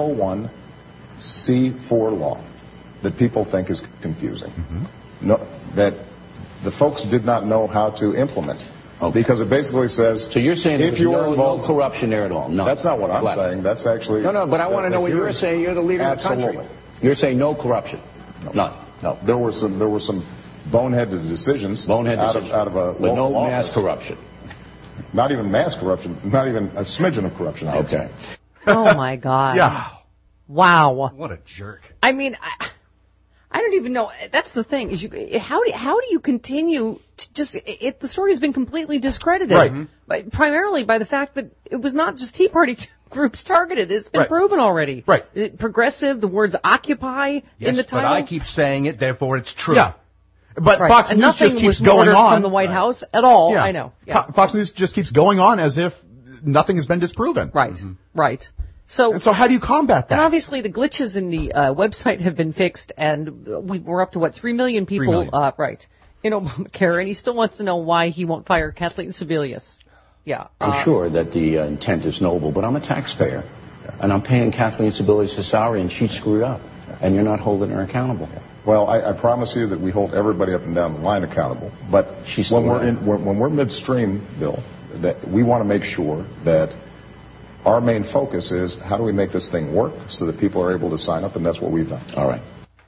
Q: 501c4 law that people think is confusing. No, that the folks did not know how to implement. Because it basically says...
T: So you're saying
Q: if you're involved,
T: no corruption there at all? No.
Q: That's not what I'm saying. That's actually...
T: No, but I want to know what you're saying. You're the leader of the country. You're saying no corruption. None.
Q: No. There were some boneheaded decisions. Out of a
T: but no
Q: office.
T: mass corruption.
Q: Not even mass corruption. Not even a smidgen of corruption.
T: Okay.
D: Oh, my God.
C: Yeah.
D: Wow.
B: What a jerk.
D: I mean... I don't even know. That's the thing. Is how do you continue to just? The story has been completely discredited, right? Primarily by the fact that it was not just Tea Party groups targeted. It's been proven already.
C: Right.
D: Progressive. The words "occupy" in the title.
B: But I keep saying it, therefore it's true.
C: Yeah. But Fox
D: and
C: News just keeps going on
D: from the White House at all.
C: Yeah.
D: I know. Yeah.
C: Fox News just keeps going on as if nothing has been disproven.
D: Right. Right. So
C: how do you combat that?
D: And obviously the glitches in the website have been fixed, and we're up to 3 million people, right, in Obamacare, and he still wants to know why he won't fire Kathleen Sebelius. Yeah.
T: I'm sure that the intent is noble, but I'm a taxpayer, and I'm paying Kathleen Sebelius a salary, and she screwed up, and you're not holding her accountable.
Q: Well, I promise you that we hold everybody up and down the line accountable, but when we're midstream, Bill, that we want to make sure that our main focus is how do we make this thing work so that people are able to sign up, and that's what we've done.
T: All right.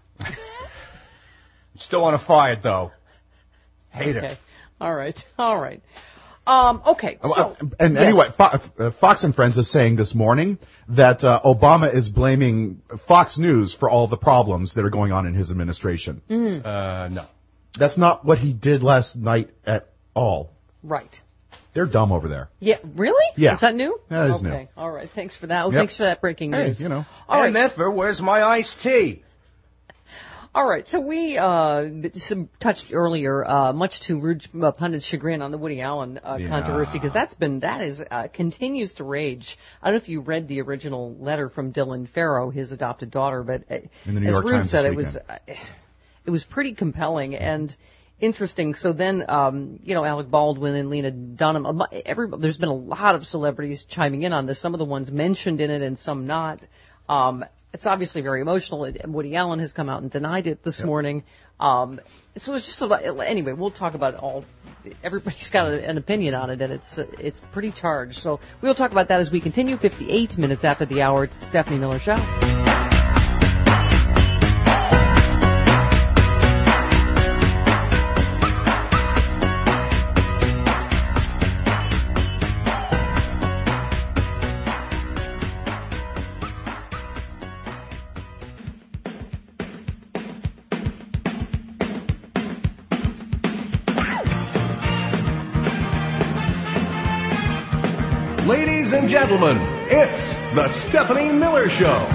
B: Still want to fire it, though. Hate it.
D: All right. Okay. So,
C: and anyway, Fox and Friends is saying this morning that Obama is blaming Fox News for all the problems that are going on in his administration.
B: No.
C: That's not what he did last night at all.
D: Right.
C: They're dumb over there.
D: Yeah, really?
C: Yeah.
D: Is that new?
C: That is new.
D: Okay, all right. Thanks for that. Well, thanks for that breaking news.
C: You know.
D: All right.
B: Therefore, where's my iced tea?
D: All right, so we touched earlier, much to Rude pundit's chagrin, on the Woody Allen controversy, because that continues to rage. I don't know if you read the original letter from Dylan Farrow, his adopted daughter, but
C: in the New York
D: Rude
C: Times
D: said, it was pretty compelling and interesting. So then, Alec Baldwin and Lena Dunham, there's been a lot of celebrities chiming in on this. Some of the ones mentioned in it and some not. It's obviously very emotional. Woody Allen has come out and denied it this morning. So it's just anyway, we'll talk about it all. Everybody's got an opinion on it, and it's pretty charged. So we'll talk about that as we continue. 58 minutes after the hour, it's the Stephanie Miller Show.
A: Ladies and gentlemen, it's the Stephanie Miller Show.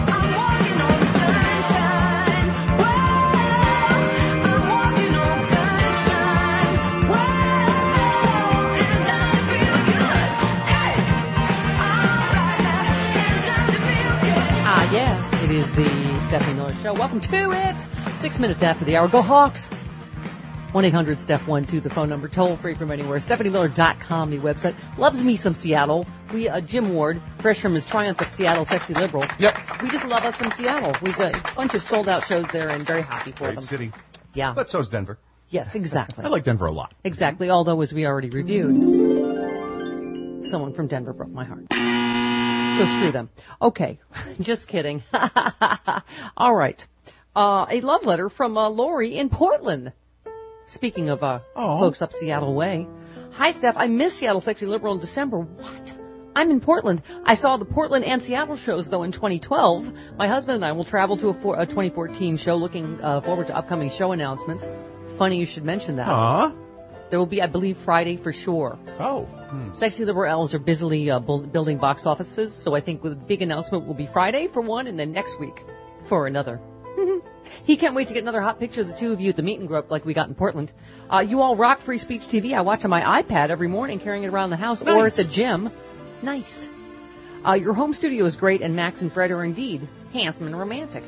D: the Stephanie Miller Show. Welcome to it. 6 minutes after the hour. Go Hawks. 1-800-STEPH-12, the phone number. Toll free from anywhere. StephanieMiller.com, the website. Loves me some Seattle. Jim Ward, fresh from his triumph at Seattle Sexy Liberal.
B: Yep.
D: We just love us some Seattle. We've got a bunch of sold-out shows there and very happy for them.
B: Great city.
D: Yeah.
B: But so's Denver.
D: Yes, exactly.
C: I like Denver a lot.
D: Exactly, although, as we already reviewed, someone from Denver broke my heart. So screw them. Okay, just kidding. All right. A love letter from Lori in Portland. Speaking of folks up Seattle way. Hi, Steph. I miss Seattle Sexy Liberal in December. What? I'm in Portland. I saw the Portland and Seattle shows, though, in 2012. My husband and I will travel to a 2014 show, looking forward to upcoming show announcements. Funny you should mention that. There will be, I believe, Friday for sure. Sexy Liberal elves are busily building box offices, so I think the big announcement will be Friday for one, and then next week for another. He can't wait to get another hot picture of the two of you at the meet and grope like we got in Portland. You all rock Free Speech TV. I watch on my iPad every morning, carrying it around the house or at the gym. Nice. Your home studio is great, and Max and Fred are indeed handsome and romantic.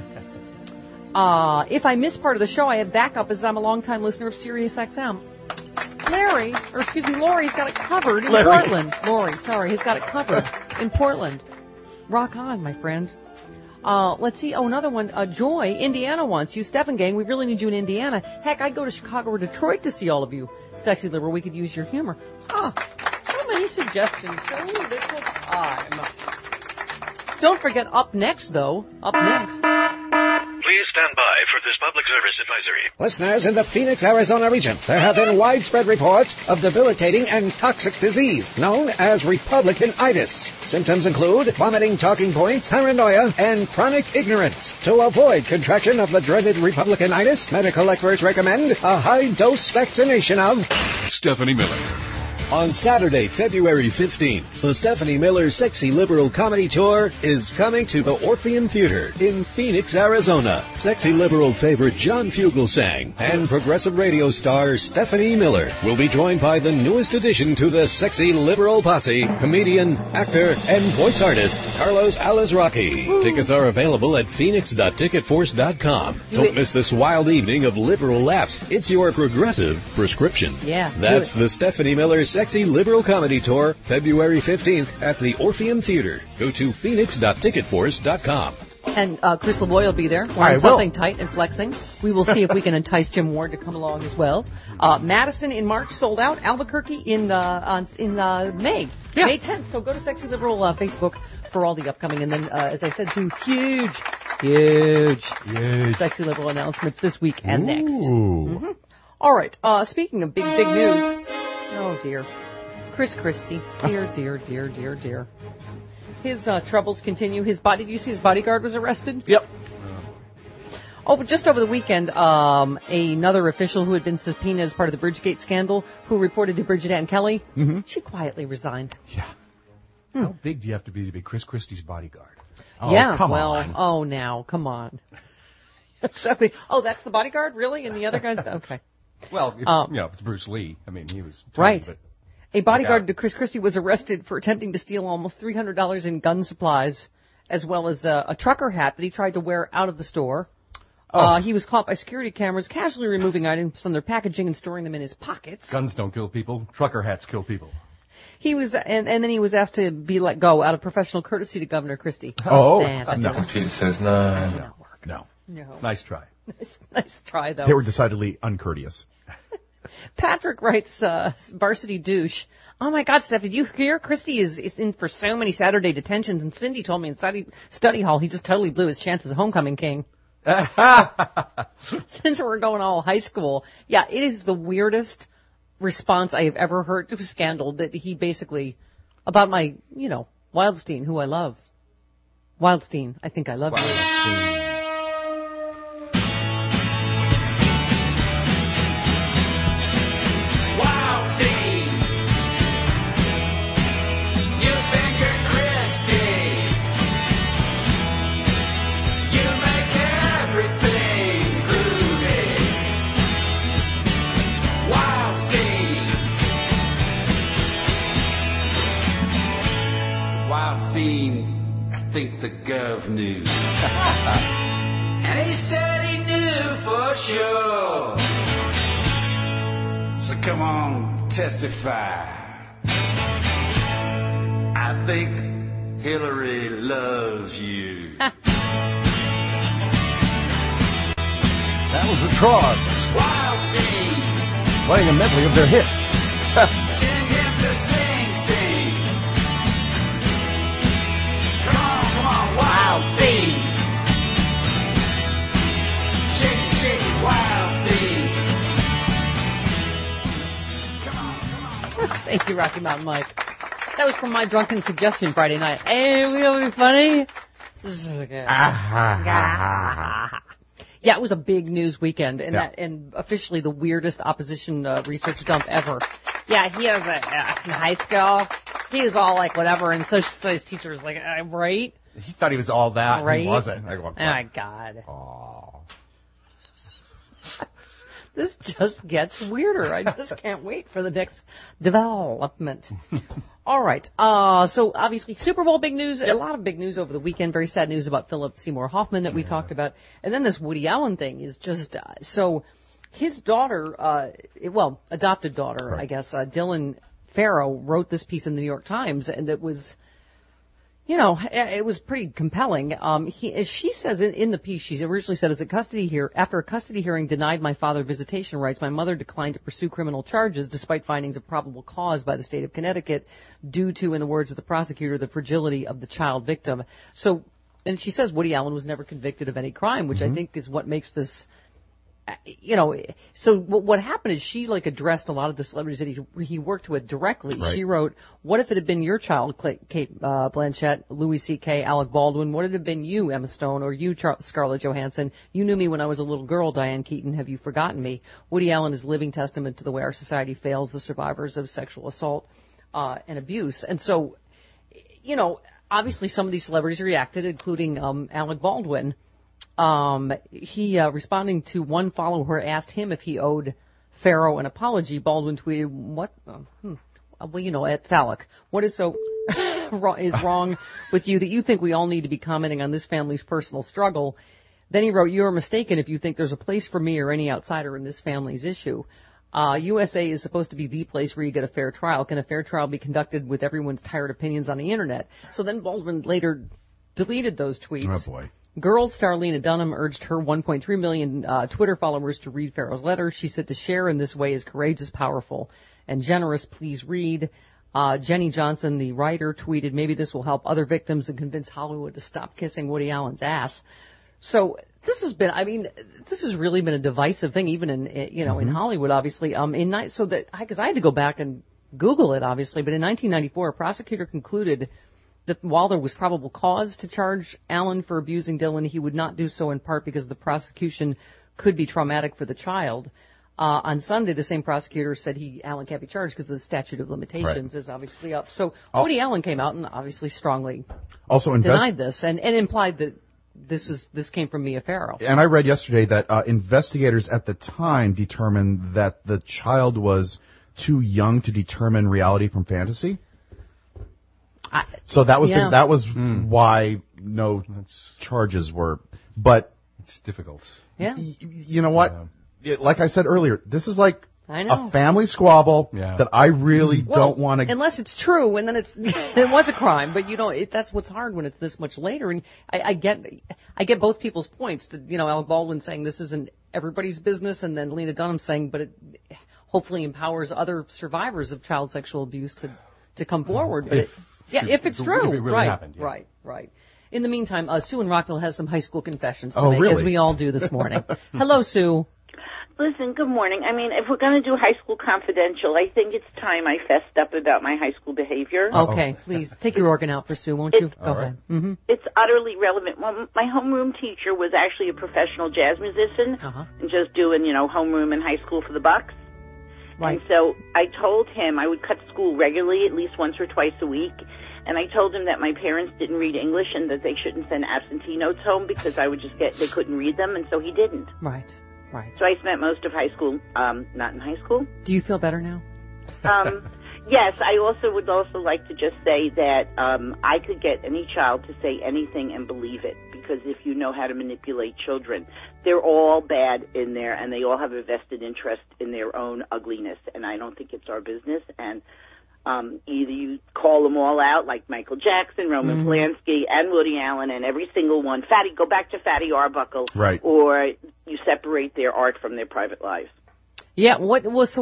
D: If I miss part of the show, I have backup as I'm a longtime listener of SiriusXM. Lori's got it covered in Portland. Lori, sorry, he's got it covered in Portland. Rock on, my friend. Let's see. Oh, another one. Joy, Indiana wants you. Stephen Gang, we really need you in Indiana. Heck, I'd go to Chicago or Detroit to see all of you. Sexy Liberal, we could use your humor. So many suggestions. So little time. Don't forget, up next, though. Up next.
I: Please stand by for this public service advisory.
J: Listeners in the Phoenix, Arizona region, there have been widespread reports of debilitating and toxic disease known as Republicanitis. Symptoms include vomiting, talking points, paranoia, and chronic ignorance. To avoid contraction of the dreaded Republicanitis, medical experts recommend a high-dose vaccination of
E: Stephanie Miller.
K: On Saturday, February 15th, the Stephanie Miller Sexy Liberal Comedy Tour is coming to the Orpheum Theater in Phoenix, Arizona. Sexy Liberal favorite John Fugelsang and progressive radio star Stephanie Miller will be joined by the newest addition to the Sexy Liberal posse, comedian, actor, and voice artist Carlos Alazraqui. Tickets are available at phoenix.ticketforce.com. Don't miss this wild evening of liberal laughs. It's your progressive prescription.
D: Yeah.
K: That's the Stephanie Miller Sexy Liberal Comedy Tour, February 15th at the Orpheum Theater. Go to phoenix.ticketforce.com.
D: And Chris Lavoie will be there wearing something tight and flexing. We will see if we can entice Jim Ward to come along as well. Madison in March sold out. Albuquerque in May. Yeah. May 10th. So go to Sexy Liberal Facebook for all the upcoming. And then, as I said, two huge Sexy Liberal announcements this week and next. Mm-hmm. All right. Speaking of big news. Oh, dear. Chris Christie. Dear. His troubles continue. Did you see his bodyguard was arrested?
C: Yep.
D: But just over the weekend, another official who had been subpoenaed as part of the Bridgegate scandal, who reported to Bridget Ann Kelly, she quietly resigned.
B: Yeah. How big do you have to be Chris Christie's bodyguard?
C: Come on.
D: Now, come on. Exactly. Oh, that's the bodyguard? Really? And the other guys? Okay.
B: Well, it's Bruce Lee. I mean, he was
D: tiny,
B: right.
D: A bodyguard to Chris Christie was arrested for attempting to steal almost $300 in gun supplies, as well as a trucker hat that he tried to wear out of the store. He was caught by security cameras casually removing items from their packaging and storing them in his pockets.
B: Guns don't kill people. Trucker hats kill people.
D: He was, and then he was asked to be let go out of professional courtesy to Governor Christie.
B: No.
X: She says no.
B: Nice try.
D: Nice try, though.
C: They were decidedly uncourteous.
D: Patrick writes, varsity douche. Oh my God, Steph, did you hear? Christie is in for so many Saturday detentions, and Cindy told me in study hall he just totally blew his chance as a homecoming king. Since we're going all high school. Yeah, it is the weirdest response I have ever heard to a scandal that he basically, about my, Wildstein, who I love. Wildstein, I think I love you.
G: think the gov knew? And he said he knew for sure. So come on, testify. I think Hillary loves you.
B: That was the Trogs.
G: Wild Steve.
B: Playing a medley of their hit.
G: Sing him to sing. Come on, Wild Steve. Shake it, Wild Steve. Come on.
D: Thank you, Rocky Mountain Mike. That was from my drunken suggestion Friday night. Hey, we don't be funny. Yeah, it was a big news weekend, and and officially the weirdest opposition research dump ever. Yeah, he was in high school. He was all like whatever, and social studies teacher was like, right?
B: He thought he was all that.
D: Right?
B: He wasn't.
D: Oh my God. This just gets weirder. I just can't wait for the next development. All right. So obviously Super Bowl big news. A lot of big news over the weekend. Very sad news about Philip Seymour Hoffman that we talked about. And then this Woody Allen thing is just so his daughter, adopted daughter, I guess, Dylan Farrow wrote this piece in the New York Times, and it was, it was pretty compelling. As she says in the piece, she originally said, after a custody hearing denied my father visitation rights, my mother declined to pursue criminal charges despite findings of probable cause by the state of Connecticut due to, in the words of the prosecutor, the fragility of the child victim. So, and she says Woody Allen was never convicted of any crime, which I think is what makes this, so what happened is she addressed a lot of the celebrities that he worked with directly. Right. She wrote, what if it had been your child, Kate Blanchett, Louis C.K., Alec Baldwin? What if it had been you, Emma Stone, or you, Scarlett Johansson? You knew me when I was a little girl, Diane Keaton. Have you forgotten me? Woody Allen is living testament to the way our society fails the survivors of sexual assault and abuse. And so, obviously some of these celebrities reacted, including Alec Baldwin. He, responding to one follower who asked him if he owed Farrow an apology, Baldwin tweeted, what? It's Alec. What is so is wrong with you that you think we all need to be commenting on this family's personal struggle? Then he wrote, you are mistaken if you think there's a place for me or any outsider in this family's issue. USA is supposed to be the place where you get a fair trial. Can a fair trial be conducted with everyone's tired opinions on the internet? So then Baldwin later deleted those tweets.
C: Oh, boy.
D: Girls star Lena Dunham urged her 1.3 million Twitter followers to read Farrow's letter. She said to share in this way is courageous, powerful, and generous. Please read. Jenny Johnson, the writer, tweeted, maybe this will help other victims and convince Hollywood to stop kissing Woody Allen's ass. So this has really been a divisive thing, even in Hollywood, obviously. Because I had to go back and Google it, obviously, but in 1994, a prosecutor concluded that while there was probable cause to charge Allen for abusing Dylan, he would not do so in part because the prosecution could be traumatic for the child. On Sunday, the same prosecutor said Allen can't be charged because the statute of limitations is obviously up. So Woody Allen came out and obviously strongly denied this and implied that this came from Mia Farrow.
C: And I read yesterday that investigators at the time determined that the child was too young to determine reality from fantasy. So that was why no charges were. But
B: it's difficult.
C: Yeah. You know what? Like I said earlier, this is like a family squabble that I really don't want to.
D: Unless it's true, and then it was a crime. But that's what's hard when it's this much later. And I get both people's points. That Alec Baldwin saying this isn't everybody's business, and then Lena Dunham saying, but it hopefully empowers other survivors of child sexual abuse to come forward. But if it's true,
B: if it really happened,
D: right. In the meantime, Sue in Rockville has some high school confessions to make,
C: really?
D: As we all do this morning. Hello, Sue.
L: Listen, good morning. I mean, if we're going to do High School Confidential, I think it's time I fessed up about my high school behavior.
D: Okay, please take your organ out for Sue, won't you? Go ahead. Mm-hmm.
L: It's utterly relevant. Well, my homeroom teacher was actually a professional jazz musician and just doing, homeroom in high school for the bucks.
D: Right.
L: And so I told him I would cut school regularly, at least once or twice a week. And I told him that my parents didn't read English and that they shouldn't send absentee notes home because they couldn't read them, and so he didn't.
D: Right.
L: So I spent most of high school not in high school.
D: Do you feel better now?
L: Yes, I would also like to just say that I could get any child to say anything and believe it, because if you know how to manipulate children, they're all bad in there, and they all have a vested interest in their own ugliness, and I don't think it's our business. And either you call them all out, like Michael Jackson, Roman Polanski, and Woody Allen, and every single one. Go back to Fatty Arbuckle,
C: right?
L: Or you separate their art from their private lives.
D: Yeah. What is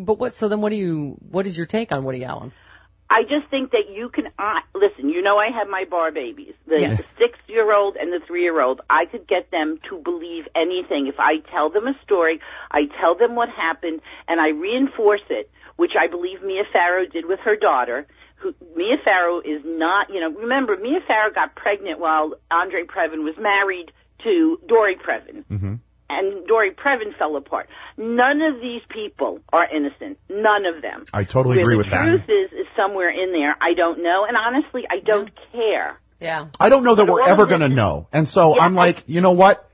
D: your take on Woody Allen?
L: I just think that you can, listen, you know I have my bar babies, the 6-year-old and the 3-year-old. I could get them to believe anything. If I tell them a story, I tell them what happened, and I reinforce it, which I believe Mia Farrow did with her daughter. Mia Farrow is not, remember, Mia Farrow got pregnant while Andre Previn was married to Dory Previn. Mm-hmm. And Dory Previn fell apart. None of these people are innocent. None of them.
C: I totally agree with that.
L: The truth is somewhere in there. I don't know. And honestly, I don't care.
D: Yeah.
C: I don't know that we're ever going to know. And so I'm like, you know what?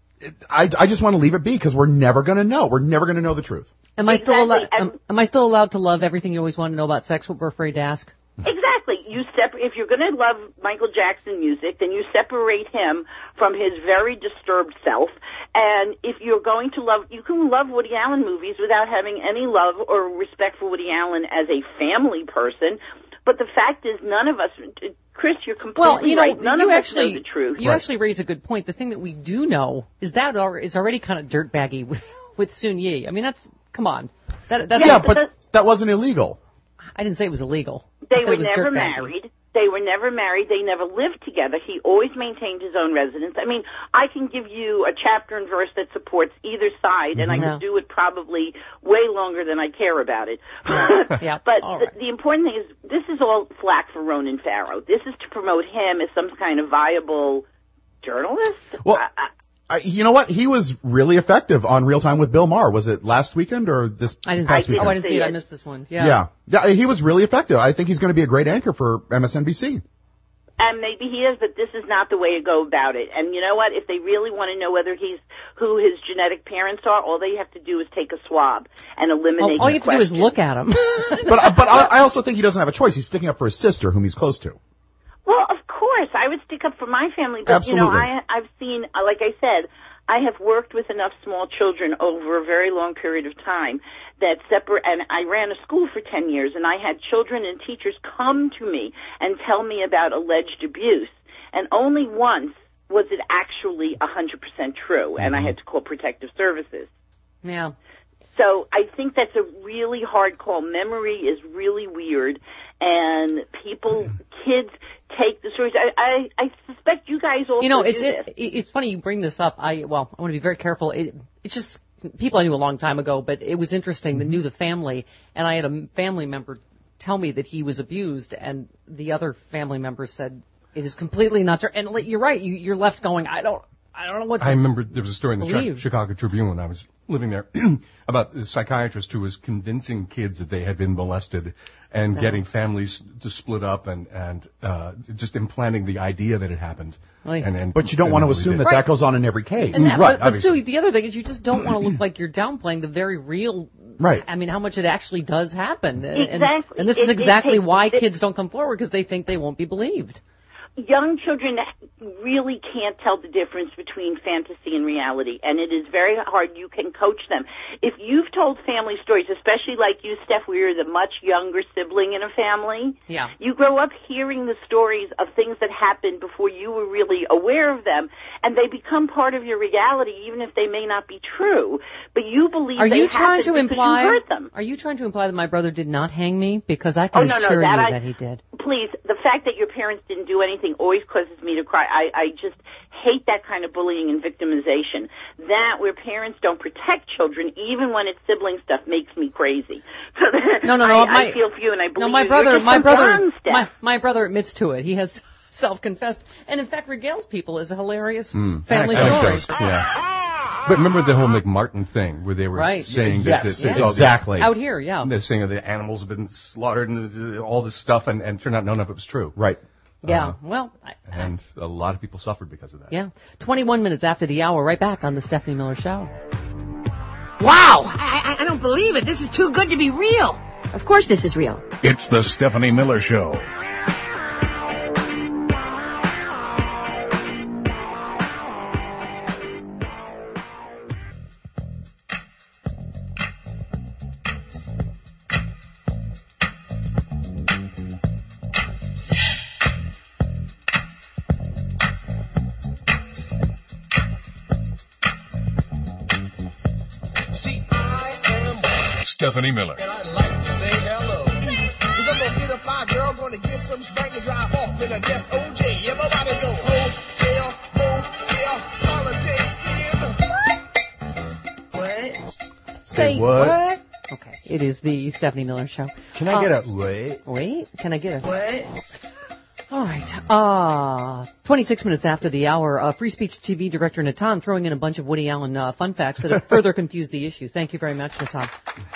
C: I just want to leave it be, because we're never going to know. We're never going to know the truth.
D: Am I still allowed to love everything you always want to know about sex, but we're afraid to ask?
L: Exactly. If you're going to love Michael Jackson music, then you separate him from his very disturbed self. And if you're going to you can love Woody Allen movies without having any love or respect for Woody Allen as a family person. But the fact is, none of us, Chris, you're completely right. None of us know the truth.
D: You actually raise a good point. The thing that we do know is that is already kind of dirtbaggy with Sun Yi. I mean, come on. But
C: that wasn't illegal.
D: I didn't say it was illegal.
L: They were never married. They were never married. They never lived together. He always maintained his own residence. I mean, I can give you a chapter and verse that supports either side, and I could do it probably way longer than I care about it.
D: Yeah.
L: But the important thing is, this is all flack for Ronan Farrow. This is to promote him as some kind of viable journalist.
C: Well, you know what? He was really effective on Real Time with Bill Maher. Was it last weekend or this past weekend?
D: I didn't see it. I missed this one. Yeah,
C: he was really effective. I think he's going to be a great anchor for MSNBC.
L: And maybe he is, but this is not the way to go about it. And you know what? If they really want to know who his genetic parents are, all they have to do is take a swab and eliminate
D: all you have to do is look at him.
C: But I also think he doesn't have a choice. He's sticking up for his sister, whom he's close to.
L: Well, of course, I would stick up for my family, but
C: Absolutely.
L: I've seen, like I said, I have worked with enough small children over a very long period of time that and I ran a school for 10 years, and I had children and teachers come to me and tell me about alleged abuse, and only once was it actually 100% true, and I had to call protective services.
D: Yeah.
L: So I think that's a really hard call. Memory is really weird, and kids take the stories. I suspect you guys also do this.
D: It's funny you bring this up. I want to be very careful. It's just people I knew a long time ago, but it was interesting. They knew the family, and I had a family member tell me that he was abused, and the other family member said it is completely not true. And you're right. You're left going, I don't know what to
B: I remember there was a story in the
D: believe.
B: Chicago Tribune when I was living there about a psychiatrist who was convincing kids that they had been molested and getting families to split up and just implanting the idea that it happened.
C: But you don't want to assume that goes on in every case.
D: But Sue, the other thing is you just don't want to look like you're downplaying the very real.
C: Right.
D: I mean, how much it actually does happen.
L: Exactly.
D: And this is exactly why kids don't come forward, because they think they won't be believed.
L: Young children really can't tell the difference between fantasy and reality, and it is very hard. You can coach them. If you've told family stories, especially like you, Steph, where you're the much younger sibling in a family, you grow up hearing the stories of things that happened before you were really aware of them, and they become part of your reality, even if they may not be true. But you believe they happened because you heard them.
D: Are you trying to imply that my brother did not hang me? Because I can assure you that he did.
L: Please, the fact that your parents didn't do anything always causes me to cry. I just hate that kind of bullying and victimization. That where parents don't protect children, even when it's sibling stuff, makes me crazy. So I feel for you, and I believe
D: my brother admits to it. He has self-confessed, and in fact regales people as a hilarious family story.
B: But remember the whole McMartin thing where they were saying that
C: exactly
D: out here,
B: they're saying the animals have been slaughtered and all this stuff, and turned out none of it was true.
C: Right.
D: Yeah,
B: and a lot of people suffered because of that.
D: Yeah. 21 minutes after the hour, right back on the Stephanie Miller Show.
M: Wow! I don't believe it. This is too good to be real. Of course this is real.
A: It's the Stephanie Miller Show. Stephanie Miller.
G: And I'd like to say hello. Cause I'm gonna get a fly girl, gonna get some spank and drive off in a death OJ. Everybody go hotel, holiday inn.
D: What? Say what? Okay, it is the Stephanie Miller Show.
N: Can I get a wait?
D: Wait? Can I get a what? All right. 26 minutes after the hour, Free Speech TV director Natan throwing in a bunch of Woody Allen fun facts that have further confused the issue. Thank you very much, Natan.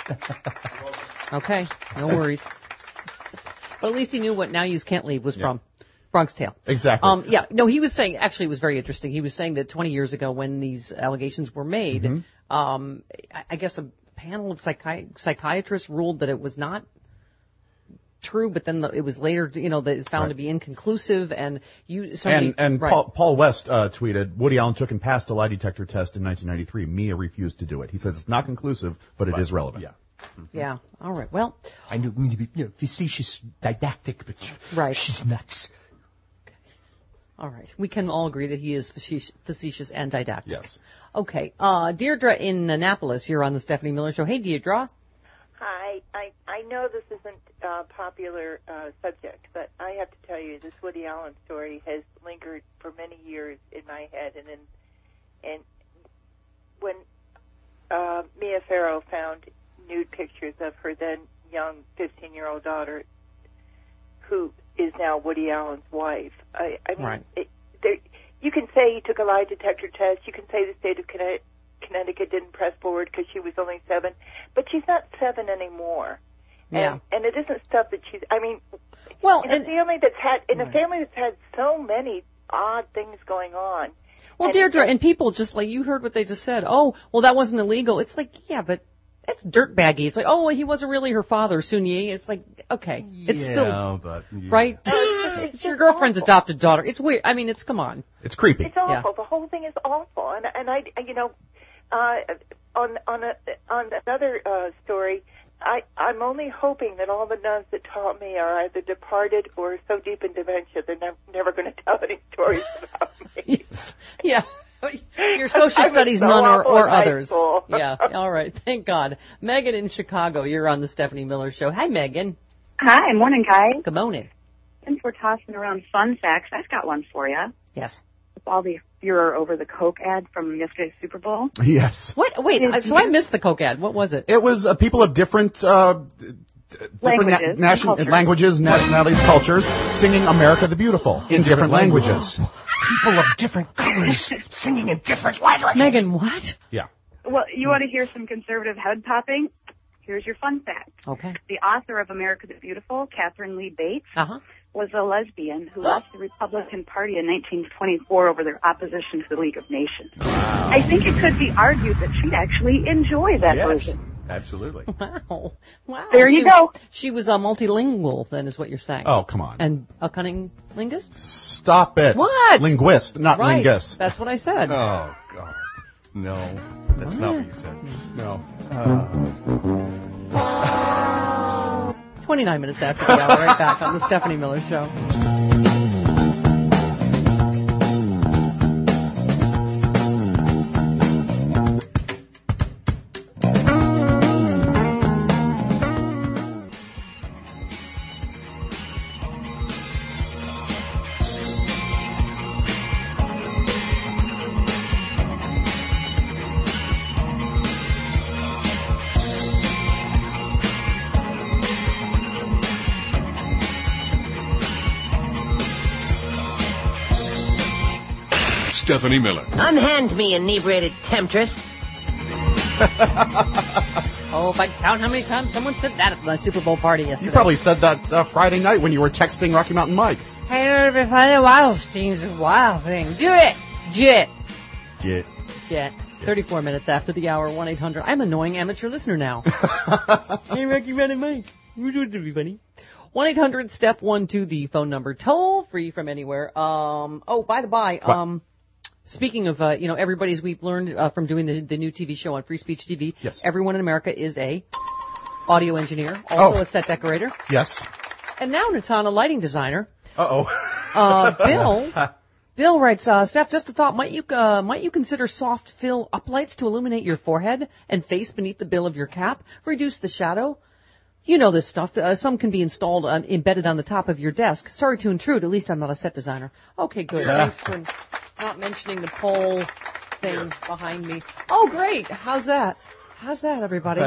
D: Okay, no worries. But at least he knew what Now Yous Can't Leave was from. Bronx Tale.
C: Exactly.
D: Yeah, no, he was saying, actually it was very interesting. He was saying that 20 years ago when these allegations were made, I guess a panel of psychiatrists ruled that it was not true, but then it was later, that it's found to be inconclusive, and
C: Paul West tweeted, Woody Allen took and passed a lie detector test in 1993. Mia refused to do it. He says it's not conclusive, but it is relevant.
B: Yeah.
D: Yeah. All right. Well,
N: I know me to be facetious, didactic, but she's nuts.
D: All right. We can all agree that he is facetious and didactic.
C: Yes.
D: Okay. Deirdre in Annapolis, you're on the Stephanie Miller Show. Hey, Deirdre.
O: Hi. I know this isn't a popular subject, but I have to tell you, this Woody Allen story has lingered for many years in my head. And when Mia Farrow found nude pictures of her then young 15-year-old daughter, who is now Woody Allen's wife, I mean,
D: right.
O: You can say he took a lie detector test. You can say the state of Connecticut didn't press forward because she was only 7, but she's not 7 anymore.
D: Yeah.
O: And it isn't stuff that she's. I mean,
D: well,
O: in a family that's had so many odd things going on.
D: Well, Deirdre, and people just like you heard what they just said. Oh, well, that wasn't illegal. It's like, yeah, but that's dirtbaggy. It's like, oh, well, he wasn't really her father, Sun Yi. It's like, okay, it's still right. It's your girlfriend's adopted daughter. It's weird. I mean, come on.
C: It's creepy.
O: It's awful. Yeah. The whole thing is awful. And I on another story, I'm only hoping that all the nuns that taught me are either departed or so deep in dementia they're never going to tell any stories about me.
D: Yeah. Your social studies nun or others. Yeah. All right. Thank God. Megan in Chicago, you're on the Stephanie Miller Show. Hi, Megan.
P: Hi. Morning, guys.
D: Good morning.
P: Since we're tossing around fun facts, I've got one for you.
D: Yes.
P: With all the furor over the Coke ad from yesterday's Super Bowl.
C: Yes.
D: What? Wait, so I missed the Coke ad. What was it?
C: It was people of different languages, nationalities, cultures, singing America the Beautiful in different languages.
N: People of different colors singing in different languages.
D: Megan, what?
C: Yeah.
P: Well, you want to hear some conservative head popping? Here's your fun fact.
D: Okay.
P: The author of America the Beautiful, Catherine Lee Bates, was a lesbian who left the Republican Party in 1924 over their opposition to the League of Nations.
B: Wow.
P: I think it could be argued that she'd actually enjoy that version.
B: Absolutely.
D: Wow.
P: There you go.
D: She was multilingual, then, is what you're saying.
C: Oh, come on.
D: And a cunning linguist?
C: Stop it.
D: What?
C: Linguist, not linguist.
D: That's what I said.
B: Oh, God. No, that's not what you said. No.
D: 29 minutes after the hour, right back on the Stephanie Miller Show.
A: Stephanie Miller.
Y: Unhand me, inebriated temptress.
D: Oh, if I count how many times someone said that at my Super Bowl party yesterday.
C: You probably said that Friday night when you were texting Rocky Mountain Mike.
D: Hey, everybody, wild things, wild things. Do it. Jet. 34 minutes after the hour, 1-800. I'm an annoying amateur listener now. Hey, Rocky Mountain Mike. funny. 1-800-STEP-1-2, the phone number. Toll free from anywhere. By the by, speaking of, everybody's, we've learned from doing the new TV show on Free Speech TV.
C: Yes.
D: Everyone in America is a audio engineer, also a set decorator.
C: Yes.
D: And now Natan, a lighting designer.
C: Uh-oh.
D: Bill writes, Steph, just a thought. Might you consider soft fill uplights to illuminate your forehead and face beneath the bill of your cap? Reduce the shadow? You know this stuff. Some can be installed, embedded on the top of your desk. Sorry to intrude. At least I'm not a set designer. Okay, good. Thanks for not mentioning the pole thing behind me. Oh, great. How's that? How's that, everybody?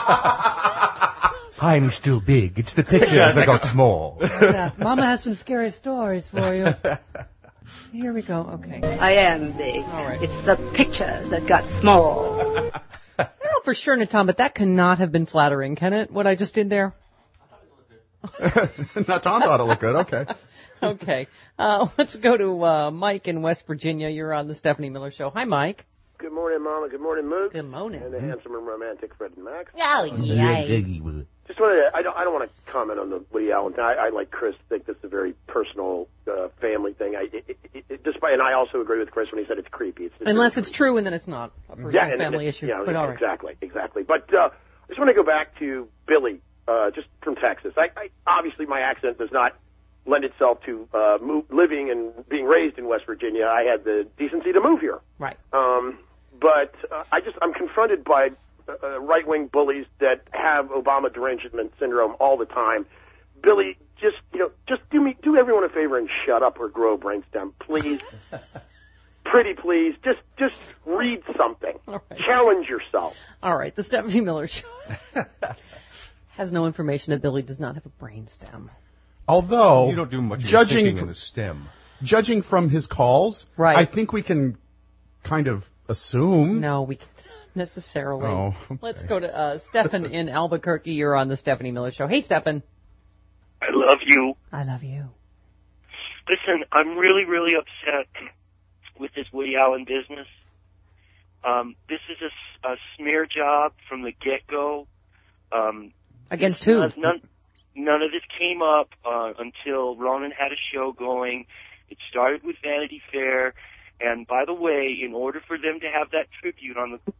N: I'm still big. It's the pictures that got small.
D: Yeah. Mama has some scary stories for you. Here we go. Okay.
M: I am big.
D: All right.
M: It's the pictures that got small.
D: I don't know for sure, Natan, but that cannot have been flattering, can it? What I just did there?
C: Natan thought it looked good. Okay.
D: Okay. Let's go to Mike in West Virginia. You're on the Stephanie Miller Show. Hi, Mike.
R: Good morning, Mama. Good morning, Mook.
D: Good morning.
R: And the handsome and romantic Fred and Max.
M: Oh, yeah.
R: Just wanted to, I don't want to comment on the Woody Allen thing. I like Chris, think this is a very personal family thing. And I also agree with Chris when he said it's creepy.
D: Unless it's true, and then it's not a personal family issue.
R: Yeah,
D: but all right.
R: Exactly. But I just want to go back to Billy, just from Texas. I obviously, my accent does not lend itself to living and being raised in West Virginia. I had the decency to move here.
D: Right.
R: But I'm confronted by right-wing bullies that have Obama derangement syndrome all the time. Billy, just do everyone a favor and shut up or grow a brainstem, please. Pretty please. Just read something. Right. Challenge yourself.
D: All right. The Stephanie Miller Show has no information that Billy does not have a brainstem.
C: Although,
B: you don't do much
C: judging
B: in the stem.
C: Judging from his calls,
D: right.
C: I think we can kind of assume.
D: No, we can't necessarily.
C: Oh, okay.
D: Let's go to Stefan in Albuquerque. You're on the Stephanie Miller Show. Hey, Stefan.
S: I love you.
D: I love you.
S: Listen, I'm really, really upset with this Woody Allen business. This is a smear job from the get-go.
D: Against who?
S: None of this came up until Ronan had a show going. It started with Vanity Fair. And by the way, in order for them to have that tribute on the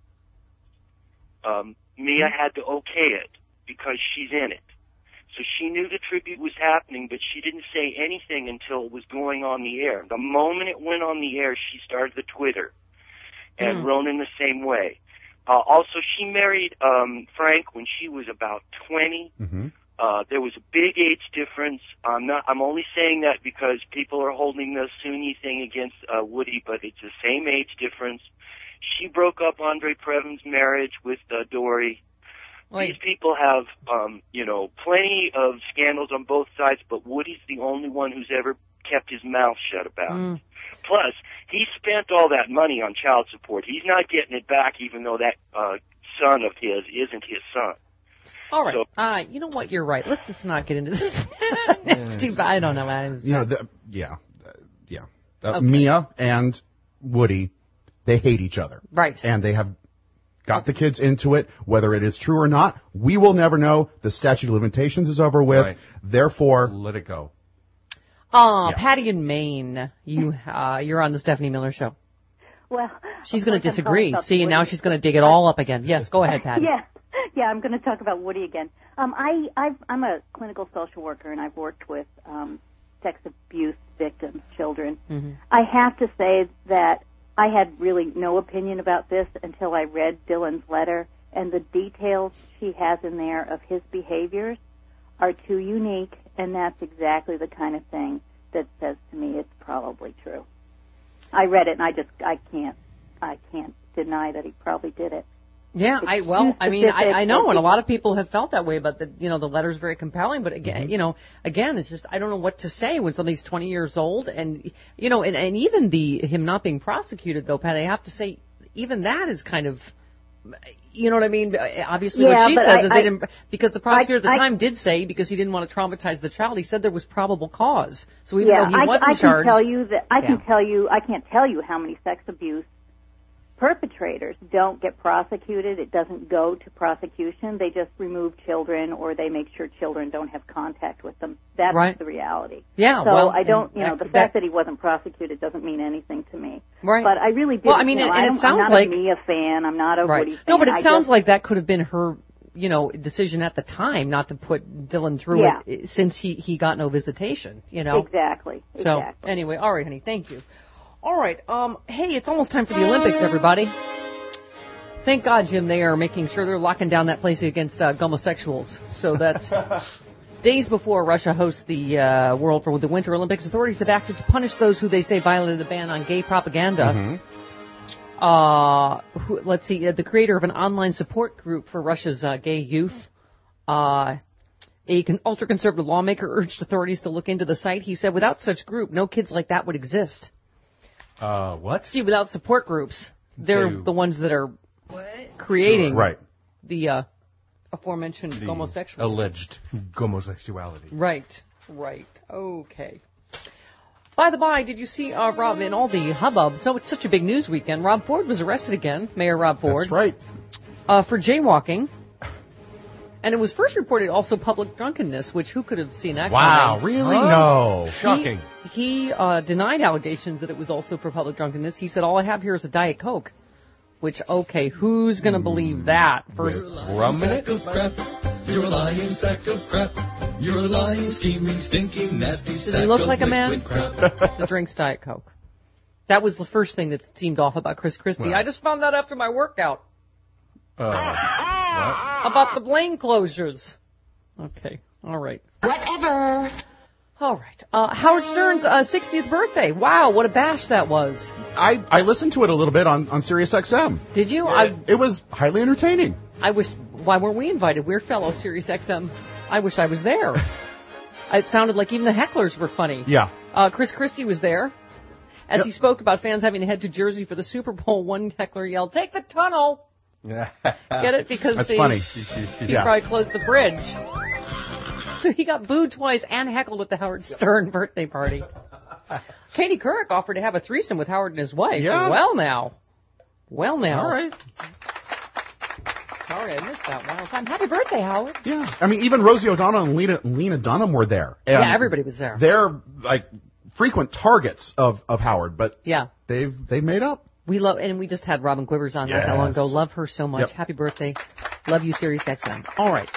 S: Mia had to okay it because she's in it. So she knew the tribute was happening, but she didn't say anything until it was going on the air. The moment it went on the air, she started the Twitter. And Ronan the same way. Also, she married Frank when she was about 20.
C: Mm-hmm.
S: There was a big age difference. I'm only saying that because people are holding the Sunni thing against Woody, but it's the same age difference. She broke up Andre Previn's marriage with Dory.
D: Wait.
S: These people have, plenty of scandals on both sides, but Woody's the only one who's ever kept his mouth shut about it. Plus, he spent all that money on child support. He's not getting it back, even though that son of his isn't his son.
D: All right. So, you know what? You're right. Let's just not get into this. I don't know.
C: Okay. Mia and Woody, they hate each other.
D: Right.
C: And they have got the kids into it. Whether it is true or not, we will never know. The statute of limitations is over with. Right. Therefore,
B: let it go.
D: Patty in Maine, you're on the Stephanie Miller Show.
U: Well,
D: she's going to disagree. See, now she's going to dig it all up again. Yes, go ahead, Patty.
U: Yeah, I'm going to talk about Woody again. I'm a clinical social worker, and I've worked with sex abuse victims, children.
D: Mm-hmm.
U: I have to say that I had really no opinion about this until I read Dylan's letter, and the details she has in there of his behaviors are too unique, and that's exactly the kind of thing that says to me it's probably true. I read it, and I can't deny that he probably did it.
D: Yeah, I know, and a lot of people have felt that way, but the letter's very compelling, but again, it's just, I don't know what to say when somebody's 20 years old, and, and even him not being prosecuted, though, Pat, I have to say, even that is kind of, you know what I mean? Obviously, what she says is they didn't, because the prosecutor at the time did say, because he didn't want to traumatize the child, he said there was probable cause. So even though he wasn't charged.
U: I can't tell you how many sex abuse perpetrators don't get prosecuted. It doesn't go to prosecution. They just remove children, or they make sure children don't have contact with them. That's the reality.
D: Yeah.
U: So
D: well,
U: I don't, the fact that he wasn't prosecuted doesn't mean anything to me.
D: Right.
U: But I really did.
D: Well, I mean, and it sounds
U: I'm not
D: like
U: a Mia fan. I'm not a Woody fan.
D: No, but it sounds like that could have been her, decision at the time not to put Dylan through it since he got no visitation.
U: Exactly.
D: So anyway, all right, honey. Thank you. All right. Hey, it's almost time for the Olympics, everybody. Thank God, Jim, they are making sure they're locking down that place against homosexuals. So that's days before Russia hosts the the Winter Olympics. Authorities have acted to punish those who they say violated the ban on gay propaganda. Mm-hmm. Let's see, the creator of an online support group for Russia's gay youth, a ultra-conservative lawmaker urged authorities to look into the site. He said, without such group, no kids like that would exist.
B: What?
D: See, without support groups, they're the ones that are creating the aforementioned homosexuals.
B: Alleged homosexuality.
D: Right. Okay. By the by, did you see, Rob, in all the hubbub, so it's such a big news weekend, Rob Ford was arrested again, Mayor Rob Ford.
C: That's right.
D: For jaywalking. And it was first reported also public drunkenness, which who could have seen that
C: Wow,
D: coming?
C: really? No.
B: Shocking.
D: He denied allegations that it was also for public drunkenness. He said, all I have here is a Diet Coke. Which, okay, who's going to believe that? First,
B: rum in it?
F: You're a lying sack of crap. You're a lying, scheming, stinking, nasty sack of
D: Does he look like a man
F: crap.
D: that drinks Diet Coke? That was the first thing that seemed off about Chris Christie.
B: Well.
D: I just found that after my workout. About the Blaine closures. Okay, all right.
Y: Whatever.
D: All right. Howard Stern's 60th birthday. Wow, what a bash that was.
C: I listened to it a little bit on Sirius XM.
D: Did you?
C: It was highly entertaining.
D: I wish. Why weren't we invited? We're fellow Sirius XM. I wish I was there. It sounded like even the hecklers were funny.
C: Yeah.
D: Chris Christie was there. As he spoke about fans having to head to Jersey for the Super Bowl, one heckler yelled, "Take the tunnel!" Get it? Because
C: that's funny.
D: He probably closed the bridge. So he got booed twice and heckled at the Howard Stern birthday party. Katie Couric offered to have a threesome with Howard and his wife.
C: Yeah.
D: Well, now.
C: All right.
D: Sorry, I missed that one time. Happy birthday, Howard.
C: Yeah. I mean, even Rosie O'Donnell and Lena Dunham were there. And
D: yeah, everybody was there.
C: They're like frequent targets of Howard, but they've made up.
D: We love, and we just had Robin Quivers on not that long ago. Love her so much.
C: Yep.
D: Happy birthday. Love you, Sirius XM. All right.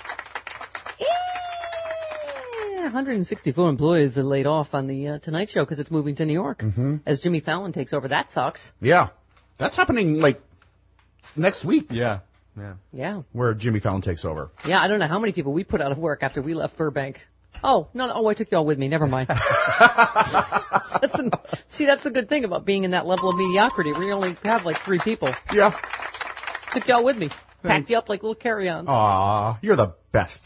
D: 164 employees are laid off on the Tonight Show because it's moving to New York as Jimmy Fallon takes over. That sucks.
C: Yeah. That's happening like next week.
B: Yeah.
C: Where Jimmy Fallon takes over.
D: Yeah, I don't know how many people we put out of work after we left Burbank. Oh, no, I took you all with me. Never mind. That's the good thing about being in that level of mediocrity. We only have like 3 people.
C: Yeah.
D: Took you all with me. Packed you up like little carry-ons.
C: Aw, you're the best.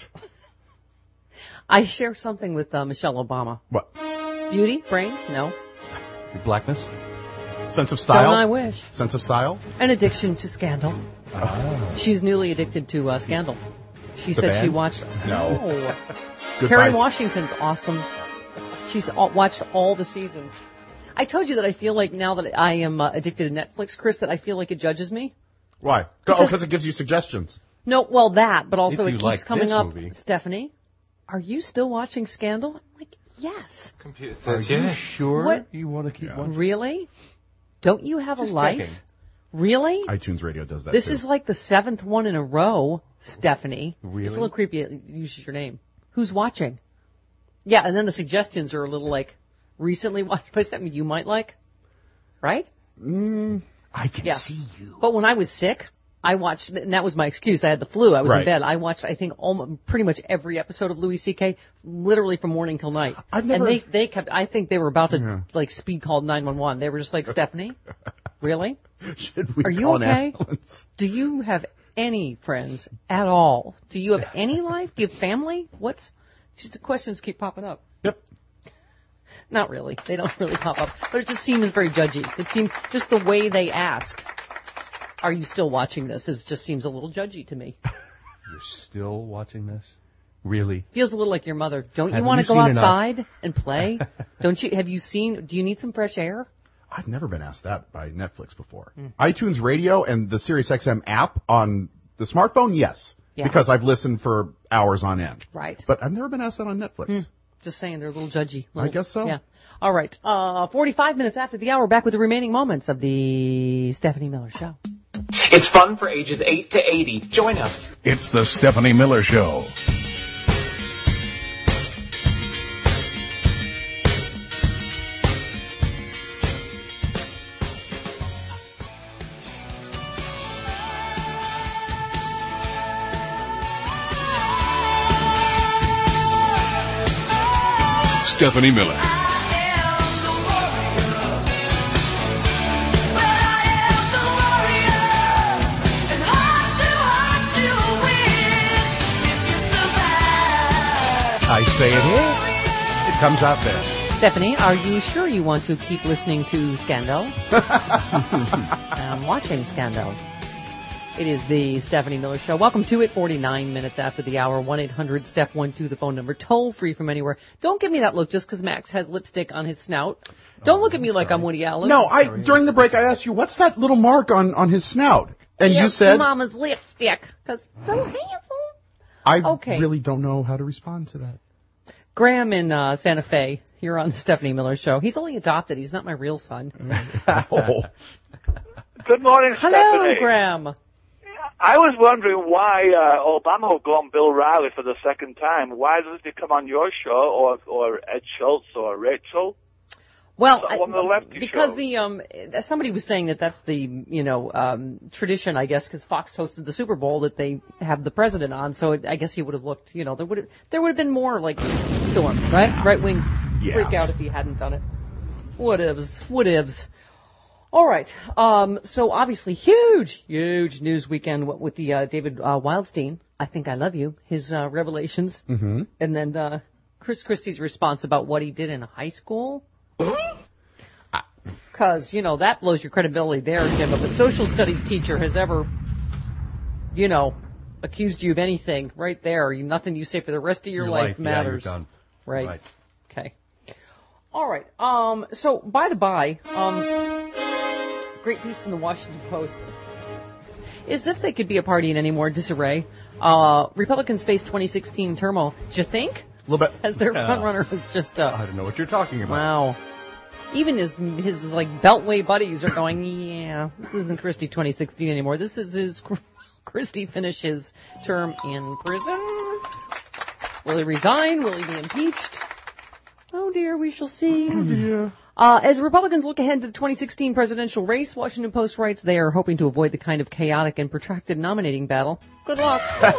D: I share something with Michelle Obama.
C: What?
D: Beauty? Brains? No.
B: Blackness?
C: Sense of style?
D: Don't I wish.
C: Sense of style?
D: An addiction to Scandal.
C: Oh.
D: She's newly addicted to Scandal. She said she watched...
C: No.
D: Kerry Washington's awesome. She's watched all the seasons. I told you that I feel like now that I am addicted to Netflix, Chris, that I feel like it judges me.
C: Why? Because it gives you suggestions.
D: No, well, that, but also it keeps
B: like
D: coming up.
B: Movie.
D: Stephanie, are you still watching Scandal? I'm like, yes.
X: Computer
B: Are
X: says
B: you
X: yes.
B: sure
D: What?
B: you want to keep watching?
D: Really? Don't you have
B: Just
D: a life?
B: checking.
D: Really?
C: iTunes Radio does that
D: This
C: too.
D: is like the 7th one in a row, Stephanie.
B: Really?
D: It's a little creepy. It uses your name. Who's watching? Yeah, and then the suggestions are a little like recently watched by something you might like, right?
C: I can see you.
D: But when I was sick, I watched, and that was my excuse. I had the flu. I was in
C: Right.
D: bed. I watched, I think, pretty much every episode of Louis C.K. literally from morning till night.
C: I've never-
D: And they kept. I think they were about to like speed call 911. They were just like, Stephanie, really?
C: Should we
D: Are you
C: call an
D: okay?
C: ambulance?
D: Do you have any friends at all? Do you have any life? Do you have family? Just the questions keep popping up.
C: Yep.
D: Not really. They don't really pop up. But it just seems very judgy. It seems just the way they ask, are you still watching this? It just seems a little judgy to me.
B: You're still watching this? Really?
D: Feels a little like your mother. Don't you
B: Haven't
D: want to
B: you
D: go
B: seen enough?
D: outside and play? Do you need some fresh air?
C: I've never been asked that by Netflix before. iTunes Radio and the SiriusXM app on the smartphone, yes. Yeah. Because I've listened for hours on end.
D: Right.
C: But I've never been asked that on Netflix.
D: Just saying, they're a little judgy.
C: I guess so.
D: Yeah. All right. 45 minutes after the hour, back with the remaining moments of the Stephanie Miller Show.
H: It's fun for ages 8 to 80. Join us.
A: It's the Stephanie Miller Show.
E: Stephanie Miller.
B: I say it here, it comes out there.
D: Stephanie, are you sure you want to keep listening to Scandal? I'm watching Scandal. It is the Stephanie Miller Show. Welcome to it, 49 minutes after the hour, 1-800-STEPH12, the phone number, toll free from anywhere. Don't give me that look just because Max has lipstick on his snout. Don't look at me like I'm Woody Allen.
C: No, during the break I asked you, what's that little mark on his snout? And you said...
D: Mama's lipstick, because so handsome.
C: I really don't know how to respond to that.
D: Graham in Santa Fe, here on the Stephanie Miller Show. He's only adopted. He's not my real son.
Q: Good morning, Stephanie.
D: Hello, Graham.
Q: I was wondering why Obama would go on Bill Riley for the second time. Why doesn't he come on your show or Ed Schultz or Rachel?
D: Well,
Q: because
D: somebody was saying that's the tradition, I guess, because Fox hosted the Super Bowl that they have the president on. So I guess he would have looked, there would have been more like storm, right wing freak out if he hadn't done it. Whatevs. All right. So obviously huge news weekend with the David Wildstein, I Think I Love You, his revelations. Mm-hmm. And then Chris Christie's response about what he did in high school. Because, that blows your credibility there, Jim. If a social studies teacher has ever, accused you of anything, right there, nothing you say for the rest of your life matters.
B: Yeah, you're done.
D: Right. Okay. All right. So, by the by, great piece in the Washington Post. As if they could be a party in any more disarray. Republicans face 2016 turmoil. Do you think?
C: A little bit.
D: As their frontrunner was just...
B: I don't know what you're talking about.
D: Wow. Even his Beltway buddies are going, yeah, this isn't Christie 2016 anymore. This is his Christie finish his term in prison. Will he resign? Will he be impeached? Oh, dear, we shall see.
C: Oh, dear.
D: As Republicans look ahead to the 2016 presidential race, Washington Post writes they are hoping to avoid the kind of chaotic and protracted nominating battle. Good luck.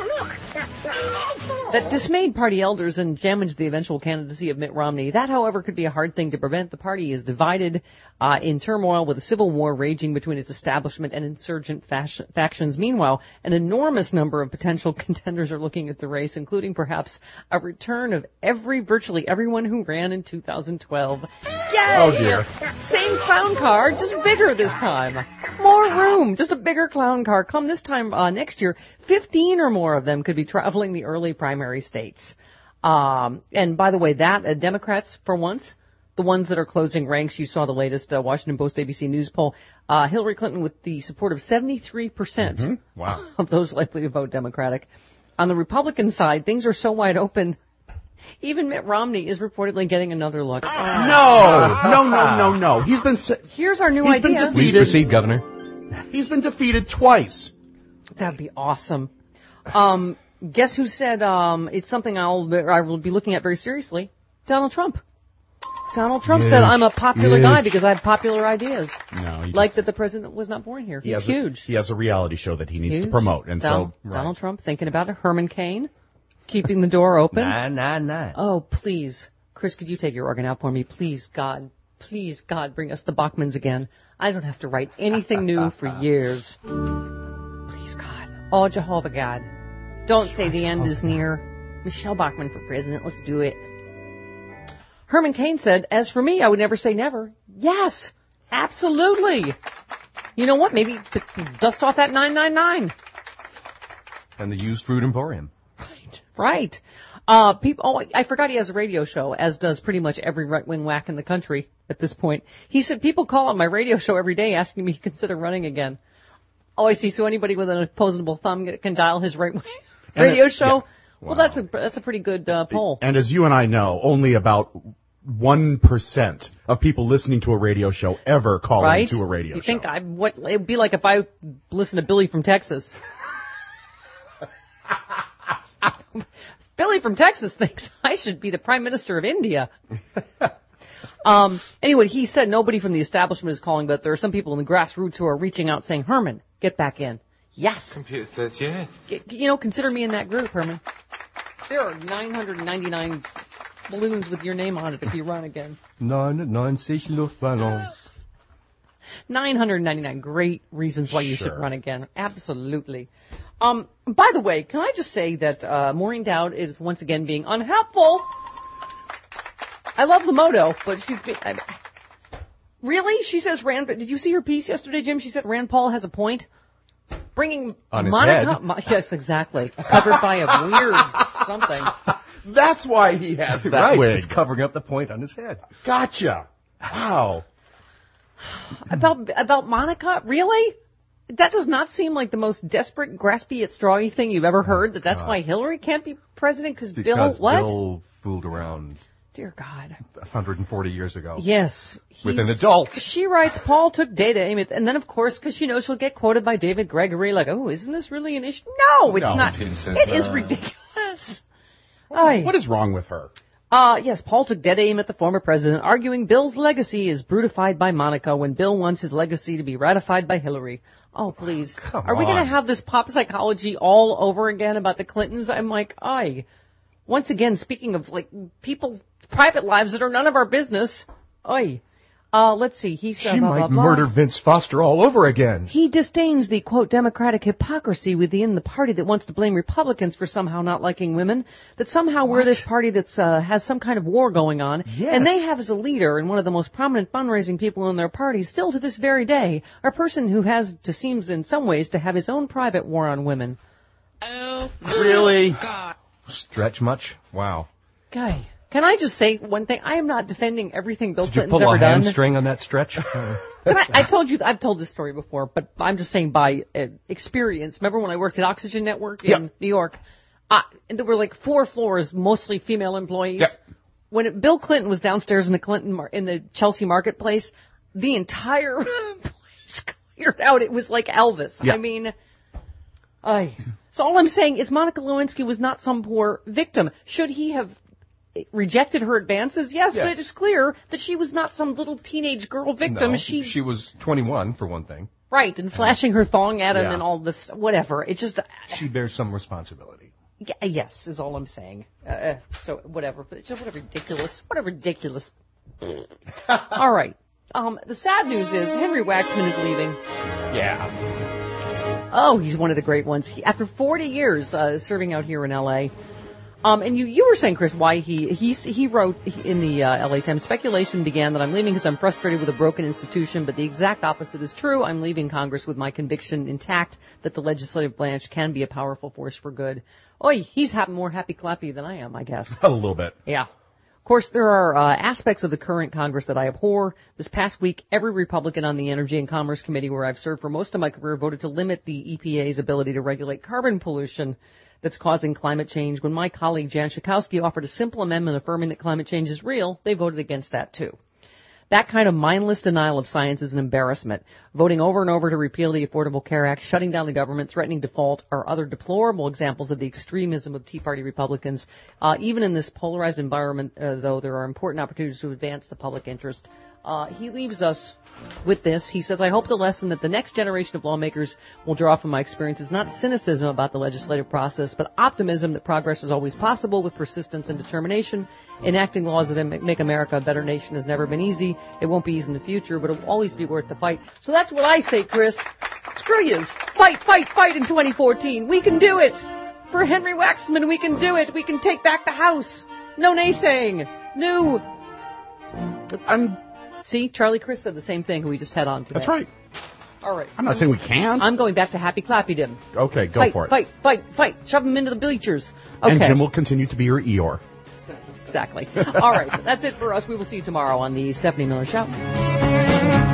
D: That dismayed party elders and damaged the eventual candidacy of Mitt Romney. That, however, could be a hard thing to prevent. The party is divided in turmoil with a civil war raging between its establishment and insurgent factions. Meanwhile, an enormous number of potential contenders are looking at the race, including perhaps a return of virtually everyone who ran in 2012. Yay!
C: Oh, dear.
D: Same clown car, just bigger this time. More room, just a bigger clown car. Come this time next year, 15 or more of them could be traveling the early primary states. And by the way, Democrats, for once, the ones that are closing ranks, you saw the latest Washington Post ABC News poll, Hillary Clinton with the support of 73% of those likely to vote Democratic. On the Republican side, things are so wide open. Even Mitt Romney is reportedly getting another look.
C: No.
D: Here's our new idea.
B: Please proceed, Governor.
C: He's been defeated twice.
D: That'd be awesome. Guess who said it's something I will be looking at very seriously? Donald Trump. Donald Trump said I'm a popular guy because I have popular ideas.
C: No,
D: like that the president was not born here. He's huge.
C: He has a reality show that he needs to promote, and
D: Donald Trump thinking about it. Herman Cain. Keeping the door open.
B: Nah.
D: Oh, please. Chris, could you take your organ out for me? Please, God, bring us the Bachmans again. I don't have to write anything new for years. Please, God. Oh, Jehovah God. Don't say the end is near. Michelle Bachmann for president. Let's do it. Herman Cain said, as for me, I would never say never. Yes, absolutely. You know what? Maybe dust off that 999.
B: And the used fruit emporium.
D: Right. I forgot he has a radio show, as does pretty much every right-wing whack in the country at this point. He said, people call on my radio show every day asking me to consider running again. Oh, I see. So anybody with an opposable thumb can dial his right-wing radio show? Yeah. Wow. Well, that's a pretty good poll.
C: And as you and I know, only about 1% of people listening to a radio show ever call into a radio show.
D: You think it'd be like if I listened to Billy from Texas. Billy from Texas thinks I should be the Prime Minister of India. Anyway, he said nobody from the establishment is calling, but there are some people in the grassroots who are reaching out saying, Herman, get back in. Yes.
X: Computer says yes.
D: Consider me in that group, Herman. There are 999 balloons with your name on it if you run again.
B: 99 Luftballons.
D: 999 great reasons why you should run again. Absolutely. By the way, can I just say that Maureen Dowd is once again being unhelpful. I love the motto, but she's really? She says did you see her piece yesterday, Jim? She said Rand Paul has a point. Bringing
B: on his
D: Monica,
B: head.
D: Yes, exactly. Covered by a weird something.
C: That's why he has that wig.
B: It's covering up the point on his head.
C: Gotcha. Wow.
D: About Monica? Really? That does not seem like the most desperate, graspy at strawy thing you've ever heard, that's why Hillary can't be president because Bill
B: fooled around.
D: Dear God.
B: 140 years ago.
D: Yes.
B: With an adult.
D: She writes, Paul took data, and then, of course, because she knows she'll get quoted by David Gregory, like, oh, isn't this really an issue? No, it's not. It is ridiculous.
C: What is wrong with her?
D: Yes, Paul took dead aim at the former president, arguing Bill's legacy is brutified by Monica when Bill wants his legacy to be ratified by Hillary. Oh, please. Are we going to have this pop psychology all over again about the Clintons? I'm like, once again, speaking of, people's private lives that are none of our business. Let's see. He said,
B: she might murder Vince Foster all over again.
D: He disdains the, quote, democratic hypocrisy within the party that wants to blame Republicans for somehow not liking women, that somehow we're this party that's has some kind of war going on, and they have as a leader and one of the most prominent fundraising people in their party still to this very day, a person who seems in some ways to have his own private war on women.
C: Oh, really?
D: God.
B: Stretch much? Wow.
D: Guy. Can I just say one thing? I am not defending everything Bill Clinton's
B: ever done.
D: Did you
B: pull a hamstring on that stretch?
D: I've told this story before, but I'm just saying by experience. Remember when I worked at Oxygen Network in New York? There were 4 floors, mostly female employees. Yep. When Bill Clinton was downstairs in the Chelsea Marketplace, the entire place cleared out. It was like Elvis. Yep. I mean, so all I'm saying is Monica Lewinsky was not some poor victim. Should he have rejected her advances? Yes, but it is clear that she was not some little teenage girl victim.
B: No, she was 21, for one thing.
D: Right, and flashing her thong at him and all this, whatever. It just...
B: she bears some responsibility.
D: Yes, is all I'm saying. So, whatever. But just what a ridiculous... All right. The sad news is Henry Waxman is leaving.
B: Yeah.
D: Oh, he's one of the great ones. After 40 years serving out here in L.A., and you were saying, Chris, why he wrote in the LA Times, speculation began that I'm leaving because I'm frustrated with a broken institution, but the exact opposite is true. I'm leaving Congress with my conviction intact that the legislative branch can be a powerful force for good. He's more happy-clappy than I am, I guess.
C: A little bit.
D: Yeah. Of course, there are aspects of the current Congress that I abhor. This past week, every Republican on the Energy and Commerce Committee, where I've served for most of my career, voted to limit the EPA's ability to regulate carbon pollution that's causing climate change. When my colleague Jan Schakowsky offered a simple amendment affirming that climate change is real, they voted against that too. That kind of mindless denial of science is an embarrassment. Voting over and over to repeal the Affordable Care Act, shutting down the government, threatening default are other deplorable examples of the extremism of Tea Party Republicans. Even in this polarized environment, though, there are important opportunities to advance the public interest. He leaves us with this. He says, I hope the lesson that the next generation of lawmakers will draw from my experience is not cynicism about the legislative process, but optimism that progress is always possible with persistence and determination. Enacting laws that make America a better nation has never been easy. It won't be easy in the future, but it will always be worth the fight. So that's what I say, Chris. Screw yous. Fight, fight, fight in 2014. We can do it. For Henry Waxman, we can do it. We can take back the House. No naysaying. No. See, Charlie Crist said the same thing who we just had on today.
C: That's right.
D: All right.
C: I'm not saying we can't.
D: I'm going back to Happy Clappy Dim.
C: Okay, go for it.
D: Fight. Shove him into the bleachers. Okay.
C: And Jim will continue to be your Eeyore.
D: Exactly. All right. That's it for us. We will see you tomorrow on the Stephanie Miller Show.